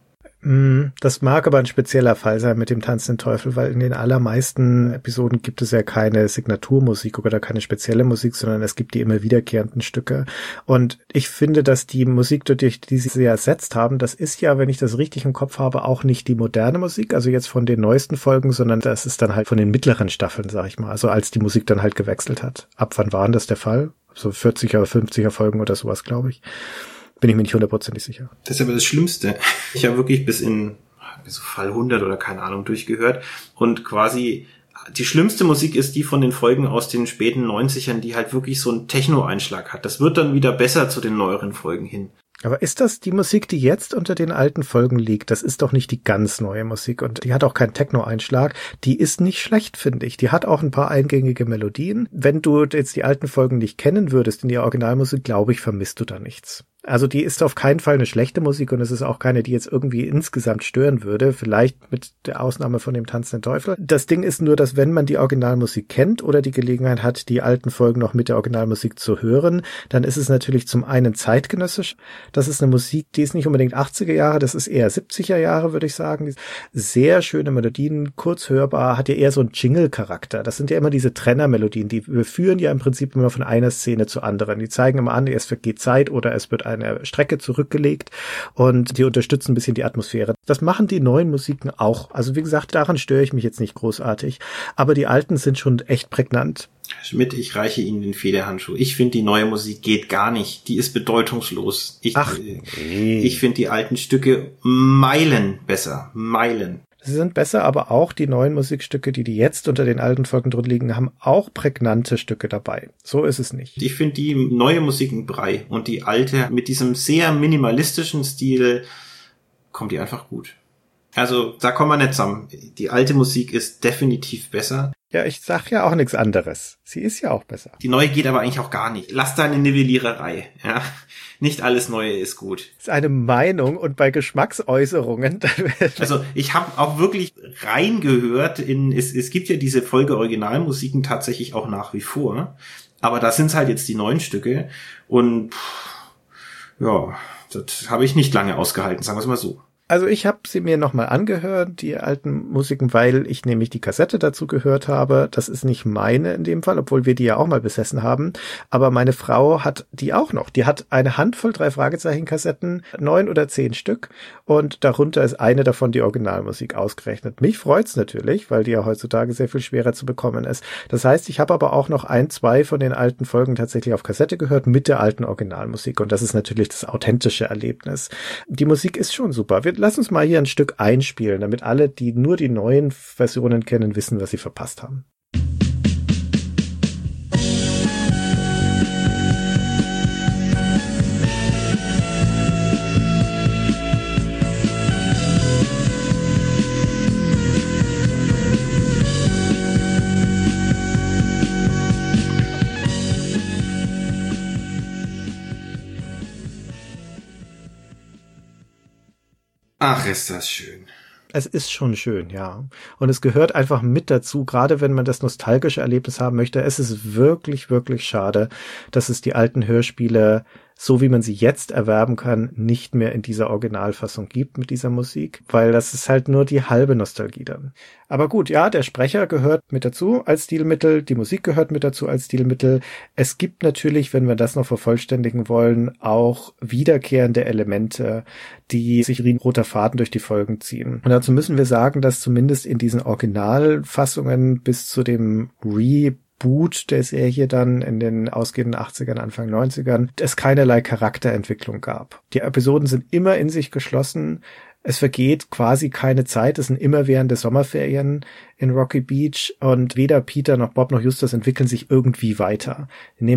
Das mag aber ein spezieller Fall sein mit dem Tanzenden Teufel, weil in den allermeisten Episoden gibt es ja keine Signaturmusik oder keine spezielle Musik, sondern es gibt die immer wiederkehrenden Stücke. Und ich finde, dass die Musik, durch die sie ersetzt haben, das ist ja, wenn ich das richtig im Kopf habe, auch nicht die moderne Musik, also jetzt von den neuesten Folgen, sondern das ist dann halt von den mittleren Staffeln, sag ich mal, also als die Musik dann halt gewechselt hat. Ab wann war denn das der Fall? So 40er oder 50er Folgen oder sowas, glaube ich. Bin ich mir nicht 100% sicher. Das ist aber das Schlimmste. Ich habe wirklich bis in so Fall 100 oder keine Ahnung durchgehört und quasi die schlimmste Musik ist die von den Folgen aus den späten 90ern, die halt wirklich so einen Techno-Einschlag hat. Das wird dann wieder besser zu den neueren Folgen hin. Aber ist das die Musik, die jetzt unter den alten Folgen liegt? Das ist doch nicht die ganz neue Musik und die hat auch keinen Techno-Einschlag. Die ist nicht schlecht, finde ich. Die hat auch ein paar eingängige Melodien. Wenn du jetzt die alten Folgen nicht kennen würdest in der Originalmusik, glaube ich, vermisst du da nichts. Also die ist auf keinen Fall eine schlechte Musik und es ist auch keine, die jetzt irgendwie insgesamt stören würde, vielleicht mit der Ausnahme von dem Tanzenden Teufel. Das Ding ist nur, dass wenn man die Originalmusik kennt oder die Gelegenheit hat, die alten Folgen noch mit der Originalmusik zu hören, dann ist es natürlich zum einen zeitgenössisch. Das ist eine Musik, die ist nicht unbedingt 80er Jahre, das ist eher 70er Jahre, würde ich sagen. Sehr schöne Melodien, kurz hörbar, hat ja eher so einen Jingle-Charakter. Das sind ja immer diese Trennermelodien, die führen ja im Prinzip immer von einer Szene zur anderen. Die zeigen immer an, es vergeht Zeit oder es wird eine Strecke zurückgelegt und die unterstützen ein bisschen die Atmosphäre. Das machen die neuen Musiken auch. Also wie gesagt, daran störe ich mich jetzt nicht großartig, aber die alten sind schon echt prägnant. Schmidt, ich reiche Ihnen den Federhandschuh. Ich finde, die neue Musik geht gar nicht. Die ist bedeutungslos. Ich finde die alten Stücke Meilen besser. Meilen. Sie sind besser, aber auch die neuen Musikstücke, die jetzt unter den alten Folgen drunter liegen, haben auch prägnante Stücke dabei. So ist es nicht. Ich finde die neue Musik ein Brei und die alte mit diesem sehr minimalistischen Stil kommt die einfach gut. Also da kommen wir nicht zusammen. Die alte Musik ist definitiv besser. Ja, ich sag ja auch nichts anderes. Sie ist ja auch besser. Die neue geht aber eigentlich auch gar nicht. Lass da eine Nivelliererei. Ja, nicht alles Neue ist gut. Das ist eine Meinung und bei Geschmacksäußerungen. Also ich habe auch wirklich reingehört es gibt ja diese Folge Originalmusiken tatsächlich auch nach wie vor. Aber da sind es halt jetzt die neuen Stücke und ja, das habe ich nicht lange ausgehalten, sagen wir es mal so. Also ich habe sie mir nochmal angehört, die alten Musiken, weil ich nämlich die Kassette dazu gehört habe. Das ist nicht meine in dem Fall, obwohl wir die ja auch mal besessen haben. Aber meine Frau hat die auch noch. Die hat eine Handvoll 3-Fragezeichen-Kassetten, 9 oder 10 Stück. Und darunter ist eine davon die Originalmusik ausgerechnet. Mich freut's natürlich, weil die ja heutzutage sehr viel schwerer zu bekommen ist. Das heißt, ich habe aber auch noch 1, 2 von den alten Folgen tatsächlich auf Kassette gehört mit der alten Originalmusik. Und das ist natürlich das authentische Erlebnis. Die Musik ist schon super. Lass uns mal hier ein Stück einspielen, damit alle, die nur die neuen Versionen kennen, wissen, was sie verpasst haben. Ach, ist das schön. Es ist schon schön, ja. Und es gehört einfach mit dazu, gerade wenn man das nostalgische Erlebnis haben möchte. Es ist wirklich, wirklich schade, dass es die alten Hörspiele, so wie man sie jetzt erwerben kann, nicht mehr in dieser Originalfassung gibt mit dieser Musik, weil das ist halt nur die halbe Nostalgie dann. Aber gut, ja, der Sprecher gehört mit dazu als Stilmittel, die Musik gehört mit dazu als Stilmittel. Es gibt natürlich, wenn wir das noch vervollständigen wollen, auch wiederkehrende Elemente, die sich wie ein roter Faden durch die Folgen ziehen. Und dazu müssen wir sagen, dass zumindest in diesen Originalfassungen bis zu dem Reboot der Serie dann in den ausgehenden 80ern, Anfang 90ern, es keinerlei Charakterentwicklung gab. Die Episoden sind immer in sich geschlossen. Es vergeht quasi keine Zeit. Es sind immerwährende Sommerferien in Rocky Beach und weder Peter noch Bob noch Justus entwickeln sich irgendwie weiter. Die nehmen auch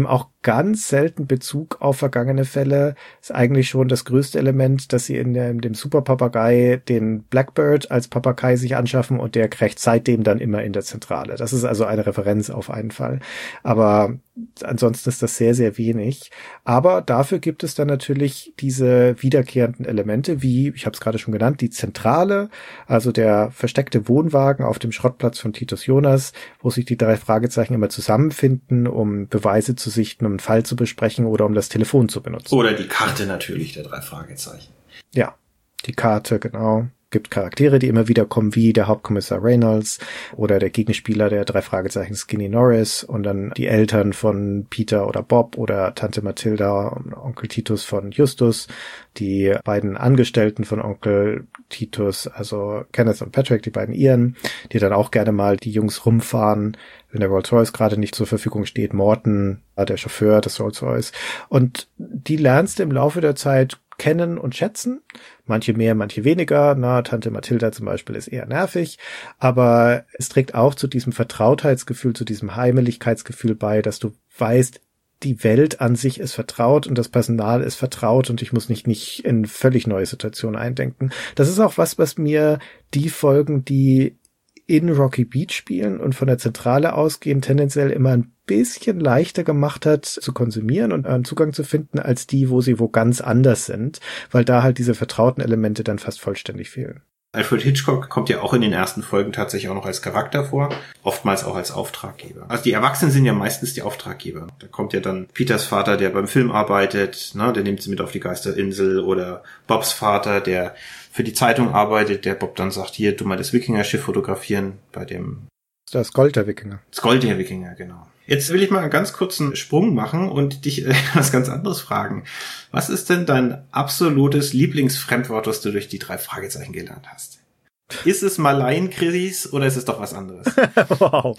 ganz selten Bezug auf vergangene Fälle. Ist eigentlich schon das größte Element, dass sie in dem Superpapagei den Blackbird als Papagei sich anschaffen und der kriegt seitdem dann immer in der Zentrale. Das ist also eine Referenz auf einen Fall. Aber ansonsten ist das sehr, sehr wenig. Aber dafür gibt es dann natürlich diese wiederkehrenden Elemente, wie, ich habe es gerade schon genannt, die Zentrale, also der versteckte Wohnwagen auf dem Schrottplatz von Titus Jonas, wo sich die 3 Fragezeichen immer zusammenfinden, um Beweise zu sichten, um einen Fall zu besprechen oder um das Telefon zu benutzen. Oder die Karte natürlich der 3 Fragezeichen. Ja, die Karte, genau. Gibt Charaktere, die immer wieder kommen, wie der Hauptkommissar Reynolds oder der Gegenspieler der 3 Fragezeichen Skinny Norris und dann die Eltern von Peter oder Bob oder Tante Mathilda und Onkel Titus von Justus, die beiden Angestellten von Onkel Titus, also Kenneth und Patrick, die beiden Iren, die dann auch gerne mal die Jungs rumfahren, wenn der Rolls-Royce gerade nicht zur Verfügung steht. Morton, der Chauffeur des Rolls-Royce. Und die lernst du im Laufe der Zeit kennen und schätzen. Manche mehr, manche weniger. Tante Mathilda zum Beispiel ist eher nervig. Aber es trägt auch zu diesem Vertrautheitsgefühl, zu diesem Heimeligkeitsgefühl bei, dass du weißt, die Welt an sich ist vertraut und das Personal ist vertraut und ich muss nicht in völlig neue Situationen eindenken. Das ist auch was mir die Folgen, die in Rocky Beach spielen und von der Zentrale ausgehen, tendenziell immer ein bisschen leichter gemacht hat zu konsumieren und einen Zugang zu finden, als die, wo sie wo ganz anders sind, weil da halt diese vertrauten Elemente dann fast vollständig fehlen. Alfred Hitchcock kommt ja auch in den ersten Folgen tatsächlich auch noch als Charakter vor, oftmals auch als Auftraggeber. Also die Erwachsenen sind ja meistens die Auftraggeber. Da kommt ja dann Peters Vater, der beim Film arbeitet, der nimmt sie mit auf die Geisterinsel, oder Bobs Vater, der für die Zeitung arbeitet, der Bob dann sagt, hier, du mal das Wikinger-Schiff fotografieren bei dem... Das Gold der Wikinger. Das Gold der Wikinger, genau. Jetzt will ich mal einen ganz kurzen Sprung machen und dich was ganz anderes fragen. Was ist denn dein absolutes Lieblingsfremdwort, das du durch die 3 Fragezeichen gelernt hast? Ist es Malaienkrisis oder ist es doch was anderes? Wow.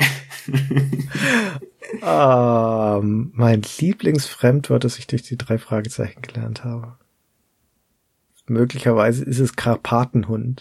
Mein Lieblingsfremdwort, das ich durch die 3 Fragezeichen gelernt habe. Möglicherweise ist es Karpatenhund.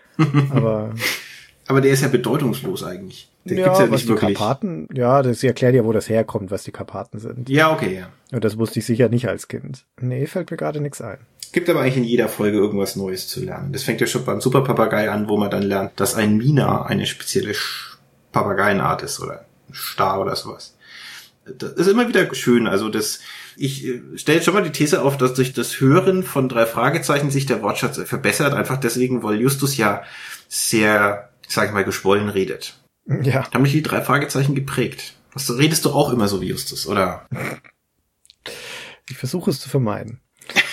Aber der ist ja bedeutungslos eigentlich. Der ja, gibt's ja was nicht wirklich. Die Karpaten, ja, das erklärt ja, wo das herkommt, was die Karpaten sind. Ja, okay, ja. Und das wusste ich sicher nicht als Kind. Nee, fällt mir gerade nichts ein. Gibt aber eigentlich in jeder Folge irgendwas Neues zu lernen. Das fängt ja schon beim Superpapagei an, wo man dann lernt, dass ein Mina eine spezielle Papageienart ist oder ein Star oder sowas. Das ist immer wieder schön. Also ich stelle jetzt schon mal die These auf, dass durch das Hören von 3 Fragezeichen sich der Wortschatz verbessert. Einfach deswegen, weil Justus ja sehr, sag ich mal, geschwollen redet. Ja. Haben mich die 3 Fragezeichen geprägt. Redest du auch immer so wie Justus, oder? Ich versuche es zu vermeiden.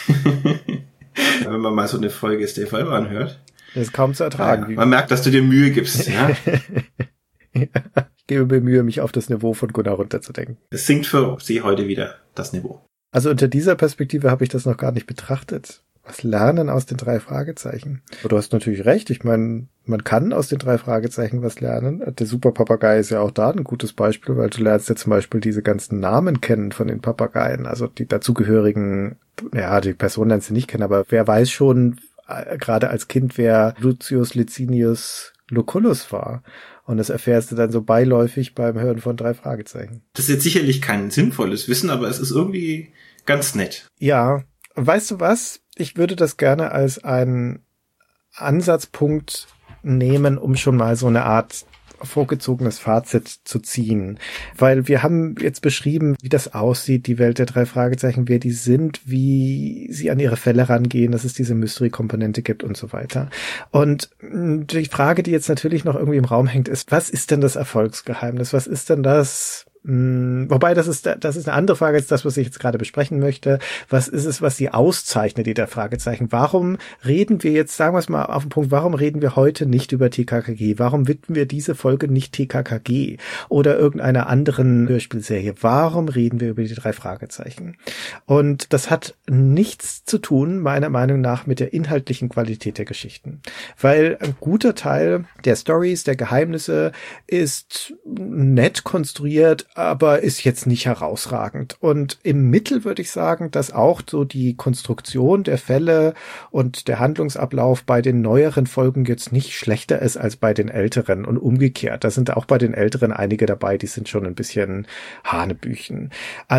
Wenn man mal so eine Folge Stay Forever anhört. Das ist kaum zu ertragen. Ja, man merkt, dass du dir Mühe gibst. Ja? Ja, ich gebe mir Mühe, mich auf das Niveau von Gunnar runterzudenken. Es sinkt für Sie heute wieder das Niveau. Also unter dieser Perspektive habe ich das noch gar nicht betrachtet. Was lernen aus den 3 Fragezeichen? Aber du hast natürlich recht. Ich meine, man kann aus den 3 Fragezeichen was lernen. Der Superpapagei ist ja auch da ein gutes Beispiel, weil du lernst ja zum Beispiel diese ganzen Namen kennen von den Papageien. Also die dazugehörigen, ja, die Person lernst du nicht kennen, aber wer weiß schon, gerade als Kind, wer Lucius Licinius Lucullus war. Und das erfährst du dann so beiläufig beim Hören von 3 Fragezeichen. Das ist jetzt sicherlich kein sinnvolles Wissen, aber es ist irgendwie ganz nett. Ja, weißt du was? Ich würde das gerne als einen Ansatzpunkt nehmen, um schon mal so eine Art vorgezogenes Fazit zu ziehen. Weil wir haben jetzt beschrieben, wie das aussieht, die Welt der 3 Fragezeichen, wer die sind, wie sie an ihre Fälle rangehen, dass es diese Mystery-Komponente gibt und so weiter. Und die Frage, die jetzt natürlich noch irgendwie im Raum hängt, ist, was ist denn das Erfolgsgeheimnis? Was ist denn das? Wobei, das ist eine andere Frage als das, was ich jetzt gerade besprechen möchte. Was ist es, was sie auszeichnet, die der Fragezeichen? Warum reden wir jetzt, sagen wir es mal auf den Punkt, warum reden wir heute nicht über TKKG? Warum widmen wir diese Folge nicht TKKG oder irgendeiner anderen Hörspielserie? Warum reden wir über die 3 Fragezeichen? Und das hat nichts zu tun, meiner Meinung nach, mit der inhaltlichen Qualität der Geschichten. Weil ein guter Teil der Stories, der Geheimnisse ist nett konstruiert, aber ist jetzt nicht herausragend. Und im Mittel würde ich sagen, dass auch so die Konstruktion der Fälle und der Handlungsablauf bei den neueren Folgen jetzt nicht schlechter ist als bei den älteren und umgekehrt. Da sind auch bei den älteren einige dabei, die sind schon ein bisschen Hanebüchen. Also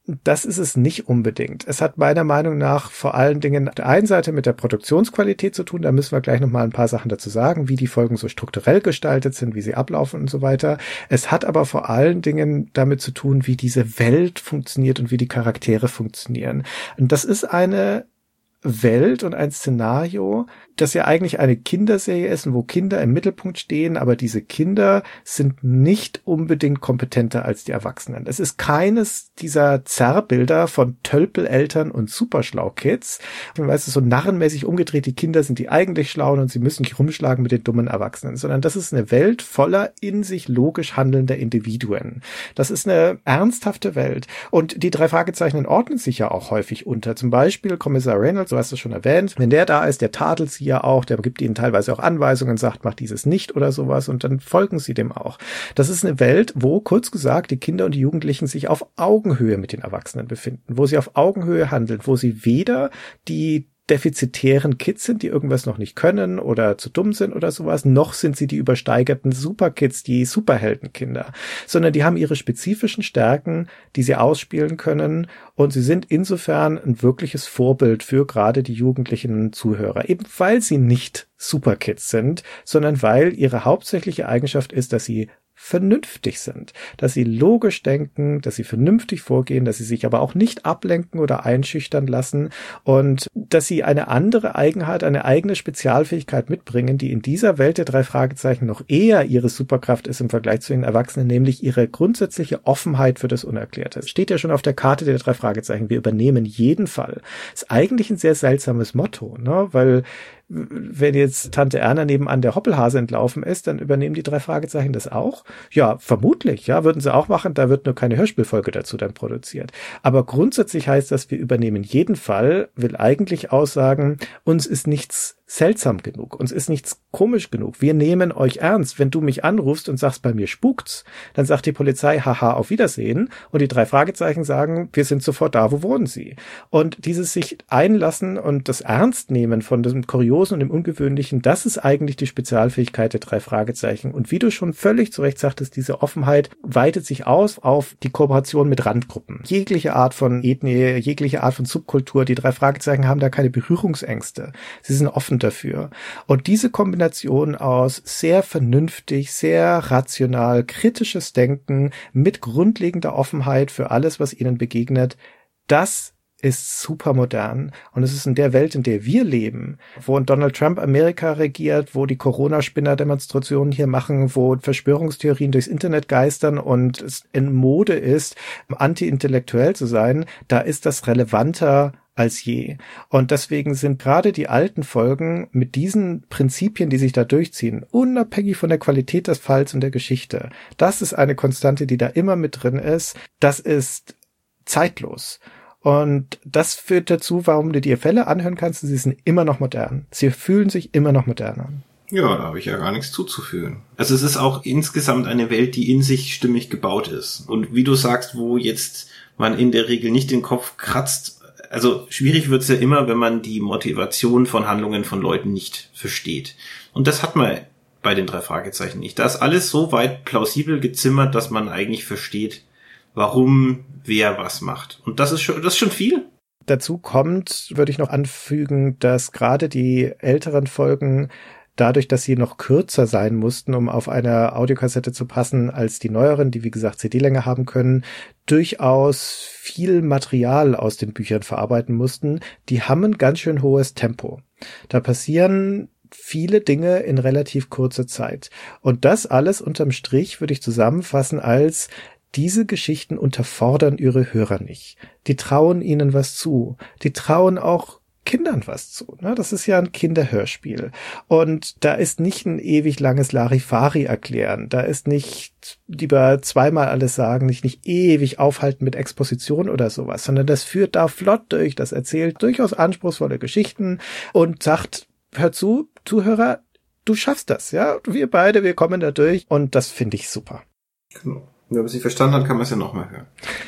Das ist es nicht unbedingt. Es hat meiner Meinung nach vor allen Dingen auf der einen Seite mit der Produktionsqualität zu tun. Da müssen wir gleich nochmal ein paar Sachen dazu sagen, wie die Folgen so strukturell gestaltet sind, wie sie ablaufen und so weiter. Es hat aber vor allen Dingen damit zu tun, wie diese Welt funktioniert und wie die Charaktere funktionieren. Und das ist eine Welt und ein Szenario, das ja eigentlich eine Kinderserie ist und wo Kinder im Mittelpunkt stehen, aber diese Kinder sind nicht unbedingt kompetenter als die Erwachsenen. Es ist keines dieser Zerrbilder von Tölpeleltern und Superschlau-Kids. Man weiß, es ist so narrenmäßig umgedreht, die Kinder sind die eigentlich Schlauen und sie müssen sich rumschlagen mit den dummen Erwachsenen, sondern das ist eine Welt voller in sich logisch handelnder Individuen. Das ist eine ernsthafte Welt und die 3 Fragezeichen ordnen sich ja auch häufig unter. Zum Beispiel Kommissar Reynolds, du hast es schon erwähnt, wenn der da ist, der tadelt sie ja auch, der gibt ihnen teilweise auch Anweisungen, sagt, mach dieses nicht oder sowas und dann folgen sie dem auch. Das ist eine Welt, wo, kurz gesagt, die Kinder und die Jugendlichen sich auf Augenhöhe mit den Erwachsenen befinden, wo sie auf Augenhöhe handeln, wo sie weder die defizitären Kids sind, die irgendwas noch nicht können oder zu dumm sind oder sowas, noch sind sie die übersteigerten Superkids, die Superheldenkinder, sondern die haben ihre spezifischen Stärken, die sie ausspielen können und sie sind insofern ein wirkliches Vorbild für gerade die jugendlichen Zuhörer, eben weil sie nicht Superkids sind, sondern weil ihre hauptsächliche Eigenschaft ist, dass sie vernünftig sind, dass sie logisch denken, dass sie vernünftig vorgehen, dass sie sich aber auch nicht ablenken oder einschüchtern lassen und dass sie eine andere Eigenheit, eine eigene Spezialfähigkeit mitbringen, die in dieser Welt der 3 Fragezeichen noch eher ihre Superkraft ist im Vergleich zu den Erwachsenen, nämlich ihre grundsätzliche Offenheit für das Unerklärte. Es steht ja schon auf der Karte der 3 Fragezeichen, wir übernehmen jeden Fall. Ist eigentlich ein sehr seltsames Motto, ne? Weil wenn jetzt Tante Erna nebenan der Hoppelhase entlaufen ist, dann übernehmen die 3 Fragezeichen das auch? Ja, vermutlich, ja, würden sie auch machen, da wird nur keine Hörspielfolge dazu dann produziert. Aber grundsätzlich heißt das, wir übernehmen jeden Fall, will eigentlich aussagen, uns ist nichts seltsam genug, uns ist nichts komisch genug. Wir nehmen euch ernst. Wenn du mich anrufst und sagst, bei mir spukt's, dann sagt die Polizei, haha, auf Wiedersehen. Und die 3 Fragezeichen sagen, wir sind sofort da, wo wohnen sie? Und dieses sich einlassen und das Ernstnehmen von dem Kuriosen und dem Ungewöhnlichen, das ist eigentlich die Spezialfähigkeit der 3 Fragezeichen. Und wie du schon völlig zu Recht sagtest, diese Offenheit weitet sich aus auf die Kooperation mit Randgruppen. Jegliche Art von Ethnie, jegliche Art von Subkultur, die 3 Fragezeichen haben da keine Berührungsängste. Sie sind offen dafür. Und diese Kombination aus sehr vernünftig, sehr rational, kritisches Denken mit grundlegender Offenheit für alles, was ihnen begegnet, das ist super modern. Und es ist in der Welt, in der wir leben, wo Donald Trump Amerika regiert, wo die Corona-Spinner-Demonstrationen hier machen, wo Verschwörungstheorien durchs Internet geistern und es in Mode ist, anti-intellektuell zu sein, da ist das relevanter als je. Und deswegen sind gerade die alten Folgen mit diesen Prinzipien, die sich da durchziehen, unabhängig von der Qualität des Falls und der Geschichte. Das ist eine Konstante, die da immer mit drin ist. Das ist zeitlos. Und das führt dazu, warum du dir Fälle anhören kannst, sie sind immer noch modern. Sie fühlen sich immer noch modern an. Ja, da habe ich ja gar nichts zuzufügen. Also es ist auch insgesamt eine Welt, die in sich stimmig gebaut ist. Und wie du sagst, wo jetzt man in der Regel nicht den Kopf kratzt, also schwierig wird's ja immer, wenn man die Motivation von Handlungen von Leuten nicht versteht. Und das hat man bei den 3 Fragezeichen nicht. Da ist alles so weit plausibel gezimmert, dass man eigentlich versteht, warum wer was macht. Und das ist schon viel. Dazu kommt, würde ich noch anfügen, dass gerade die älteren Folgen dadurch, dass sie noch kürzer sein mussten, um auf eine Audiokassette zu passen als die neueren, die wie gesagt CD-Länge haben können, durchaus viel Material aus den Büchern verarbeiten mussten. Die haben ein ganz schön hohes Tempo. Da passieren viele Dinge in relativ kurzer Zeit. Und das alles unterm Strich würde ich zusammenfassen als: Diese Geschichten unterfordern ihre Hörer nicht. Die trauen ihnen was zu. Die trauen auch Kindern was zu. Das ist ja ein Kinderhörspiel. Und da ist nicht ein ewig langes Larifari erklären. Da ist nicht lieber zweimal alles sagen, nicht ewig aufhalten mit Exposition oder sowas, sondern das führt da flott durch. Das erzählt durchaus anspruchsvolle Geschichten und sagt, hör zu, Zuhörer, du schaffst das, ja? Wir beide, wir kommen da durch. Und das finde ich super. Genau. Wenn man sie verstanden hat, kann man es ja nochmal hören.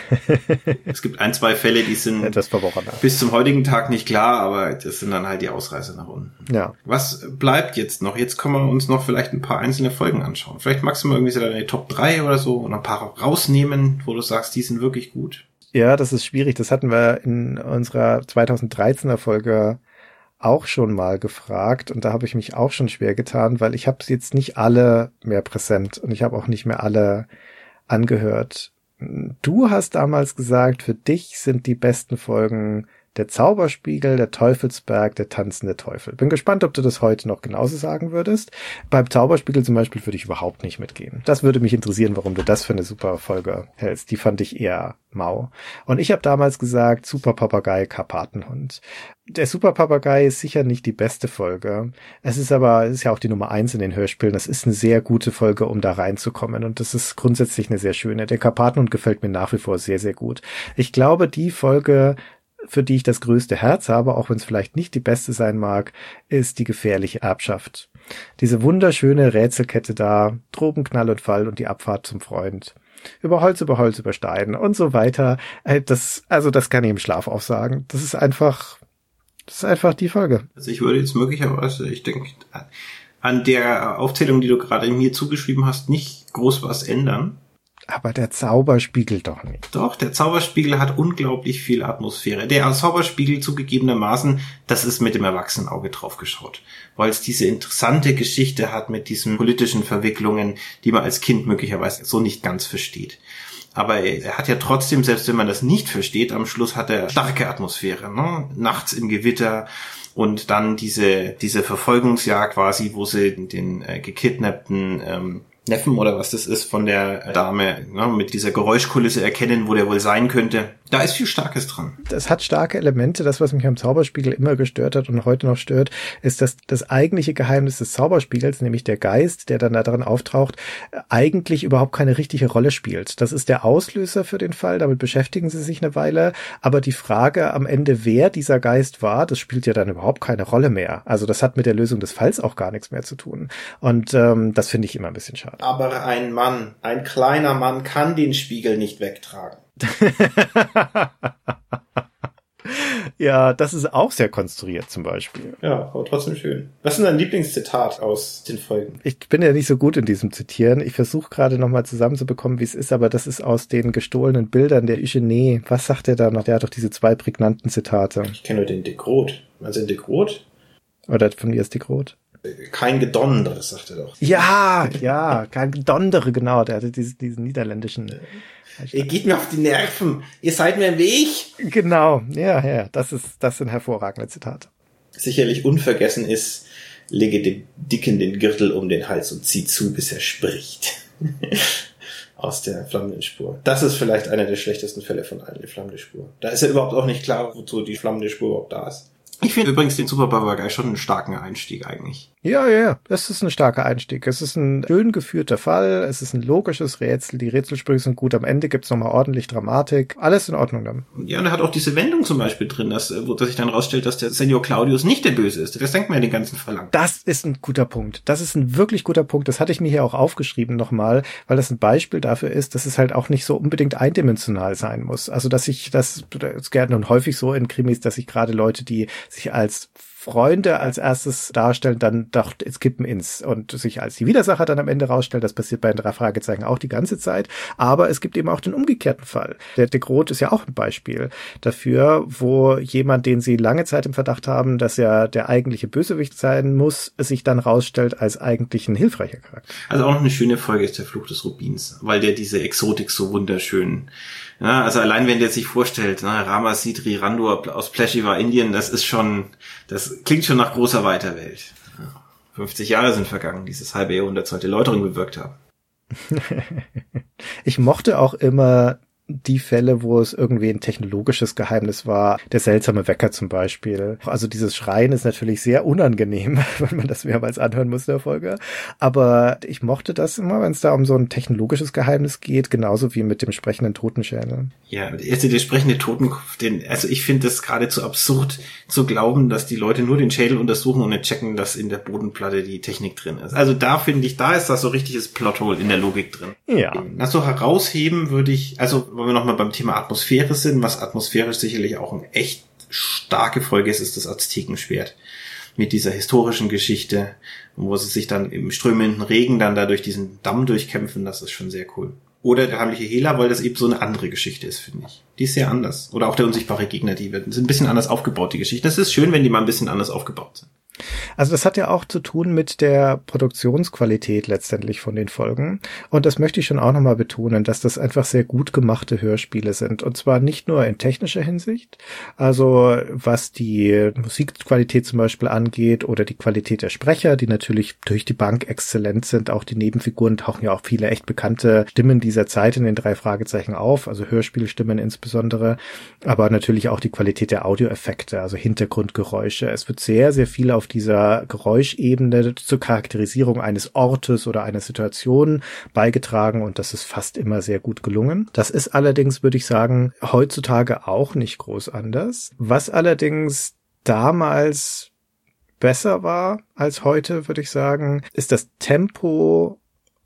Es gibt 1, 2 Fälle, die sind etwas verworrener. Bis zum heutigen Tag nicht klar, aber das sind dann halt die Ausreißer nach unten. Ja. Was bleibt jetzt noch? Jetzt können wir uns noch vielleicht ein paar einzelne Folgen anschauen. Vielleicht magst du mal irgendwie so deine Top 3 oder so und ein paar rausnehmen, wo du sagst, die sind wirklich gut. Ja, das ist schwierig. Das hatten wir in unserer 2013er Folge auch schon mal gefragt und da habe ich mich auch schon schwer getan, weil ich habe jetzt nicht alle mehr präsent und ich habe auch nicht mehr alle angehört. Du hast damals gesagt, für dich sind die besten Folgen der Zauberspiegel, der Teufelsberg, der tanzende Teufel. Bin gespannt, ob du das heute noch genauso sagen würdest. Beim Zauberspiegel zum Beispiel würde ich überhaupt nicht mitgehen. Das würde mich interessieren, warum du das für eine super Folge hältst. Die fand ich eher mau. Und ich habe damals gesagt, Super Papagei, Karpatenhund. Der Super Papagei ist sicher nicht die beste Folge. Es ist ja auch die Nummer 1 in den Hörspielen. Das ist eine sehr gute Folge, um da reinzukommen. Und das ist grundsätzlich eine sehr schöne. Der Karpatenhund gefällt mir nach wie vor sehr, sehr gut. Ich glaube, die Folge, für die ich das größte Herz habe, auch wenn es vielleicht nicht die beste sein mag, ist die gefährliche Erbschaft. Diese wunderschöne Rätselkette da, Drogenknall und Fall und die Abfahrt zum Freund. Über Holz, über Stein und so weiter. Das kann ich im Schlaf auch sagen. Das ist einfach die Folge. Also ich würde jetzt möglicherweise, ich denke, an der Aufzählung, die du gerade mir zugeschrieben hast, nicht groß was ändern. Aber der Zauberspiegel doch nicht. Doch, der Zauberspiegel hat unglaublich viel Atmosphäre. Der Zauberspiegel zugegebenermaßen, das ist mit dem Erwachsenenauge draufgeschaut. Weil es diese interessante Geschichte hat mit diesen politischen Verwicklungen, die man als Kind möglicherweise so nicht ganz versteht. Aber er hat ja trotzdem, selbst wenn man das nicht versteht, am Schluss hat er starke Atmosphäre, ne? Nachts im Gewitter und dann diese Verfolgungsjagd quasi, wo sie den gekidnappten Neffen oder was das ist von der Dame, ne, mit dieser Geräuschkulisse erkennen, wo der wohl sein könnte. Da ist viel Starkes dran. Das hat starke Elemente. Das, was mich am Zauberspiegel immer gestört hat und heute noch stört, ist, dass das eigentliche Geheimnis des Zauberspiegels, nämlich der Geist, der dann da drin auftaucht, eigentlich überhaupt keine richtige Rolle spielt. Das ist der Auslöser für den Fall, damit beschäftigen sie sich eine Weile, aber die Frage am Ende, wer dieser Geist war, das spielt ja dann überhaupt keine Rolle mehr. Also das hat mit der Lösung des Falls auch gar nichts mehr zu tun. Und das finde ich immer ein bisschen schade. Aber ein kleiner Mann kann den Spiegel nicht wegtragen. Ja, das ist auch sehr konstruiert zum Beispiel. Ja, aber trotzdem schön. Was ist denn dein Lieblingszitat aus den Folgen? Ich bin ja nicht so gut in diesem Zitieren. Ich versuche gerade nochmal zusammenzubekommen, wie es ist, aber das ist aus den gestohlenen Bildern der Eugenie. Was sagt der da noch? Der hat doch diese 2 prägnanten Zitate. Ich kenne nur den De Groot. Also den De Groot? Oder von mir ist De Groot. Kein Gedondere, sagt er doch. Ja, kein Gedondere, genau. Der hatte diesen niederländischen... Ihr geht mir auf die Nerven. Ihr seid mir im Weg. Genau, ja. Das sind hervorragende Zitate. Sicherlich unvergessen ist, lege dem Dicken den Gürtel um den Hals und zieh zu, bis er spricht. Aus der flammenden Spur. Das ist vielleicht einer der schlechtesten Fälle von allen, die flammende Spur. Da ist ja überhaupt auch nicht klar, wozu die flammende Spur überhaupt da ist. Ich finde übrigens den Super Papagei schon einen starken Einstieg eigentlich. Ja. Es ist ein starker Einstieg. Es ist ein schön geführter Fall. Es ist ein logisches Rätsel. Die Rätselsprüche sind gut. Am Ende gibt's nochmal ordentlich Dramatik. Alles in Ordnung dann. Ja, und er hat auch diese Wendung zum Beispiel drin, dass sich dann rausstellt, dass der Senior Claudius nicht der Böse ist. Das denkt man ja den ganzen Fall lang. Das ist ein guter Punkt. Das ist ein wirklich guter Punkt. Das hatte ich mir hier auch aufgeschrieben nochmal, weil das ein Beispiel dafür ist, dass es halt auch nicht so unbedingt eindimensional sein muss. Also, das ist gerne und häufig so in Krimis, dass sich gerade Leute, die sich als Freunde als erstes darstellen, dann doch ins Kippen und sich als die Widersacher dann am Ende rausstellen. Das passiert bei den 3 Fragezeichen auch die ganze Zeit. Aber es gibt eben auch den umgekehrten Fall. Der De Groot ist ja auch ein Beispiel dafür, wo jemand, den sie lange Zeit im Verdacht haben, dass er der eigentliche Bösewicht sein muss, sich dann rausstellt als eigentlich ein hilfreicher Charakter. Also auch noch eine schöne Folge ist der Fluch des Rubins, weil der diese Exotik so wunderschön... Ja, also allein wenn der sich vorstellt, Rama Sidri Randur aus Pleshiva, Indien, das klingt schon nach großer weiter Welt. 50 Jahre sind vergangen, dieses halbe Jahrhundert sollte Läuterung bewirkt haben. Ich mochte auch immer die Fälle, wo es irgendwie ein technologisches Geheimnis war, der seltsame Wecker zum Beispiel. Also dieses Schreien ist natürlich sehr unangenehm, wenn man das mehrmals anhören muss in der Folge. Aber ich mochte das immer, wenn es da um so ein technologisches Geheimnis geht, genauso wie mit dem sprechenden Totenschädel. Ja, der sprechende Totenkopf, also ich finde das geradezu absurd zu glauben, dass die Leute nur den Schädel untersuchen und nicht checken, dass in der Bodenplatte die Technik drin ist. Also da finde ich, da ist das so richtiges Plothole in der Logik drin. Ja. Das so herausheben würde ich, also wenn wir nochmal beim Thema Atmosphäre sind, was atmosphärisch sicherlich auch eine echt starke Folge ist das Aztekenschwert. Mit dieser historischen Geschichte, wo sie sich dann im strömenden Regen dann da durch diesen Damm durchkämpfen, das ist schon sehr cool. Oder der heimliche Hehler, weil das eben so eine andere Geschichte ist, finde ich. Die ist sehr anders. Oder auch der unsichtbare Gegner, sind ein bisschen anders aufgebaut, die Geschichten. Das ist schön, wenn die mal ein bisschen anders aufgebaut sind. Also das hat ja auch zu tun mit der Produktionsqualität letztendlich von den Folgen. Und das möchte ich schon auch nochmal betonen, dass das einfach sehr gut gemachte Hörspiele sind. Und zwar nicht nur in technischer Hinsicht, also was die Musikqualität zum Beispiel angeht oder die Qualität der Sprecher, die natürlich durch die Bank exzellent sind. Auch die Nebenfiguren tauchen ja auch viele echt bekannte Stimmen dieser Zeit in den 3 Fragezeichen auf, also Hörspielstimmen insbesondere. Aber natürlich auch die Qualität der Audioeffekte, also Hintergrundgeräusche. Es wird sehr, sehr viel auf dieser Geräuschebene zur Charakterisierung eines Ortes oder einer Situation beigetragen und das ist fast immer sehr gut gelungen. Das ist allerdings, würde ich sagen, heutzutage auch nicht groß anders. Was allerdings damals besser war als heute, würde ich sagen, ist das Tempo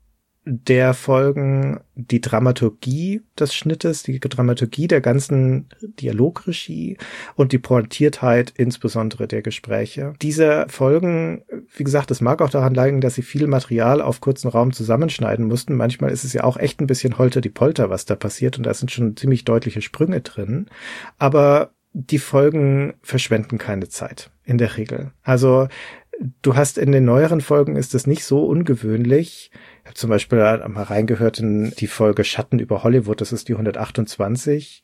der Folgen, die Dramaturgie des Schnittes, die Dramaturgie der ganzen Dialogregie und die Pointiertheit insbesondere der Gespräche. Diese Folgen, wie gesagt, es mag auch daran liegen, dass sie viel Material auf kurzen Raum zusammenschneiden mussten. Manchmal ist es ja auch echt ein bisschen Holter-die-Polter, was da passiert und da sind schon ziemlich deutliche Sprünge drin. Aber die Folgen verschwenden keine Zeit, in der Regel. Also du hast in den neueren Folgen ist es nicht so ungewöhnlich. Ich habe zum Beispiel mal reingehört in die Folge Schatten über Hollywood, das ist die 128.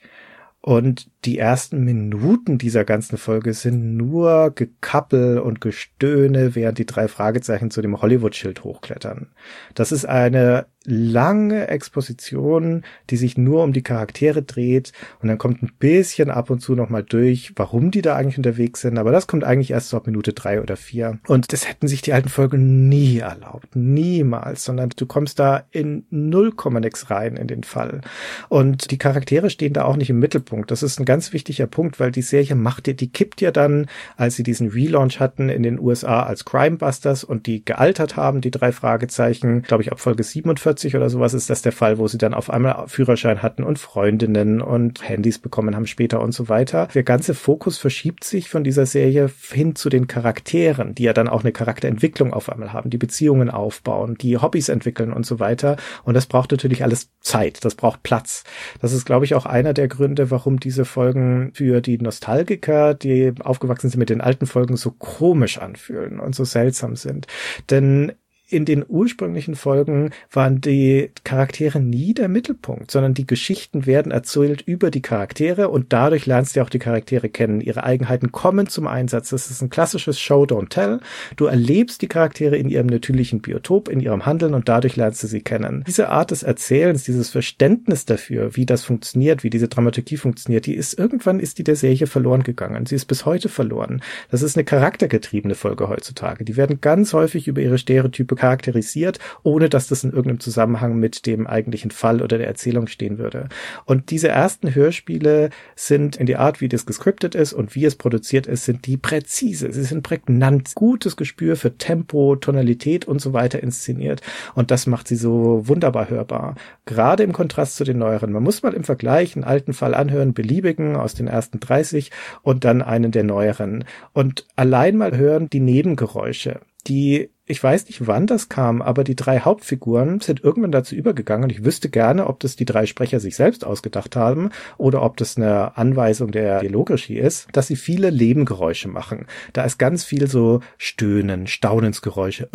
Und die ersten Minuten dieser ganzen Folge sind nur Gekappel und Gestöhne, während die 3 Fragezeichen zu dem Hollywood-Schild hochklettern. Das ist eine lange Exposition, die sich nur um die Charaktere dreht und dann kommt ein bisschen ab und zu nochmal durch, warum die da eigentlich unterwegs sind, aber das kommt eigentlich erst so ab Minute 3 oder 4 und das hätten sich die alten Folgen nie erlaubt, niemals, sondern du kommst da in 0,nix rein in den Fall und die Charaktere stehen da auch nicht im Mittelpunkt, das ist ein ganz wichtiger Punkt, weil die Serie die kippt ja dann, als sie diesen Relaunch hatten in den USA als Crimebusters und die gealtert haben, die 3 Fragezeichen, glaube ich ab Folge 47 oder sowas ist das der Fall, wo sie dann auf einmal Führerschein hatten und Freundinnen und Handys bekommen haben später und so weiter. Der ganze Fokus verschiebt sich von dieser Serie hin zu den Charakteren, die ja dann auch eine Charakterentwicklung auf einmal haben, die Beziehungen aufbauen, die Hobbys entwickeln und so weiter. Und das braucht natürlich alles Zeit, das braucht Platz. Das ist, glaube ich, auch einer der Gründe, warum diese Folgen für die Nostalgiker, die aufgewachsen sind mit den alten Folgen, so komisch anfühlen und so seltsam sind. Denn in den ursprünglichen Folgen waren die Charaktere nie der Mittelpunkt, sondern die Geschichten werden erzählt über die Charaktere und dadurch lernst du auch die Charaktere kennen. Ihre Eigenheiten kommen zum Einsatz. Das ist ein klassisches Show, don't tell. Du erlebst die Charaktere in ihrem natürlichen Biotop, in ihrem Handeln und dadurch lernst du sie kennen. Diese Art des Erzählens, dieses Verständnis dafür, wie das funktioniert, wie diese Dramaturgie funktioniert, irgendwann ist die der Serie verloren gegangen. Sie ist bis heute verloren. Das ist eine charaktergetriebene Folge heutzutage. Die werden ganz häufig über ihre Stereotype charakterisiert, ohne dass das in irgendeinem Zusammenhang mit dem eigentlichen Fall oder der Erzählung stehen würde. Und diese ersten Hörspiele sind in die Art, wie das gescriptet ist und wie es produziert ist, sind die präzise. Sie sind prägnant, gutes Gespür für Tempo, Tonalität und so weiter inszeniert. Und das macht sie so wunderbar hörbar. Gerade im Kontrast zu den neueren. Man muss mal im Vergleich einen alten Fall anhören, beliebigen aus den ersten 30 und dann einen der neueren. Und allein mal hören die Nebengeräusche, ich weiß nicht, wann das kam, aber die 3 Hauptfiguren sind irgendwann dazu übergegangen und ich wüsste gerne, ob das die 3 Sprecher sich selbst ausgedacht haben oder ob das eine Anweisung der Dialogregie ist, dass sie viele Nebengeräusche machen. Da ist ganz viel so Stöhnen, Staunensgeräusche,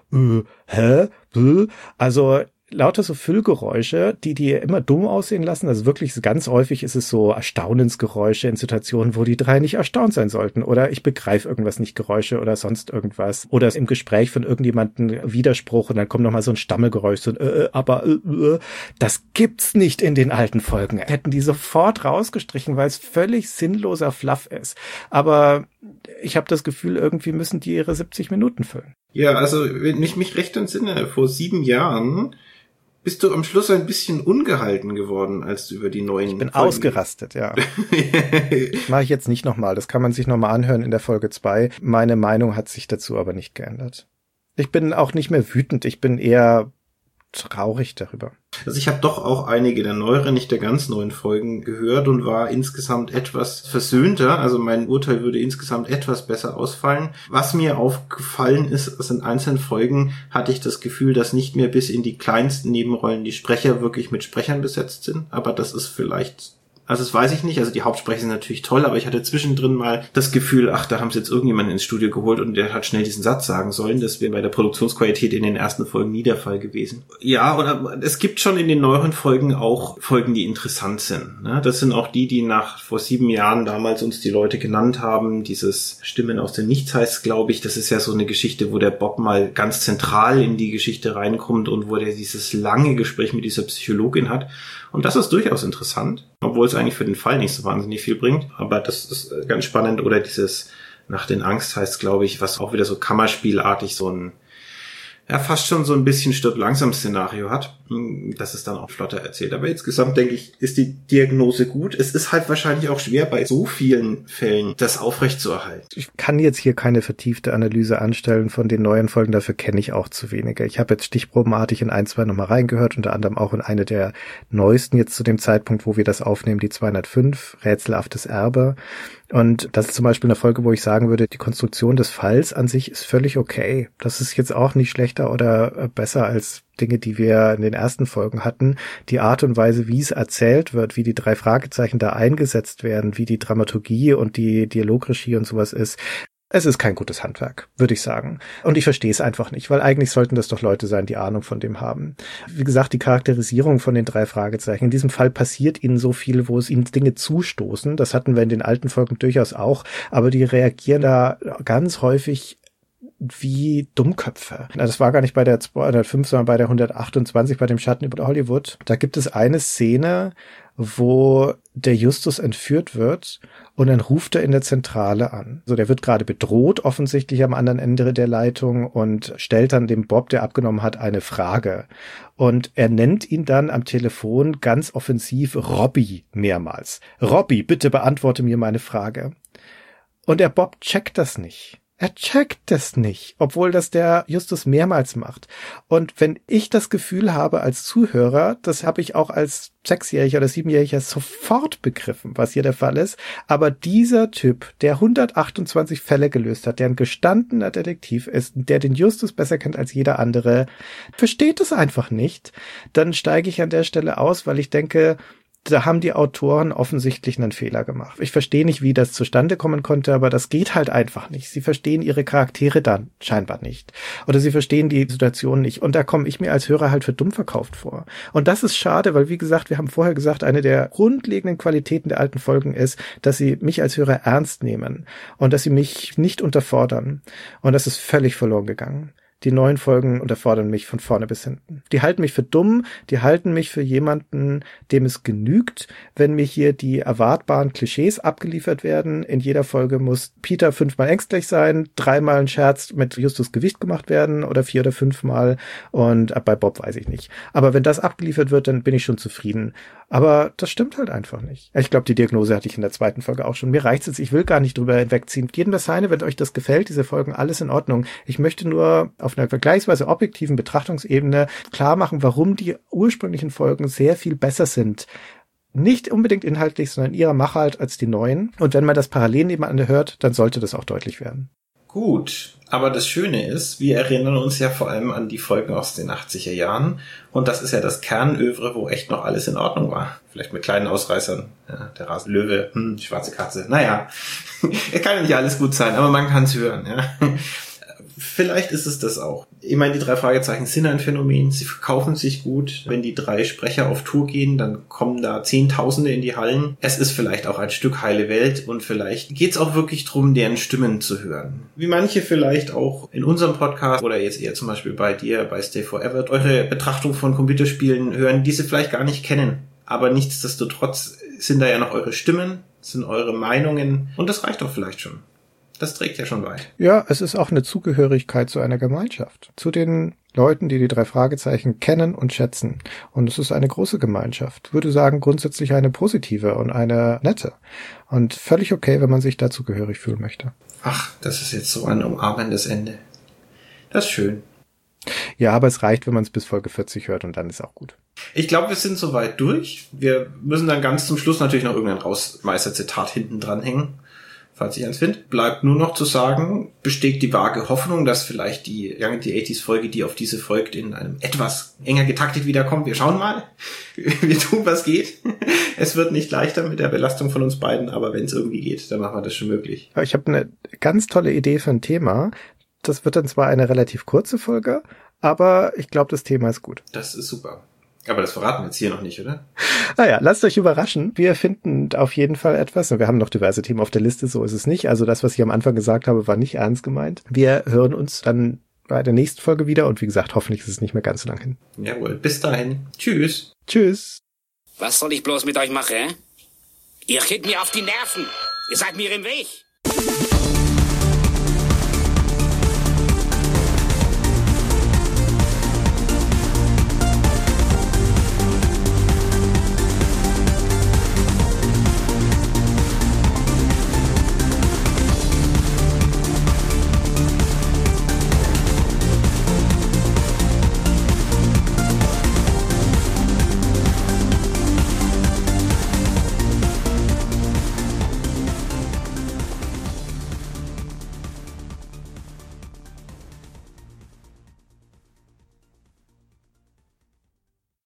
also lauter so Füllgeräusche, die immer dumm aussehen lassen. Also wirklich ganz häufig ist es so Erstaunensgeräusche in Situationen, wo die 3 nicht erstaunt sein sollten. Oder ich begreife irgendwas nicht, Geräusche oder sonst irgendwas. Oder im Gespräch von irgendjemandem Widerspruch und dann kommt nochmal so ein Stammelgeräusch, so ein Das gibt's nicht in den alten Folgen. Hätten die sofort rausgestrichen, weil es völlig sinnloser Fluff ist. Aber ich habe das Gefühl, irgendwie müssen die ihre 70 Minuten füllen. Ja, also wenn ich mich recht entsinne, vor 7 Jahren bist du am Schluss ein bisschen ungehalten geworden, als du über die neuen... Ich bin ausgerastet, ja. Mache ich jetzt nicht nochmal. Das kann man sich nochmal anhören in der Folge 2. Meine Meinung hat sich dazu aber nicht geändert. Ich bin auch nicht mehr wütend. Ich bin eher traurig darüber. Also ich habe doch auch einige der neueren, nicht der ganz neuen Folgen gehört und war insgesamt etwas versöhnter. Also mein Urteil würde insgesamt etwas besser ausfallen. Was mir aufgefallen ist, ist in einzelnen Folgen hatte ich das Gefühl, dass nicht mehr bis in die kleinsten Nebenrollen die Sprecher wirklich mit Sprechern besetzt sind. Aber das ist vielleicht... Also das weiß ich nicht, also die Hauptsprecher sind natürlich toll, aber ich hatte zwischendrin mal das Gefühl, ach, da haben sie jetzt irgendjemanden ins Studio geholt und der hat schnell diesen Satz sagen sollen. Das wäre bei der Produktionsqualität in den ersten Folgen nie der Fall gewesen. Ja, oder es gibt schon in den neueren Folgen auch Folgen, die interessant sind. Ne? Das sind auch die vor 7 Jahren damals uns die Leute genannt haben. Dieses Stimmen aus dem Nichts heißt, glaube ich, das ist ja so eine Geschichte, wo der Bob mal ganz zentral in die Geschichte reinkommt und wo der dieses lange Gespräch mit dieser Psychologin hat. Und das ist durchaus interessant, obwohl es eigentlich für den Fall nicht so wahnsinnig viel bringt. Aber das ist ganz spannend. Oder dieses Nach den Angst heißt, glaube ich, was auch wieder so kammerspielartig so ein, ja, fast schon so ein bisschen Stirb-langsam-Szenario hat. Das ist dann auch flotter erzählt. Aber insgesamt, denke ich, ist die Diagnose gut. Es ist halt wahrscheinlich auch schwer, bei so vielen Fällen das aufrechtzuerhalten. Ich kann jetzt hier keine vertiefte Analyse anstellen von den neuen Folgen, dafür kenne ich auch zu wenige. Ich habe jetzt stichprobenartig in 1, 2 nochmal reingehört, unter anderem auch in eine der neuesten jetzt zu dem Zeitpunkt, wo wir das aufnehmen, die 205, Rätselhaftes Erbe. Und das ist zum Beispiel eine Folge, wo ich sagen würde, die Konstruktion des Falls an sich ist völlig okay. Das ist jetzt auch nicht schlechter oder besser als Dinge, die wir in den ersten Folgen hatten. Die Art und Weise, wie es erzählt wird, wie die 3 Fragezeichen da eingesetzt werden, wie die Dramaturgie und die Dialogregie und sowas ist. Es ist kein gutes Handwerk, würde ich sagen. Und ich verstehe es einfach nicht, weil eigentlich sollten das doch Leute sein, die Ahnung von dem haben. Wie gesagt, die Charakterisierung von den 3 Fragezeichen. In diesem Fall passiert ihnen so viel, wo es ihnen Dinge zustoßen. Das hatten wir in den alten Folgen durchaus auch. Aber die reagieren da ganz häufig wie Dummköpfe. Das war gar nicht bei der 205, sondern bei der 128, bei dem Schatten über Hollywood. Da gibt es eine Szene, wo der Justus entführt wird und dann ruft er in der Zentrale an. So, der wird gerade bedroht, offensichtlich am anderen Ende der Leitung und stellt dann dem Bob, der abgenommen hat, eine Frage. Und er nennt ihn dann am Telefon ganz offensiv Robbie mehrmals. Robbie, bitte beantworte mir meine Frage. Und der Bob checkt das nicht. Er checkt das nicht, obwohl das der Justus mehrmals macht. Und wenn ich das Gefühl habe als Zuhörer, das habe ich auch als 6-Jähriger oder 7-Jähriger sofort begriffen, was hier der Fall ist. Aber dieser Typ, der 128 Fälle gelöst hat, der ein gestandener Detektiv ist, der den Justus besser kennt als jeder andere, versteht es einfach nicht. Dann steige ich an der Stelle aus, weil ich denke, da haben die Autoren offensichtlich einen Fehler gemacht. Ich verstehe nicht, wie das zustande kommen konnte, aber das geht halt einfach nicht. Sie verstehen ihre Charaktere dann scheinbar nicht. Oder sie verstehen die Situation nicht. Und da komme ich mir als Hörer halt für dumm verkauft vor. Und das ist schade, weil, wie gesagt, wir haben vorher gesagt, eine der grundlegenden Qualitäten der alten Folgen ist, dass sie mich als Hörer ernst nehmen und dass sie mich nicht unterfordern. Und das ist völlig verloren gegangen. Die neuen Folgen unterfordern mich von vorne bis hinten. Die halten mich für dumm, die halten mich für jemanden, dem es genügt, wenn mir hier die erwartbaren Klischees abgeliefert werden. In jeder Folge muss Peter 5-mal ängstlich sein, 3-mal ein Scherz mit Justus Gewicht gemacht werden oder 4 oder 5-mal und bei Bob weiß ich nicht. Aber wenn das abgeliefert wird, dann bin ich schon zufrieden. Aber das stimmt halt einfach nicht. Ich glaube, die Diagnose hatte ich in der 2. Folge auch schon. Mir reicht's jetzt, ich will gar nicht drüber hinwegziehen. Jedem das seine, wenn euch das gefällt, diese Folgen, alles in Ordnung. Ich möchte nur auf einer vergleichsweise objektiven Betrachtungsebene klar machen, warum die ursprünglichen Folgen sehr viel besser sind. Nicht unbedingt inhaltlich, sondern in ihrer Machart als die neuen. Und wenn man das parallel nebeneinander hört, dann sollte das auch deutlich werden. Gut, aber das Schöne ist, wir erinnern uns ja vor allem an die Folgen aus den 80er Jahren und das ist ja das Kernövre, wo echt noch alles in Ordnung war. Vielleicht mit kleinen Ausreißern, ja, der Rasenlöwe, die schwarze Katze, naja, es kann ja nicht alles gut sein, aber man kann es hören, ja. Vielleicht ist es das auch. Ich meine, die 3 Fragezeichen sind ein Phänomen, sie verkaufen sich gut. Wenn die 3 Sprecher auf Tour gehen, dann kommen da Zehntausende in die Hallen. Es ist vielleicht auch ein Stück heile Welt und vielleicht geht es auch wirklich darum, deren Stimmen zu hören. Wie manche vielleicht auch in unserem Podcast oder jetzt eher zum Beispiel bei dir, bei Stay Forever, eure Betrachtung von Computerspielen hören, die sie vielleicht gar nicht kennen. Aber nichtsdestotrotz sind da ja noch eure Stimmen, sind eure Meinungen und das reicht doch vielleicht schon. Das trägt ja schon weit. Ja, es ist auch eine Zugehörigkeit zu einer Gemeinschaft. Zu den Leuten, die 3 Fragezeichen kennen und schätzen. Und es ist eine große Gemeinschaft. Ich würde sagen, grundsätzlich eine positive und eine nette. Und völlig okay, wenn man sich da zugehörig fühlen möchte. Ach, das ist jetzt so ein umarmendes Ende. Das ist schön. Ja, aber es reicht, wenn man es bis Folge 40 hört und dann ist auch gut. Ich glaube, wir sind soweit durch. Wir müssen dann ganz zum Schluss natürlich noch irgendein Rausmeister-Zitat hinten dran hängen, falls ich eins finde. Bleibt nur noch zu sagen, besteht die vage Hoffnung, dass vielleicht die Young in the 80s Folge, die auf diese folgt, in einem etwas enger getaktet wiederkommt. Wir schauen mal. Wir tun, was geht. Es wird nicht leichter mit der Belastung von uns beiden, aber wenn es irgendwie geht, dann machen wir das schon möglich. Ich habe eine ganz tolle Idee für ein Thema. Das wird dann zwar eine relativ kurze Folge, aber ich glaube, das Thema ist gut. Das ist super. Aber das verraten wir jetzt hier noch nicht, oder? Naja, lasst euch überraschen. Wir finden auf jeden Fall etwas. Und wir haben noch diverse Themen auf der Liste, so ist es nicht. Also das, was ich am Anfang gesagt habe, war nicht ernst gemeint. Wir hören uns dann bei der nächsten Folge wieder. Und wie gesagt, hoffentlich ist es nicht mehr ganz so lang hin. Jawohl, bis dahin. Tschüss. Tschüss. Was soll ich bloß mit euch machen? Ihr geht mir auf die Nerven. Ihr seid mir im Weg.